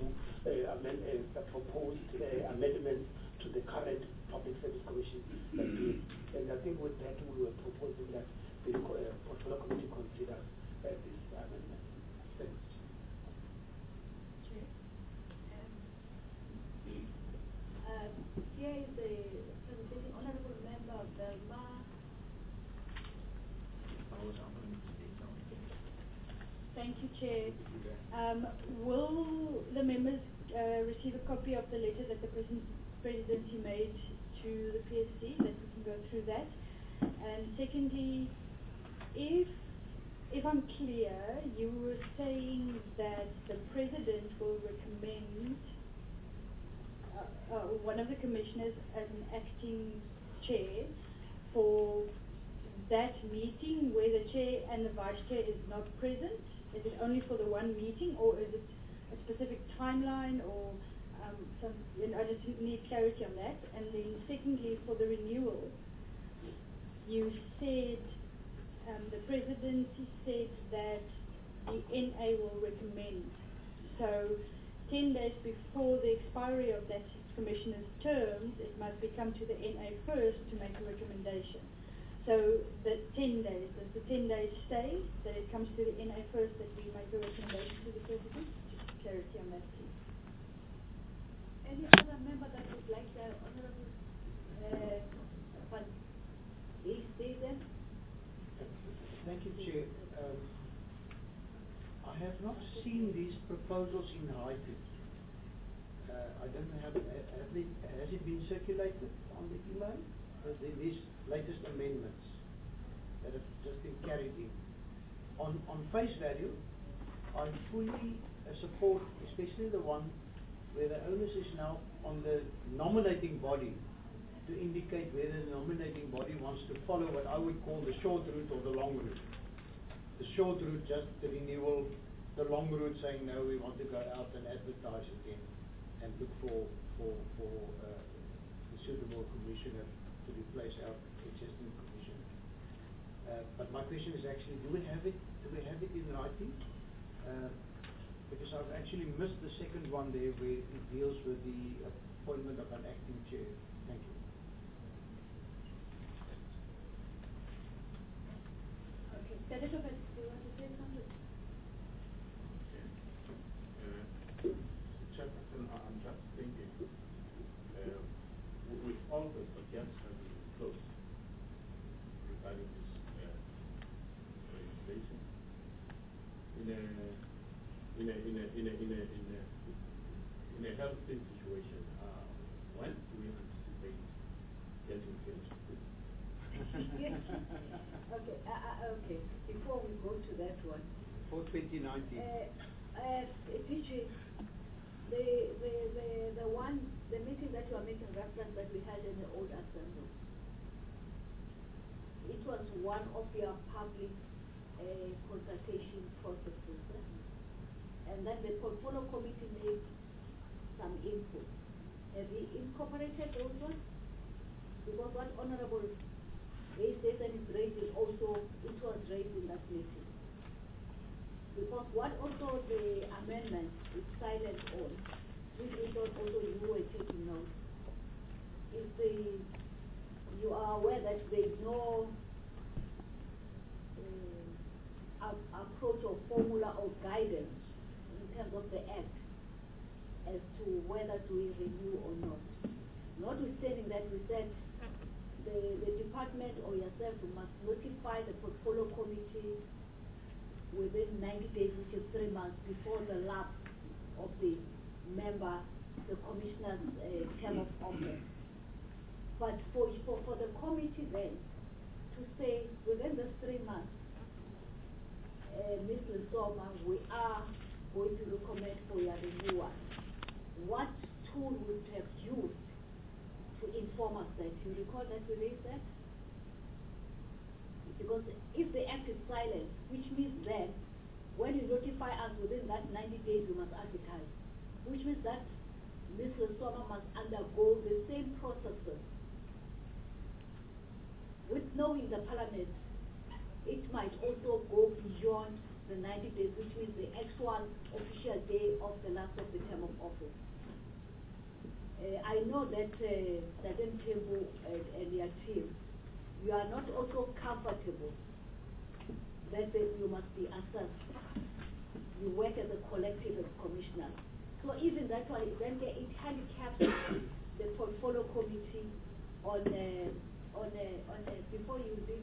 proposed amendments to the current Public Service Commission. And I think with that we were proposing that the portfolio committee consider this amendment. Thanks. Here is the presentation. Honorable Member Belma. Thank you, Chair. Will the members receive a copy of the letter that the Presidency made to the PSC, that we can go through that? And secondly, if I'm clear, you were saying that the President will recommend one of the commissioners as an acting chair for that meeting where the chair and the vice chair is not present. Is it only for the one meeting, or is it a specific timeline, or some? I just need clarity on that. And then secondly, for the renewal, you said the Presidency said that the NA will recommend. So 10 days before the expiry of that commissioner's terms, it must become to the NA first to make a recommendation. So the 10 days, does the 10 days stay, that it comes to the NA first, that we make a recommendation to the President? Just clarity on that, please. Any other member that would like the Honorable but is there then? Thank you, Chair. I have not seen these proposals in writing. I don't know, has it been circulated on the email? These latest amendments that have just been carried in. On face value, I fully support, especially the one where the onus is now on the nominating body to indicate whether the nominating body wants to follow what I would call the short route or the long route. The short route, just the renewal; the long route saying, no, we want to go out and advertise again and look for the suitable commissioner to replace our existing commissioner. But my question is actually, do we have it in writing? Because I've actually missed the second one there where it deals with the appointment of an acting chair. Thank you. Okay, Senator, do you want to say something? Chairperson, I'm just thinking, with all the suggestions have been closed regarding this legislation, in a healthy situation, when do we anticipate getting finished? Okay, okay. Before we go to that one. For 2019. DJ, the meeting that you are making reference that we had in the old assembly, it was one of your public consultation processes, and then the portfolio committee made some input. Have you incorporated those ones? Because what Honorable Ray says and is raised is also, it was raised in that meeting. Because what also the amendment is silent on, which we thought also you were taking note, is you are aware that there is no approach or formula or guidance in terms of the act as to whether to renew or not. Notwithstanding that, we said the department or yourself must notify the portfolio committee within 90 days, which is 3 months, before the lapse of the member, the commissioner's term of office. But for the committee then to say within the 3 months, Ms. Lesoma, we are going to recommend for your renewal. What tool would have used to inform us that? You recall that we raised that? Because if the act is silent, which means then when you notify us within that 90 days, you must advertise, which means that Ms. Lesoma must undergo the same processes. With knowing the parliament, it might also go beyond the 90 days, which means the actual official day of the last of the term of office. I know that Sergeant Tembu and your team, you are not also comfortable that you must be assessed. You work as a collective as commissioner. So even that one, then it handicaps the portfolio committee on before you leave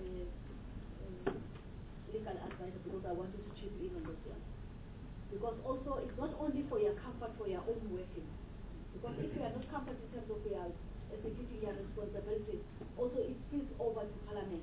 legal advice, because I wanted to chip in on this one. Because also it's not only for your comfort, for your own working. Because if you are not comfortable in terms of your executing your responsibilities, also it spills over to Parliament.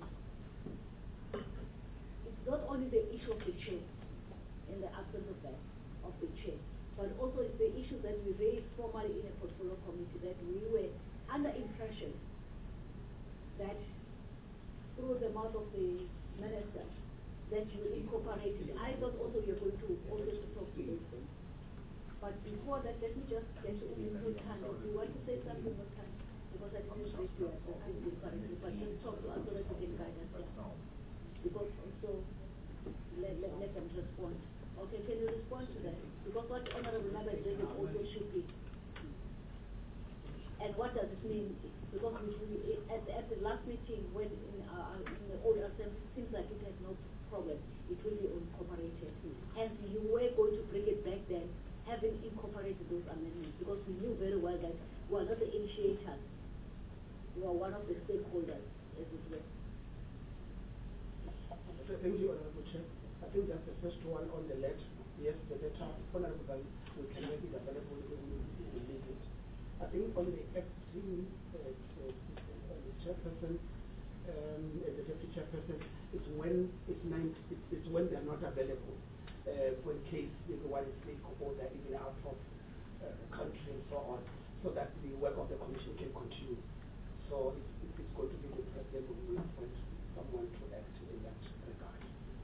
It's not only the issue of the chair, in the absence of that, of the chair, but also it's the issue that we raised formally in a portfolio committee, that we were under impression that through the mouth of the minister, that you incorporated. I thought also you were going to also talk to those things. But before that, let me just get to include Tando. Do you want to say something more time? Because I didn't raise you as correctly, but just talk to us so that we can guide us. Because also, let them respond. Okay, can you respond to that? Because what Honorable Member David also should be. And what does it mean? Because at the last meeting, when in the old assembly, it seems like it has no problem. It will be incorporated. Hence, you were going to bring it back then, having incorporated those amendments, because we knew very well that we are not the initiators. We are one of the stakeholders, as it were. Thank you, Honorable Chair. I think that's the first one on the letter. Yes, the letter, Honorable Bali, we can make it available when we release it. I think on the acting the chairperson and the deputy chairperson, it's when it's when they're not available. For in case everyone is sick or they're even out of the country and so on, so that the work of the commission can continue. So it's going to be the president who will appoint someone to act in that regard.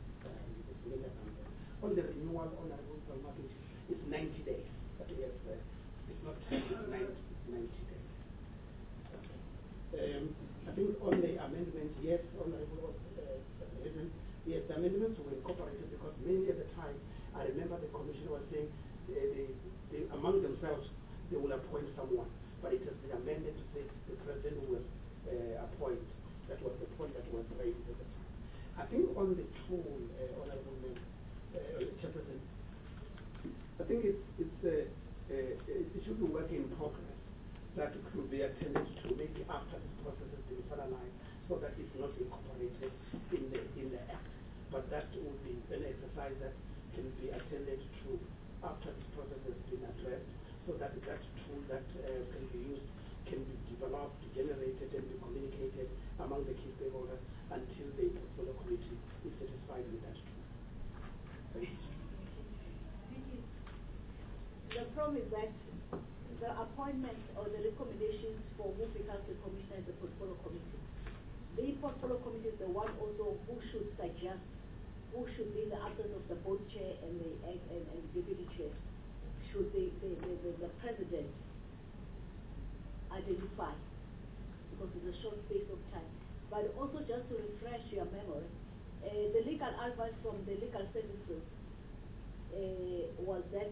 On the renewal, Honorable Palmaki, it's 90 days. But yes, it's not 10, it's 90 days. Okay. I think on the amendments, yes, Honorable President, yes, the amendments were incorporated because many at the time, I remember the commission was saying they among themselves, they will appoint someone. But it has been amended to say the president will appoint. That was the point that was raised at the time. I think on the tool, Honorable Chairperson, I think it should be work in progress that could be attended to maybe after this process has been finalized, so that it's not incorporated in the act. But that would be an exercise that can be attended to after this process has been addressed, so that that tool that can be used can be developed, generated, and be communicated among the key stakeholders until the portfolio committee is satisfied with that tool. Thank you. The problem is that the appointments or the recommendations for who becomes the commissioner is the portfolio committee. The portfolio committee is the one also who should suggest who should be the absence of the board chair and the deputy chair. Should the president identify, because it's a short space of time. But also just to refresh your memory, the legal advice from the legal services was that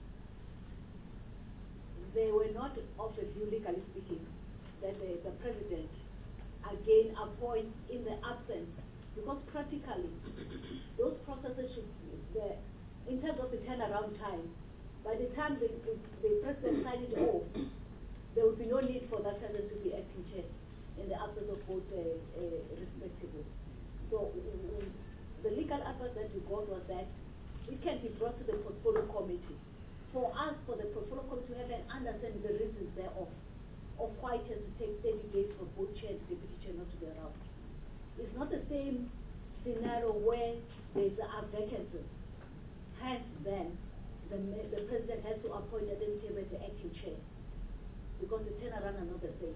they were not of the view, legally speaking, that the president again appoints in the absence, because practically those processes should, in terms of the turnaround time, by the time the president signs it off, there will be no need for that person to be acting chair in the absence of both respectively. So the legal advice that we got was that it can be brought to the portfolio committee. For us, for the portfolio committee to have an understanding the reasons thereof, of why it has to take 30 days for both chair and deputy chair not to be around. It's not the same scenario where there's a vacancy. Hence then, the president has to appoint a deputy chair as the acting chair, because the turnaround are not the same.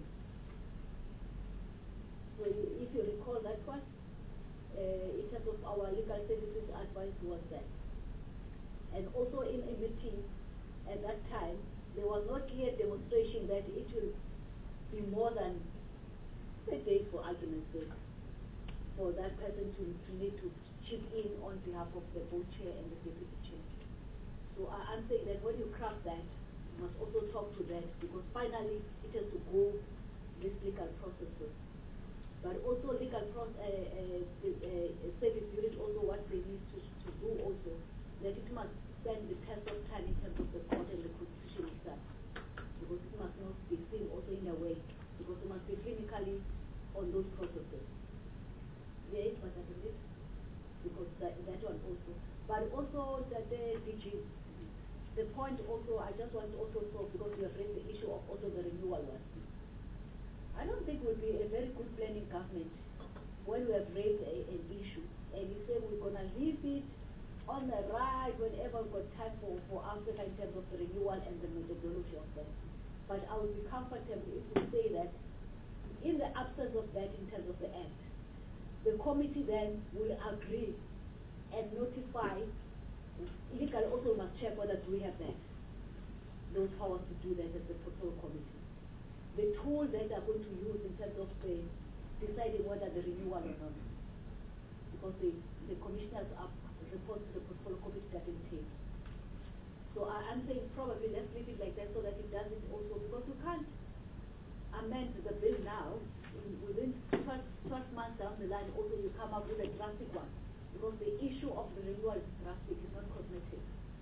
So if you recall that one, in terms of our legal services advice was that. And also in a meeting at that time, there was no clear demonstration that it will be more than 3 days for argument's sake, for that person to need to chip in on behalf of the board chair and the deputy chair. So I'm saying that when you craft that, you must also talk to that, because finally it has to go these legal processes. But also legal service unit also what they need to do also, that it must stand the test of time in terms of the court and the constitution itself. Because it must not be seen also in a way, because it must be clinically on those processes. Yes, but I believe, because that one also. But also that the point also, I just want to also talk, because you have raised the issue of also the renewal one. I don't think it would be a very good planning government when we have raised an issue and you say we're going to leave it on the right whenever we've got time for Africa in terms of the renewal and the methodology of that. But I would be comfortable if we say that in the absence of that in terms of the act, the committee then will agree and notify, legally also must check whether we have that, those powers to do that as the portfolio committee. The tool that they're going to use in terms of deciding whether the renewal or not. Because the commissioners are report to the portfolio committee doesn't take. So I'm saying probably let's leave it like that so that it doesn't also, because you can't amend the bill now, within 12 months down the line also you come up with a drastic one. Because the issue of the renewal is drastic, it's not cosmetic.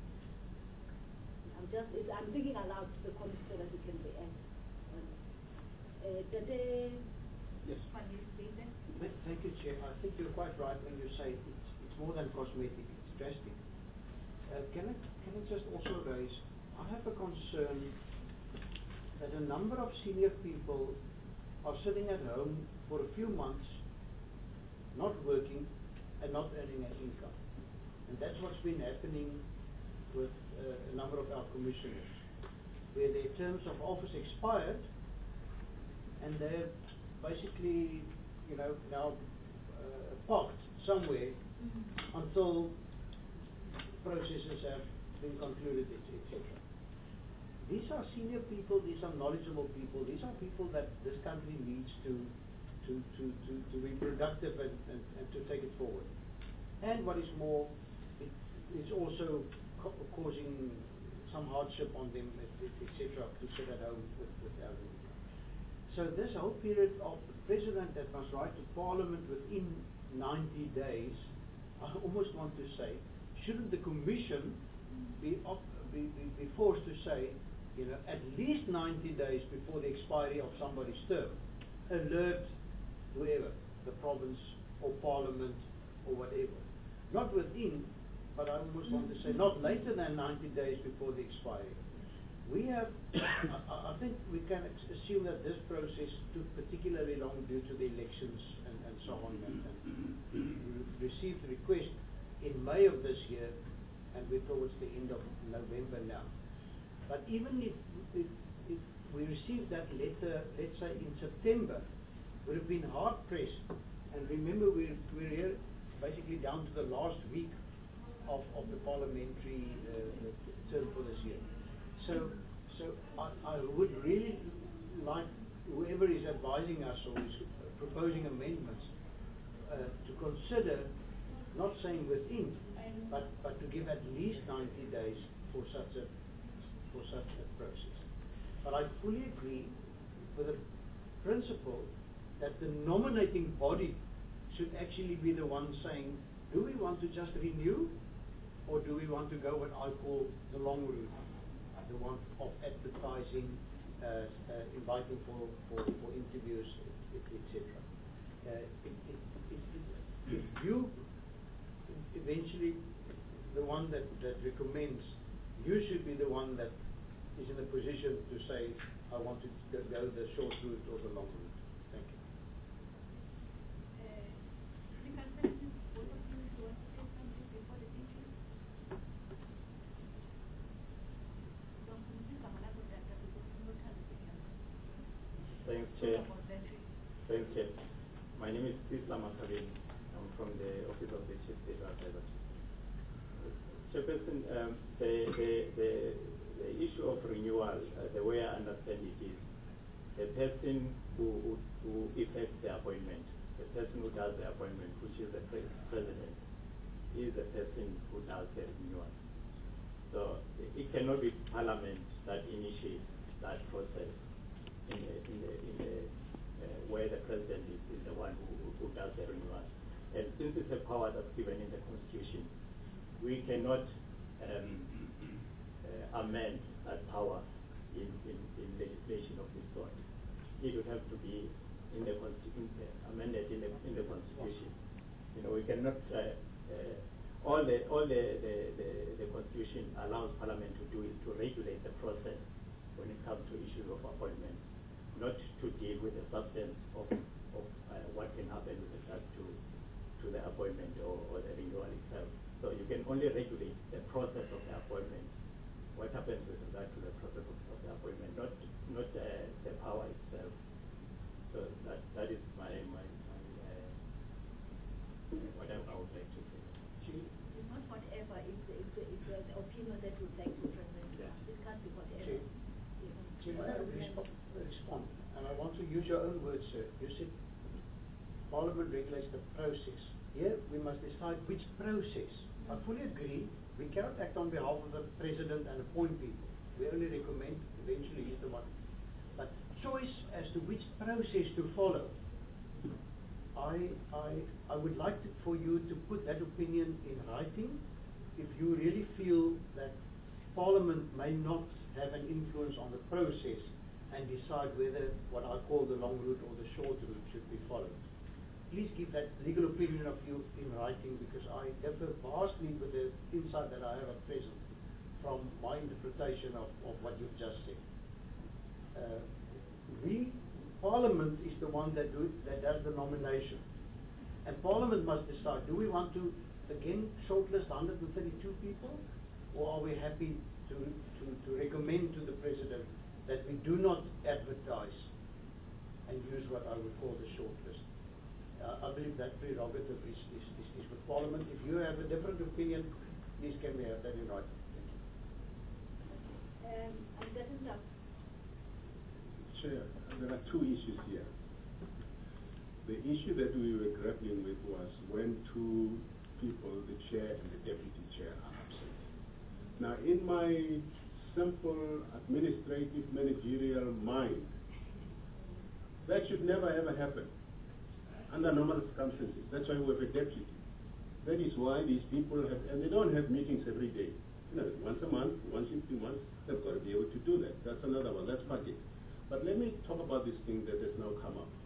I'm thinking aloud to the committee so that it can be ended. Yes. Thank you, Chair. I think you're quite right when you say it's more than cosmetic, it's drastic. Can I just also raise, I have a concern that a number of senior people are sitting at home for a few months, not working and not earning an income. And that's what's been happening with a number of our commissioners, where their terms of office expired and they're basically, now parked somewhere until processes have been concluded, etc. These are senior people, these are knowledgeable people, these are people that this country needs to be productive and to take it forward. And what is more, it's also causing some hardship on them, etc., to sit at home without income. So this whole period of the President that must write to Parliament within 90 days, I almost want to say, shouldn't the Commission be forced to say, at least 90 days before the expiry of somebody's term, alert whoever, the province or Parliament or whatever. Not within, but I almost want to say not later than 90 days before the expiry. We have, I think we can assume that this process took particularly long due to the elections and so on. And we received the request in May of this year, and we're towards the end of November now. But even if we received that letter, let's say in September, would have been hard pressed. And remember, we're here basically down to the last week of the parliamentary term for this year. So I would really like whoever is advising us or is proposing amendments to consider, not saying within, but to give at least 90 days for such a process. But I fully agree with the principle that the nominating body should actually be the one saying, do we want to just renew, or do we want to go what I call the long route, the one of advertising, inviting for interviews, etc. If you eventually the one that recommends, you should be the one that is in a position to say, I want to go the short route or the long route. Thank you. Thanks, Chair. Thanks, Chair. My name is Tisla Makabin. I'm from the Office of the Chief State Advisor. Chairperson, the issue of renewal, the way I understand it is, the person who effects the appointment, the person who does the appointment, which is the President, is the person who does the renewal. So it cannot be Parliament that initiates that process where the President is the one who does the renewal. And since it's a power that's given in the Constitution, we cannot amend that power in legislation of this sort. It would have to be amended in the Constitution. We cannot. All the Constitution allows Parliament to do is to regulate the process when it comes to issues of appointment, not to deal with the substance of what can happen with regard to the appointment or the renewal itself. So you can only regulate the process of the appointment, what happens with regard to the process of the appointment, not the power itself. So that is what I would like to say. It's not whatever, it's the opinion that would like to present. Yeah. It can't be whatever. Respond, and I want to use your own words, sir. You said Parliament regulates the process. Here we must decide which process. I fully agree. We cannot act on behalf of the President and appoint people. We only recommend, eventually he's the one. But choice as to which process to follow, I would like for you to put that opinion in writing. If you really feel that Parliament may not have an influence on the process and decide whether what I call the long route or the short route should be followed. Please give that legal opinion of you in writing, because I differ vastly with the insight that I have at present from my interpretation of what you've just said. Parliament is the one that does the nomination. And Parliament must decide, do we want to again shortlist 132 people, or are we happy to recommend to the President that we do not advertise and use what I would call the shortlist? I believe that prerogative is with Parliament. If you have a different opinion, please can we have that in writing? I'm getting up. Chair, there are two issues here. The issue that we were grappling with was when two people, the chair and the deputy chair, are absent. Now, in my simple administrative managerial mind, that should never ever happen under normal circumstances. That's why we have a deputy. That is why these people have, and they don't have meetings every day. You know, once a month, once in 2 months, they've got to be able to do that. That's another one. That's budget. But let me talk about this thing that has now come up.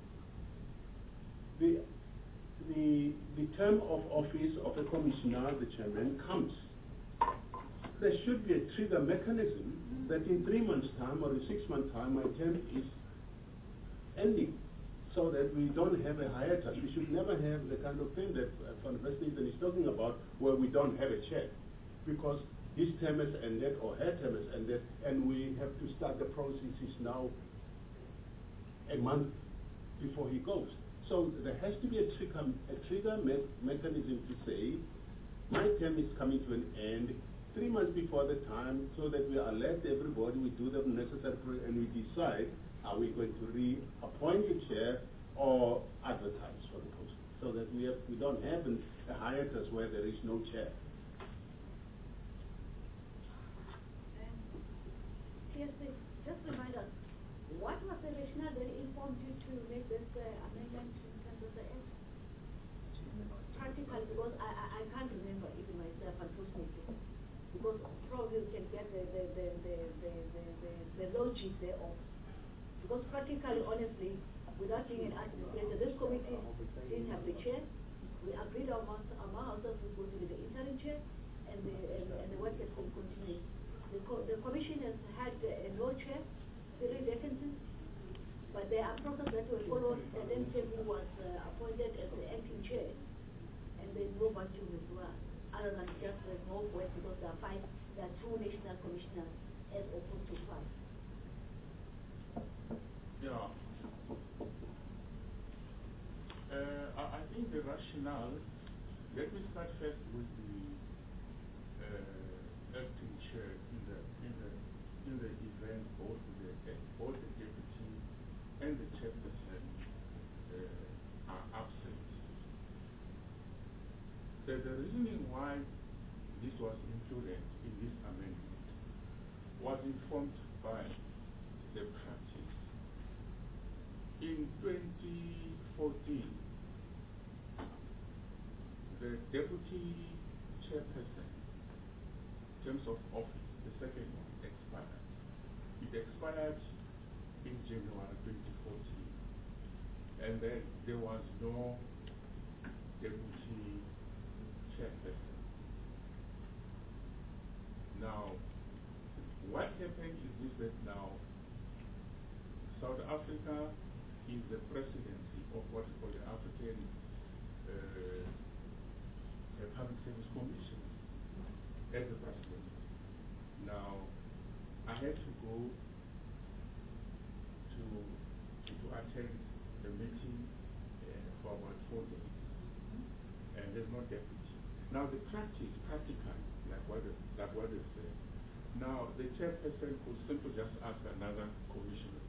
The term of office of a commissioner, the chairman, comes. There should be a trigger mechanism that in 3 months' time or in 6 months' time, my term is ending, so that we don't have a hiatus. We should never have the kind of thing that Van Westhuizen is talking about, where we don't have a chair, because his term has ended or her term has ended, and we have to start the processes now a month before he goes. So there has to be a trigger mechanism to say, my term is coming to an end 3 months before the time, so that we alert everybody, we do the necessary, and we decide, are we going to reappoint the chair or advertise for the post, so that we don't have a hiatus where there is no chair. TSC, just remind us, what was the rationale that informed you to make this amendment in terms of the act? Practically, because I can't remember even myself, unfortunately, because probably we can get the logic thereof. Because practically, honestly, without being an administrator, this committee didn't have the chair. We agreed among ourselves who's going to be the interim chair, and the work has been continuing. The commission has had no chair, 3 vacancies, but there are processes that were followed, and then Tebu was appointed as the acting chair, and then no vacuum as well, other than just no voice, because there are 2 national commissioners as opposed to 5. Yeah. I think the rationale, let me start first with the acting chair in the event both the deputy and the chairperson are absent. The reasoning why this was included in this amendment was informed by the practice. In 2014, the deputy chairperson, in terms of office, the second one, expired. It expired in January 2014, and then there was no deputy chairperson. Now, what happened is this, that now South Africa is the presidency of what's called the African Public Service Commission as the president. Now, I had to go to attend the meeting for about 4 days, and there's no deputy. Now, the practice, practically, like what they said, now the chairperson could simply just ask another commissioner,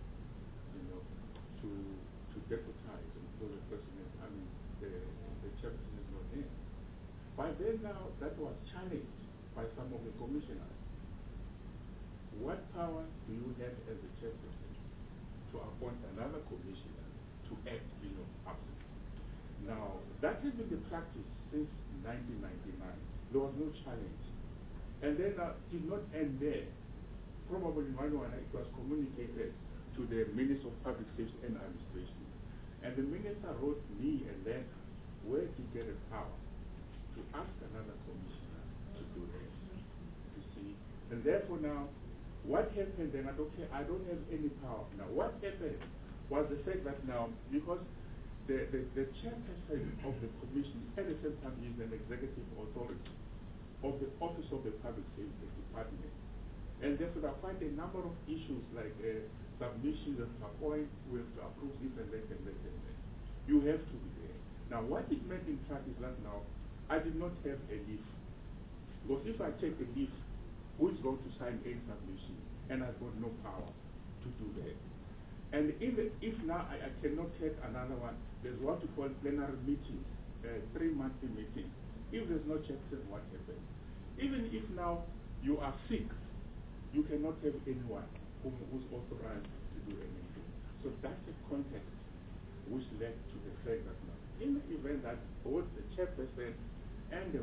to deputize and tell the president, I mean, the chairperson is not here. By then now, that was challenged by some of the commissioners. What power do you have as a chairperson to appoint another commissioner to act, absent? Now, that has been the practice since 1999. There was no challenge. And then it did not end there. Probably it was communicated to the Minister of Public Safety and Administration. And the Minister wrote me a letter where he get a power to ask another commissioner to do that. You see? And therefore now, what happened then, okay, I don't have any power. Now what happened was the fact that now, because the chairperson of the commission at the same time is an executive authority of the Office of the Public Safety Department. And therefore there are quite a number of issues like submissions and appoint, we have to approve this and that and that and that. You have to be there. Now what it meant in practice that now, I did not have a leaf. Because if I take a leaf, who is going to sign a submission? And I've got no power to do that. And if now I cannot take another one, there's what we call plenary meetings, 3-monthly meetings. If there's no chairperson, what happens? Even if now you are sick, you cannot have anyone who's authorized to do anything. So that's the context which led to the fact that now, in the event that both the chairperson and the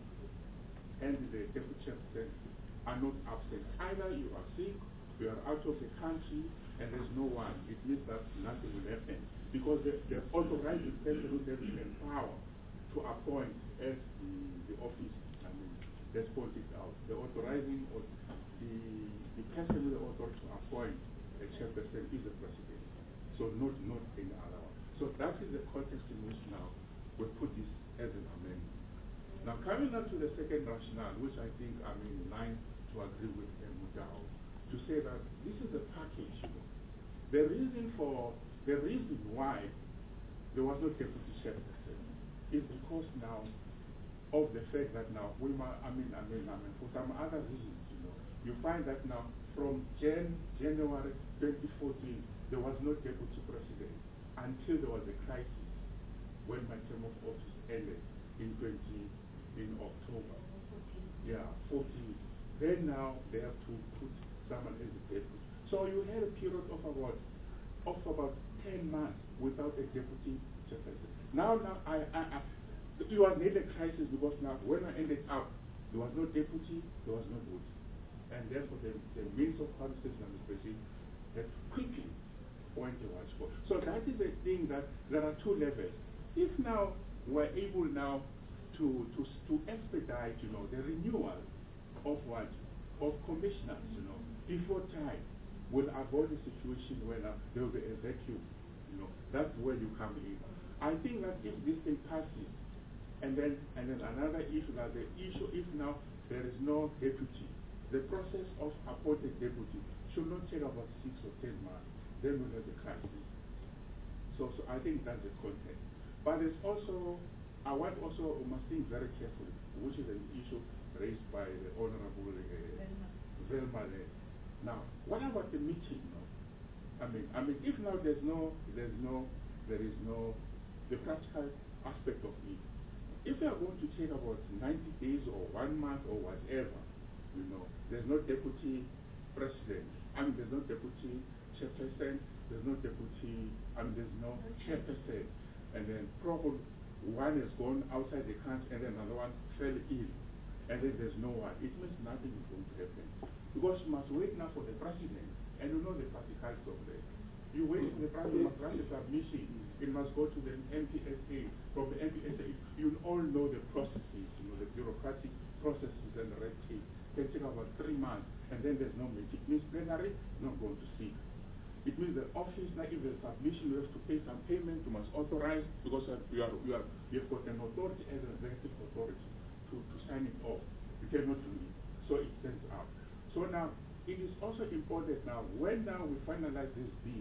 deputy chairperson are not absent, either you are sick, you are out of the country, and there's no one, it means that nothing will happen. Because the authorized person who has the power to appoint as the office, I mean, let's point it out. The authorizing or the person with the authority to appoint a chairperson is the president. So not any other one. So that is the context in which now we put this as an amendment. Now coming up to the second rationale, which I think I'm in line to agree with Mudao, to say that this is a package. The reason why there was no deputy chairperson is because now of the fact that now we might, for some other reasons, you find that now from January 2014 there was no deputy president until there was a crisis when my term of office ended in October. 14. Then now they have to put someone as a deputy. So you had a period of about 10 months without a deputy chairperson. Now it was not a crisis because now when I ended up, there was no deputy, there was no vote. And therefore the Minister of Public Safety and Administration had to quickly point a watch for. So that is a thing that there are two levels. If now we're able now to expedite, the renewal of commissioners, before time, will avoid a situation where there will be a vacuum. That's where you come in. I think that if this thing passes, and then another issue, that the issue if now there is no deputy, the process of appointed deputy should not take about 6 or 10 months. Then we'll have the crisis. So I think that's the context. But there's also, we must think very carefully, which is an issue raised by the Honorable Velma. Now, what about the meeting? If now there is no the practical aspect of it. If we are going to take about 90 days or 1 month or whatever, there's no deputy president. There's no deputy chairperson. There's no deputy. There's no chairperson. And then probably one has gone outside the country, and then another one fell ill, and then there's no one. It means nothing is going to happen. Because you must wait now for the president, and you know the practicalities of that. You wait for the president, must run the submission, it must go to the MPSA. From the MPSA, you all know the processes, the bureaucratic processes and the red tape. It can take about 3 months, and then there's no meeting. It means plenary, not going to see. It means the office, now if there's submission, you have to pay some payment, you must authorize, because you have got an authority as an executive authority to sign it off. You cannot do it. So it sends out. So now, it is also important now, when now we finalize this bill,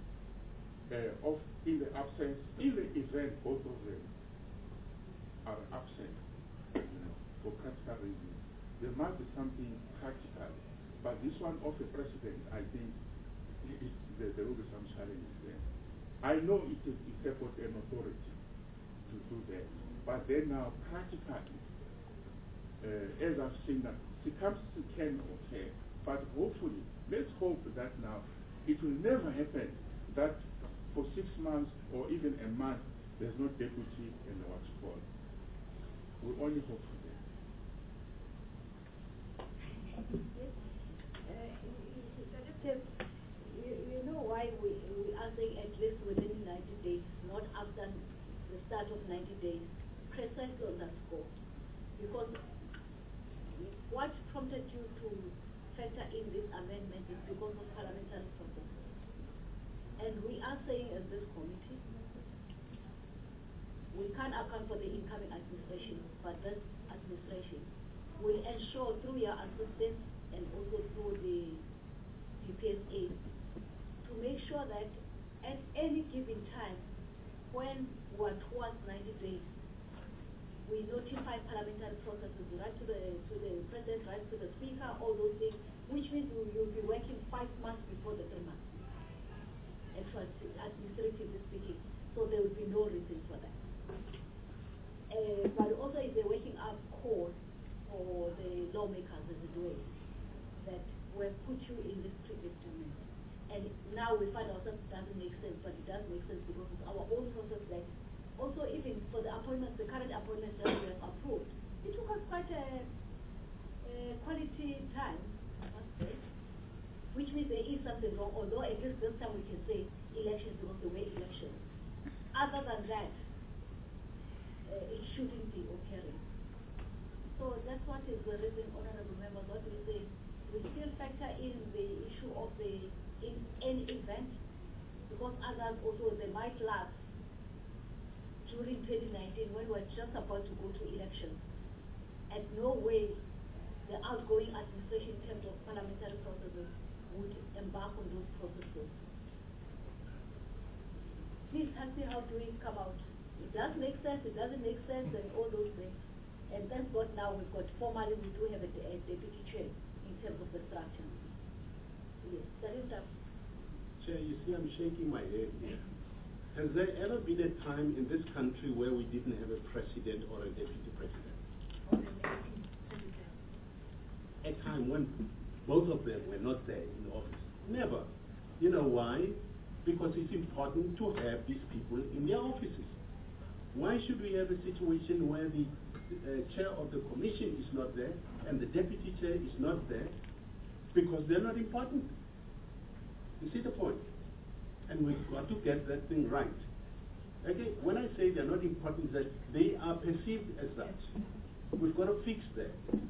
in the absence, in the event both of them are absent, for practical reasons, there must be something practical. But this one of the president, I think, there will be some challenges there. I know it has got an authority to do that, but then now practically, as I've seen that, circumstances can occur, but hopefully, let's hope that now it will never happen that for 6 months or even a month there's no deputy in the watch call. We only hope for that. start of 90 days, precisely on that score. Because what prompted you to factor in this amendment is because of parliamentary process. And we are saying as this committee, we can't account for the incoming administration, but this administration will ensure through your assistance and also through the PPSA to make sure that at any given time, when we're towards 90 days, we notify parliamentary processes, right to the president, right to the speaker, all those things, which means you'll be working 5 months before the 3 months, administratively speaking. So there will be no reason for that. But also it's a waking up call for the lawmakers, as it were, that we have put you in this predicament. And now we find ourselves it doesn't make sense, but it does make sense because it's our own process that also even for the appointments, the current appointments that we have approved, it took us quite a quality time, I must say, which means there is something wrong, although at least this time we can say elections because there were elections. Other than that, it shouldn't be occurring. So that's what is the reason, honorable members, what we say. We still factor in the issue of in any event, because others also, they might lapse during 2019 when we're just about to go to elections. At no way the outgoing administration in terms of parliamentary processes would embark on those processes. Please tell me, how do we come out? It does make sense, it doesn't make sense, and all those things. And thank God now we've got, formally we do have a deputy chair in terms of the structure. Yes, Chair, you see I'm shaking my head here. Has there ever been a time in this country where we didn't have a president or a deputy president? A time when both of them were not there in office? Never. You know why? Because it's important to have these people in their offices. Why should we have a situation where the chair of the commission is not there and the deputy chair is not there? Because they're not important. You see the point? And we've got to get that thing right. Okay, when I say they're not important, that they are perceived as such. We've got to fix that.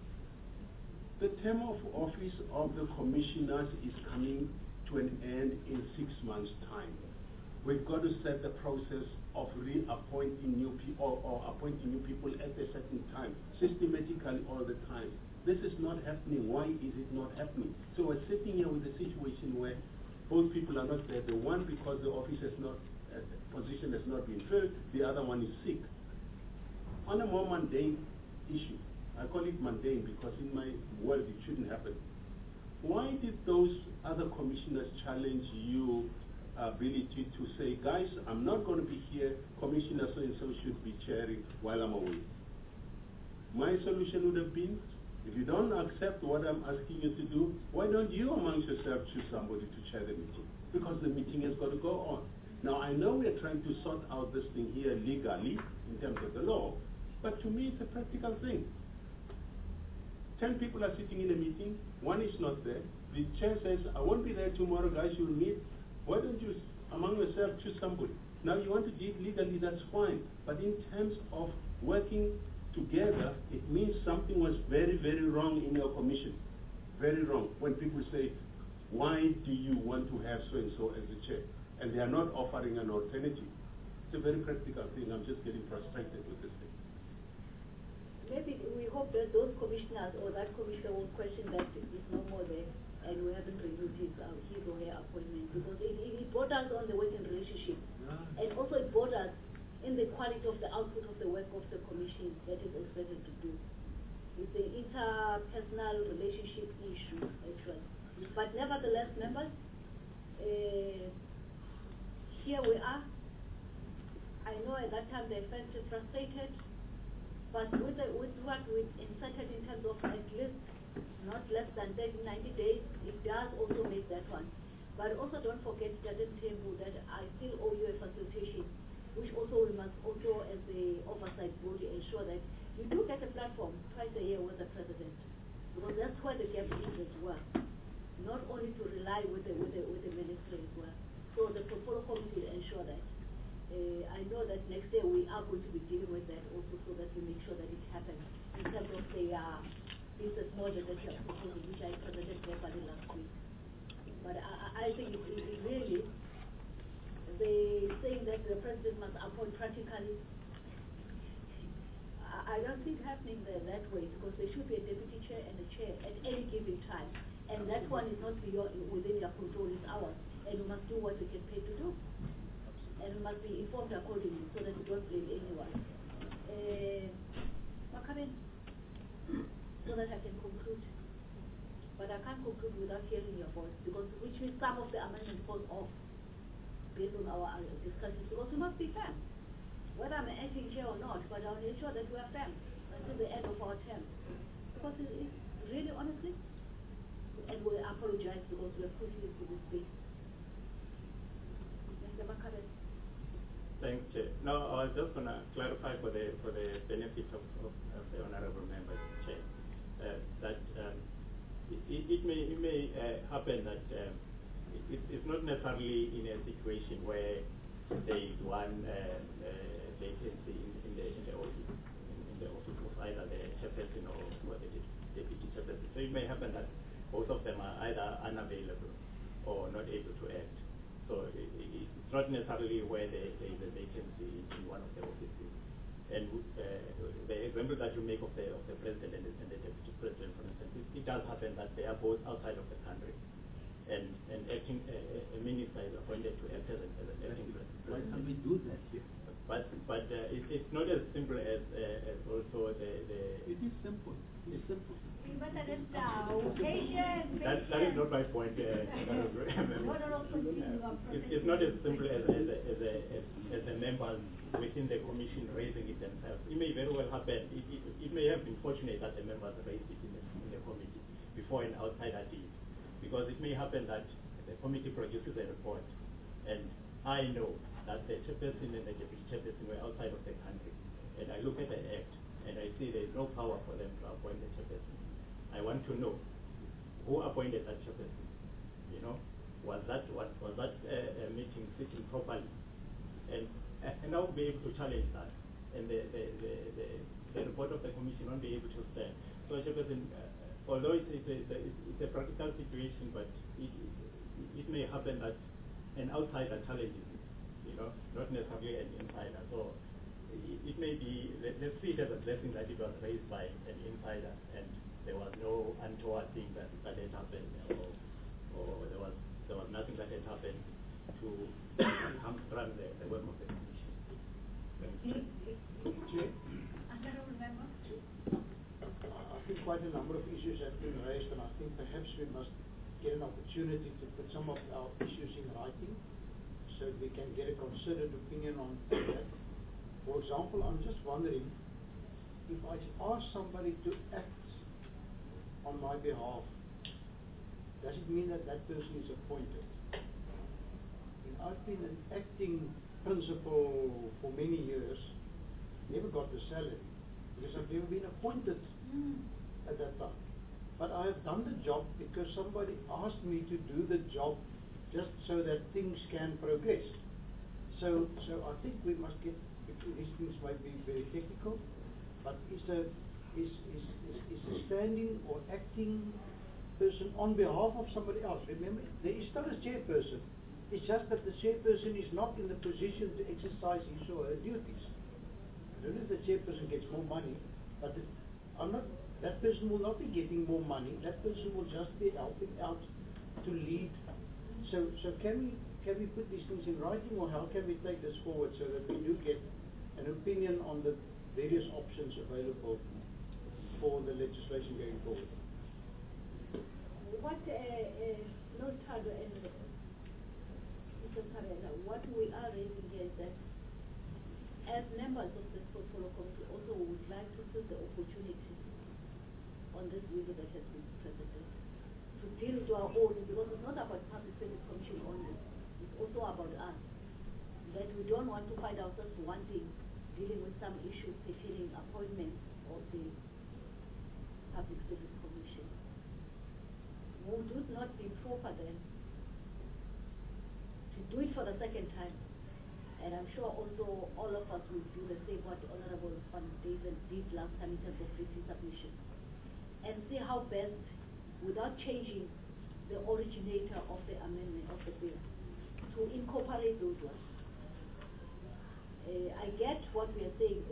The term of office of the commissioners is coming to an end in 6 months' time. We've got to set the process of reappointing new people or appointing new people at a certain time, systematically all the time. This is not happening. Why is it not happening? So we're sitting here with a situation where both people are not there. The one because the office has not, position has not been filled, the other one is sick. On a more mundane issue, I call it mundane because in my world it shouldn't happen. Why did those other commissioners challenge your ability to say, guys, I'm not going to be here, Commissioner so-and-so should be chairing while I'm away? My solution would have been, if you don't accept what I'm asking you to do, why don't you amongst yourselves choose somebody to chair the meeting? Because the meeting has got to go on. Now, I know we're trying to sort out this thing here legally, in terms of the law, but to me it's a practical thing. 10 people are sitting in a meeting, one is not there. The chair says, I won't be there tomorrow, guys, you'll meet. Why don't you, among yourselves, choose somebody? Now, you want to do it legally, that's fine. But in terms of working together, it means something was very, very wrong in your commission. Very wrong. When people say, why do you want to have so-and-so as the chair? And they are not offering an alternative. It's a very practical thing. I'm just getting frustrated with this thing. Maybe we hope that those commissioners or that commissioner will question that it's no more there and we haven't renewed his or her appointment, because it borders on the working relationship. And also it borders in the quality of the output of the work of the commission that is expected to do. It's an interpersonal relationship issue, actually. But nevertheless, members, here we are. I know at that time they felt frustrated, but with what we've inserted in terms of at least not less than 90 days, it does also make that one. But also don't forget, Judge Tembu, that I still owe you a facilitation, which also we must also, as the oversight body, ensure that you do get a platform twice a year with the president, because that's where the gap is as well. Not only to rely with the ministry as well. So the portfolio committee will ensure that. I know that next year we are going to be dealing with that also, so that we make sure that it happens in terms of the business model that you are proposing, which I presented verbally last week. But I think it really, the saying that the president must appoint practically, I don't think happening there that way, because there should be a deputy chair and a chair at any given time. And that one is not within your control, it's ours. And we must do what we get paid to do. And we must be informed accordingly so that we don't blame anyone. Makaben, so that I can conclude. But I can't conclude without hearing your voice, because which means some of the amendments fall off based on our discussions, because we must be fair. Whether I'm an acting chair or not, but I'll ensure that we are fair until the end of our term. Because it is really, honestly, and we apologize because we have put you into this space. Mr. Makabe. Thanks, Chair. No, I was just going to clarify for the benefit of the honourable members, Chair, that it may happen that it's not necessarily in a situation where there is one vacancy in the office of either the chairperson or the deputy chairperson. So it may happen that both of them are either unavailable or not able to act. So it's not necessarily where there is a vacancy in one of the offices. And the example that you make of the president and the deputy president, for instance, it does happen that they are both outside of the country. And acting a minister is appointed to act as an acting president. Why can't we do that here? But it's not as simple as also the. It is simple. It's simple. That is not my point. It's not as simple as the members within the commission raising it themselves. It may very well happen. It may have been fortunate that the members raised it in the committee before an outsider did. Because it may happen that the committee produces a report, and I know that the chairperson and the deputy chairperson were outside of the country, and I look at the act, and I see there is no power for them to appoint the chairperson. I want to know who appointed that chairperson. You know, was that meeting sitting properly, and I will be able to challenge that, and the report of the commission won't be able to stand. So chairperson. Although it's a practical situation, but it may happen that an outsider challenges it, you know, not necessarily an insider. So it may be, let's see it as a blessing that it was raised by an insider and there was no untoward thing that had happened, or there was nothing that had happened to hamstring the work of the commission. Thank you. I think quite a number of issues have been raised, and I think perhaps we must get an opportunity to put some of our issues in writing so that we can get a considered opinion on that. For example, I'm just wondering, if I ask somebody to act on my behalf, does it mean that that person is appointed? And I've been an acting principal for many years, never got the salary, because I've never been appointed at that time. But I have done the job because somebody asked me to do the job just so that things can progress. So I think we must get, these things might be very technical, but is a standing or acting person on behalf of somebody else. Remember, there is still a chairperson. It's just that the chairperson is not in the position to exercise his or her duties. I don't know if the chairperson gets more money, but that person will not be getting more money. That person will just be helping out to lead. So can we put these things in writing, or how can we take this forward so that we do get an opinion on the various options available for the legislation going forward? What what we are raising here is that as members of this portfolio committee also would like to take the opportunity on this issue that has been presented to deal to our own, because it's not about Public Service Commission only, it's also about us. That we don't want to find ourselves wanting, dealing with some issues pertaining appointments of the Public Service Commission. Would it not be proper then to do it for the second time And I'm sure also all of us will do the same what Honorable Van Dusen did last time in terms of written submission. And see how best, without changing the originator of the amendment of the bill, to incorporate those ones. I get what we are saying,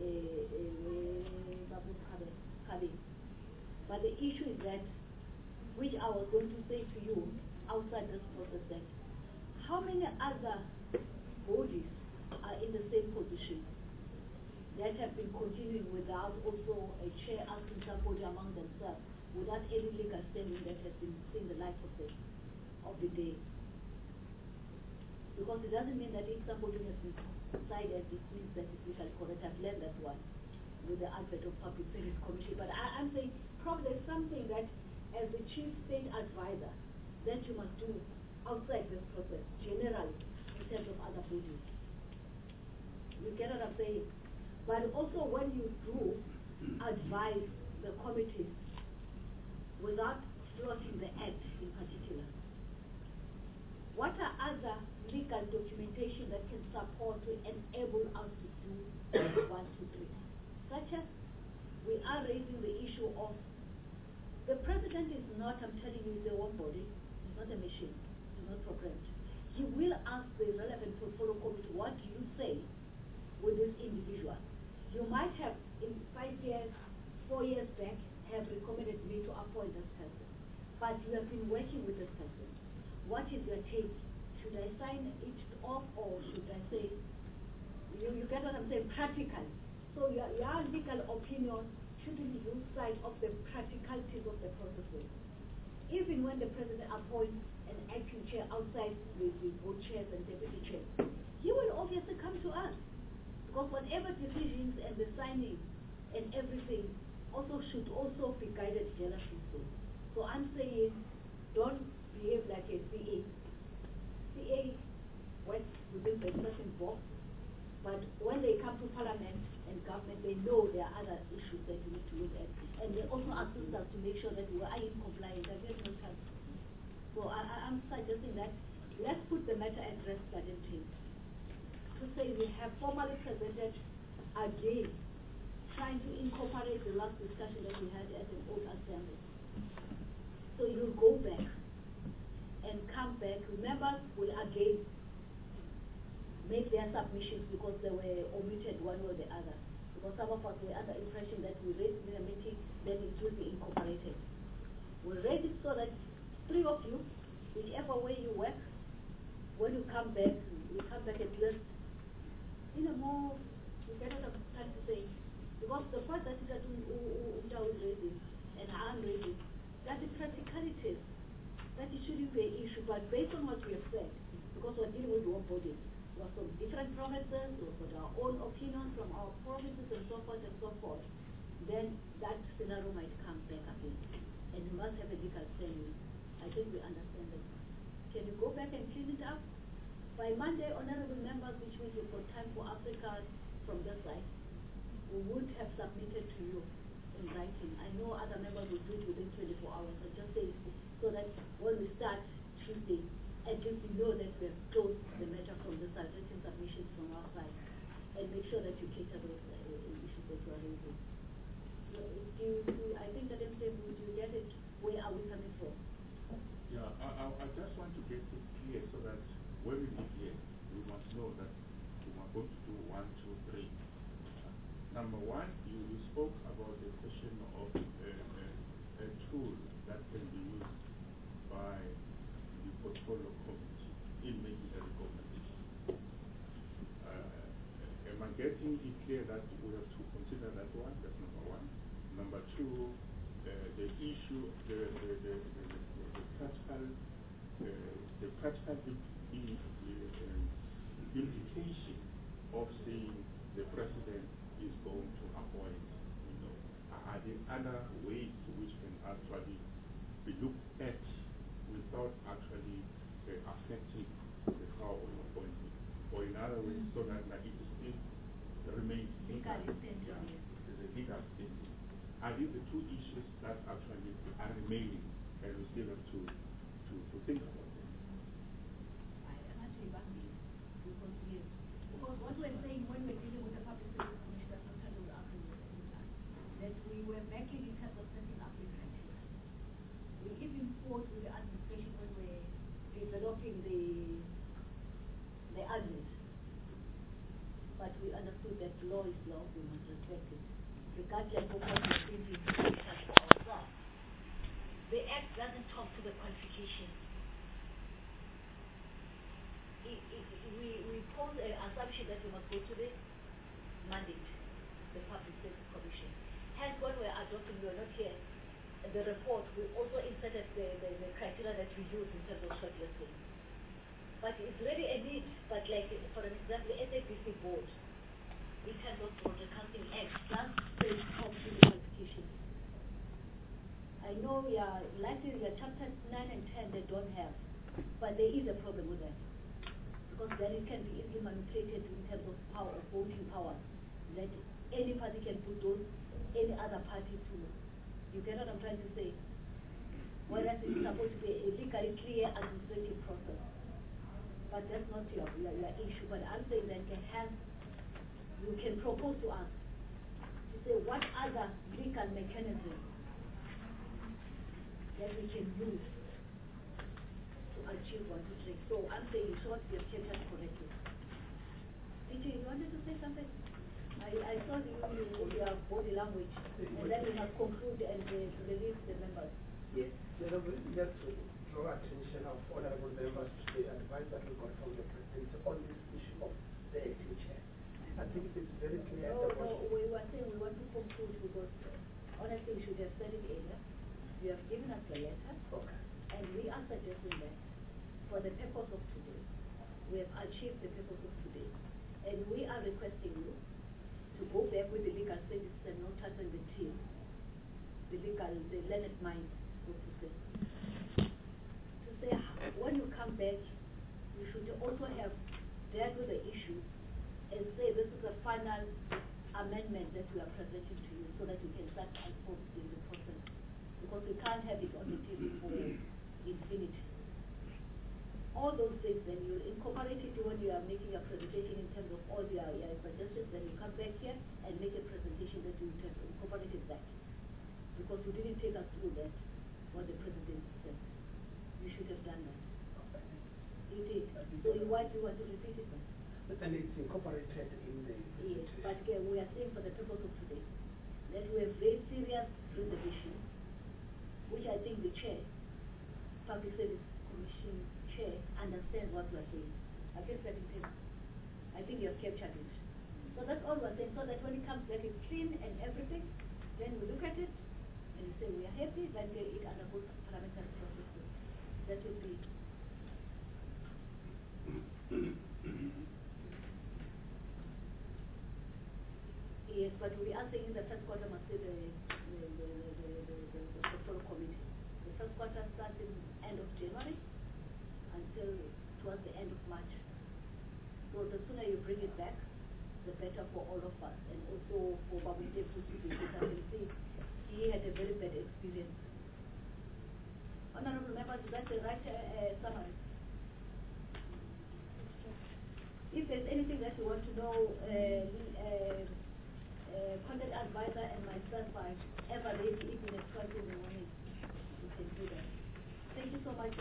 Babu Kabe, but the issue is that, which I was going to say to you outside this process, that how many other bodies are in the same position that have been continuing without also a chair asking somebody among themselves, without any legal standing that has been seen the light of the day. Because it doesn't mean that if somebody has been cited, it means that it's legally correct. I've learned that one with the advert of Public Service Commission. But I'm saying probably there's something that, as the Chief State Advisor, that you must do outside this process, generally, in terms of other bodies. You get what I'm saying? But also when you do advise the committees without flouting the Act in particular, what are other legal documentation that can support to enable us to do 1, 2, 3? Such as we are raising the issue of the president is not, I'm telling you, the one body, it's not a machine, it's not programmed. He will ask the relevant portfolio committee, what do you say with this individual? You might have, in 5 years, 4 years back, have recommended me to appoint this person, but you have been working with this person. What is your take? Should I sign it off, or should I say, you get what I'm saying, practical? So your legal opinion shouldn't lose sight of the practicalities of the process. Even when the president appoints an acting chair outside the board chairs and deputy chairs, he will obviously come to us. Because whatever decisions and the signing and everything also should also be guided jealously. So I'm saying, don't behave like a CA. CA works within the certain box, but when they come to Parliament and government, they know there are other issues that we need to look at. And they also assist us to make sure that we are in compliance. There's no time. So I'm suggesting that let's put the matter at rest, Madam Chair. To say we have formally presented again, trying to incorporate the last discussion that we had at an old assembly. So you'll go back and come back. Members will again make their submissions because they were omitted one or the other. Because some of us were under the impression that we raised in a meeting, then it will be incorporated. We'll raise it so that 3 of you, whichever way you work, when you come back, you come back at least in a more, you get what I'm trying to say. Because the point that Umda is raising and I'm raising, that the practicalities, that it shouldn't be an issue, but based on what we have said, because we're dealing with one body, we're from different provinces, we've got our own opinions from our provinces and so forth, then that scenario might come back again. And you must have a legal standing. I think we understand that. Can you go back and clean it up? By Monday, honorable members, which means we've got time for Africa from this side, we would have submitted to you in writing. I know other members will do it within 24 hours, but just say so that when we start Tuesday, at least we know that we have closed the matter from the side, written submissions from our side, and make sure that you cater those issues that you are raising. I think that would you get it? Where are we coming from? Yeah, I just want to get it clear so that when we meet here, we must know that we are going to do 1, 2, 3. Number 1, you spoke about the question of a tool that can be used by the portfolio committee in making a recommendation. Am I getting it clear that we have to consider that one? That's number 1. Number 2, the issue, the practical implication of saying the president is going to appoint, are there other ways which can actually be looked at without actually affecting the power of appointment? Or in other words, so that it still remains legal. There's a legal standing. Are these the 2 issues that actually are remaining and we still have to think about them? Because what we're saying when we're dealing with the public service commissioner, sometimes we ask that we were backing in terms of setting up the criteria. We even fought with the administration when we're developing the address. But we understood that law is law, we must respect it. Regardless of what we're thinking for ourselves. The Act doesn't talk to the qualifications. We pose an assumption that we must go to the mandate, the Public Service Commission. Hence, when we're adopting, we're not here. In the report, we also inserted the criteria that we use in terms of shortlisting. But it's really a need, but like, for example, the SABC board, in terms of Broadcasting Act, does say talk to the qualifications. I know likely your chapters 9 and 10 they don't have, but there is a problem with that. Because then it can be easily manipulated in terms of power, voting power, that any party can put those, any other party to. You get what I'm trying to say? Whereas it's supposed to be a legally clear administrative process. But that's not your issue. But I'm saying that you can propose to us to say what other legal mechanism that we can use to achieve what we say. So I'm saying short, you have kept us correctly. DJ, you wanted to say something? I saw your body language, and then we must conclude and release the members. Yes, just to draw attention of honorable members to the advice that we got from the President on this issue of the acting chair. I think it's very clear. No, we were saying we want to conclude because honestly we should have said it earlier. You have given us the letter, and we are suggesting that for the purpose of today, we have achieved the purpose of today, and we are requesting you to go back with the legal services and notice and the team, the learned minds, so to say. To say, when you come back, you should also have dealt with the issue and say this is the final amendment that we are presenting to you so that you can start unfolding the process. Because we can't have it on the table for infinity. All those things, then you incorporate it when you are making a presentation in terms of all your suggestions, then you come back here and make a presentation that you have incorporated that. Because you didn't take us through that, what the President said. You should have done that. You did. So you want to repeat it then? And it's incorporated in the yes, but we are saying for the purpose of today, that we have very serious reservations, which I think the chair, Public Service Commission chair, understands what we are saying. I feel that it is. I think you have captured it. So that's all we're saying, so that when it comes back it's clean and everything, then we look at it and we say we are happy, then it undergoes parliamentary processes. That would be. Yes, but we are saying in the first quarter must be the portfolio committee. The first quarter starts in end of January until towards the end of March. So the sooner you bring it back, the better for all of us, and also for Babunde Fusi, because I can see he had a very bad experience. Honorable members, is that the right summary? If there's anything that you want to know, content advisor and myself are ever ready, even at 12 in the morning, you can do that. Thank you so much,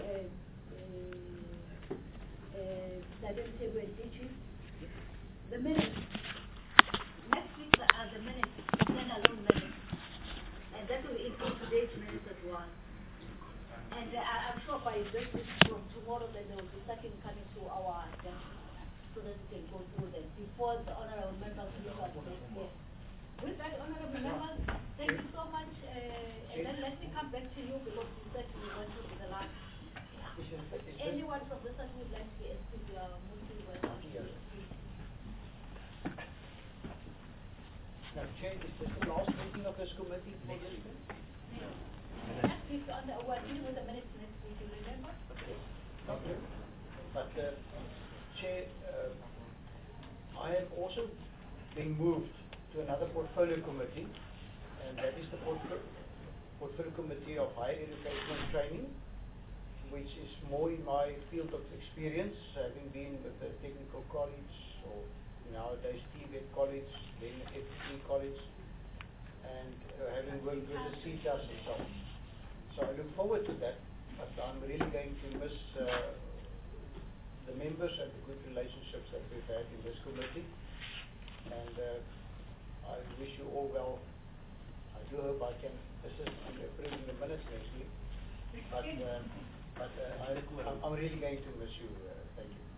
Sergeant Tebo and DG. The minutes. Next week are the minutes, stand-alone minutes. And that will include today's minutes as well. And I'm sure by this from tomorrow, then there will be something coming to our agenda so that we can go through them before the honorable members leave us here. With that, honorable members, thank you so much. And then let me come back to you because you said you want to be the last. Anyone from the side who would like to be speak, you are mostly welcome to speak. Now, Chair, is this the last meeting of this committee for this year? Next week, we're dealing with the minutes next week, you remember? Okay. But, Chair, I have also been moved to another portfolio committee, and that is the portfolio committee of higher education and training, which is more in my field of experience, having been with the technical college or nowadays TVET College, then FT College, and having worked with the CETAs and so on. So I look forward to that, but I'm really going to miss the members and the good relationships that we've had in this committee. And I wish you all well. I do hope I can assist in approving the minutes next week. But I'm really going to miss you. Thank you.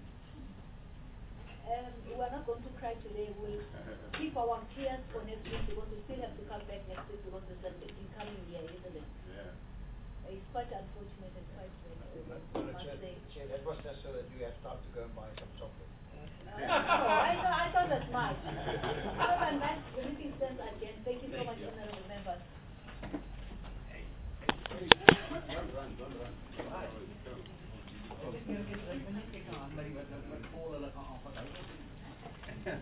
We're not going to cry today. We'll keep our tears for next week because we still have to come back next week because it's an incoming year, isn't it? Yeah. It's quite unfortunate and quite Chair, that was just so that you have time to go and buy some chocolate. I thought as much. Other than that, the meeting stands again. Thank you so much, honorable members.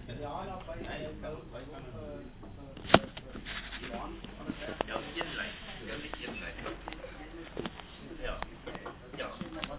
Ja,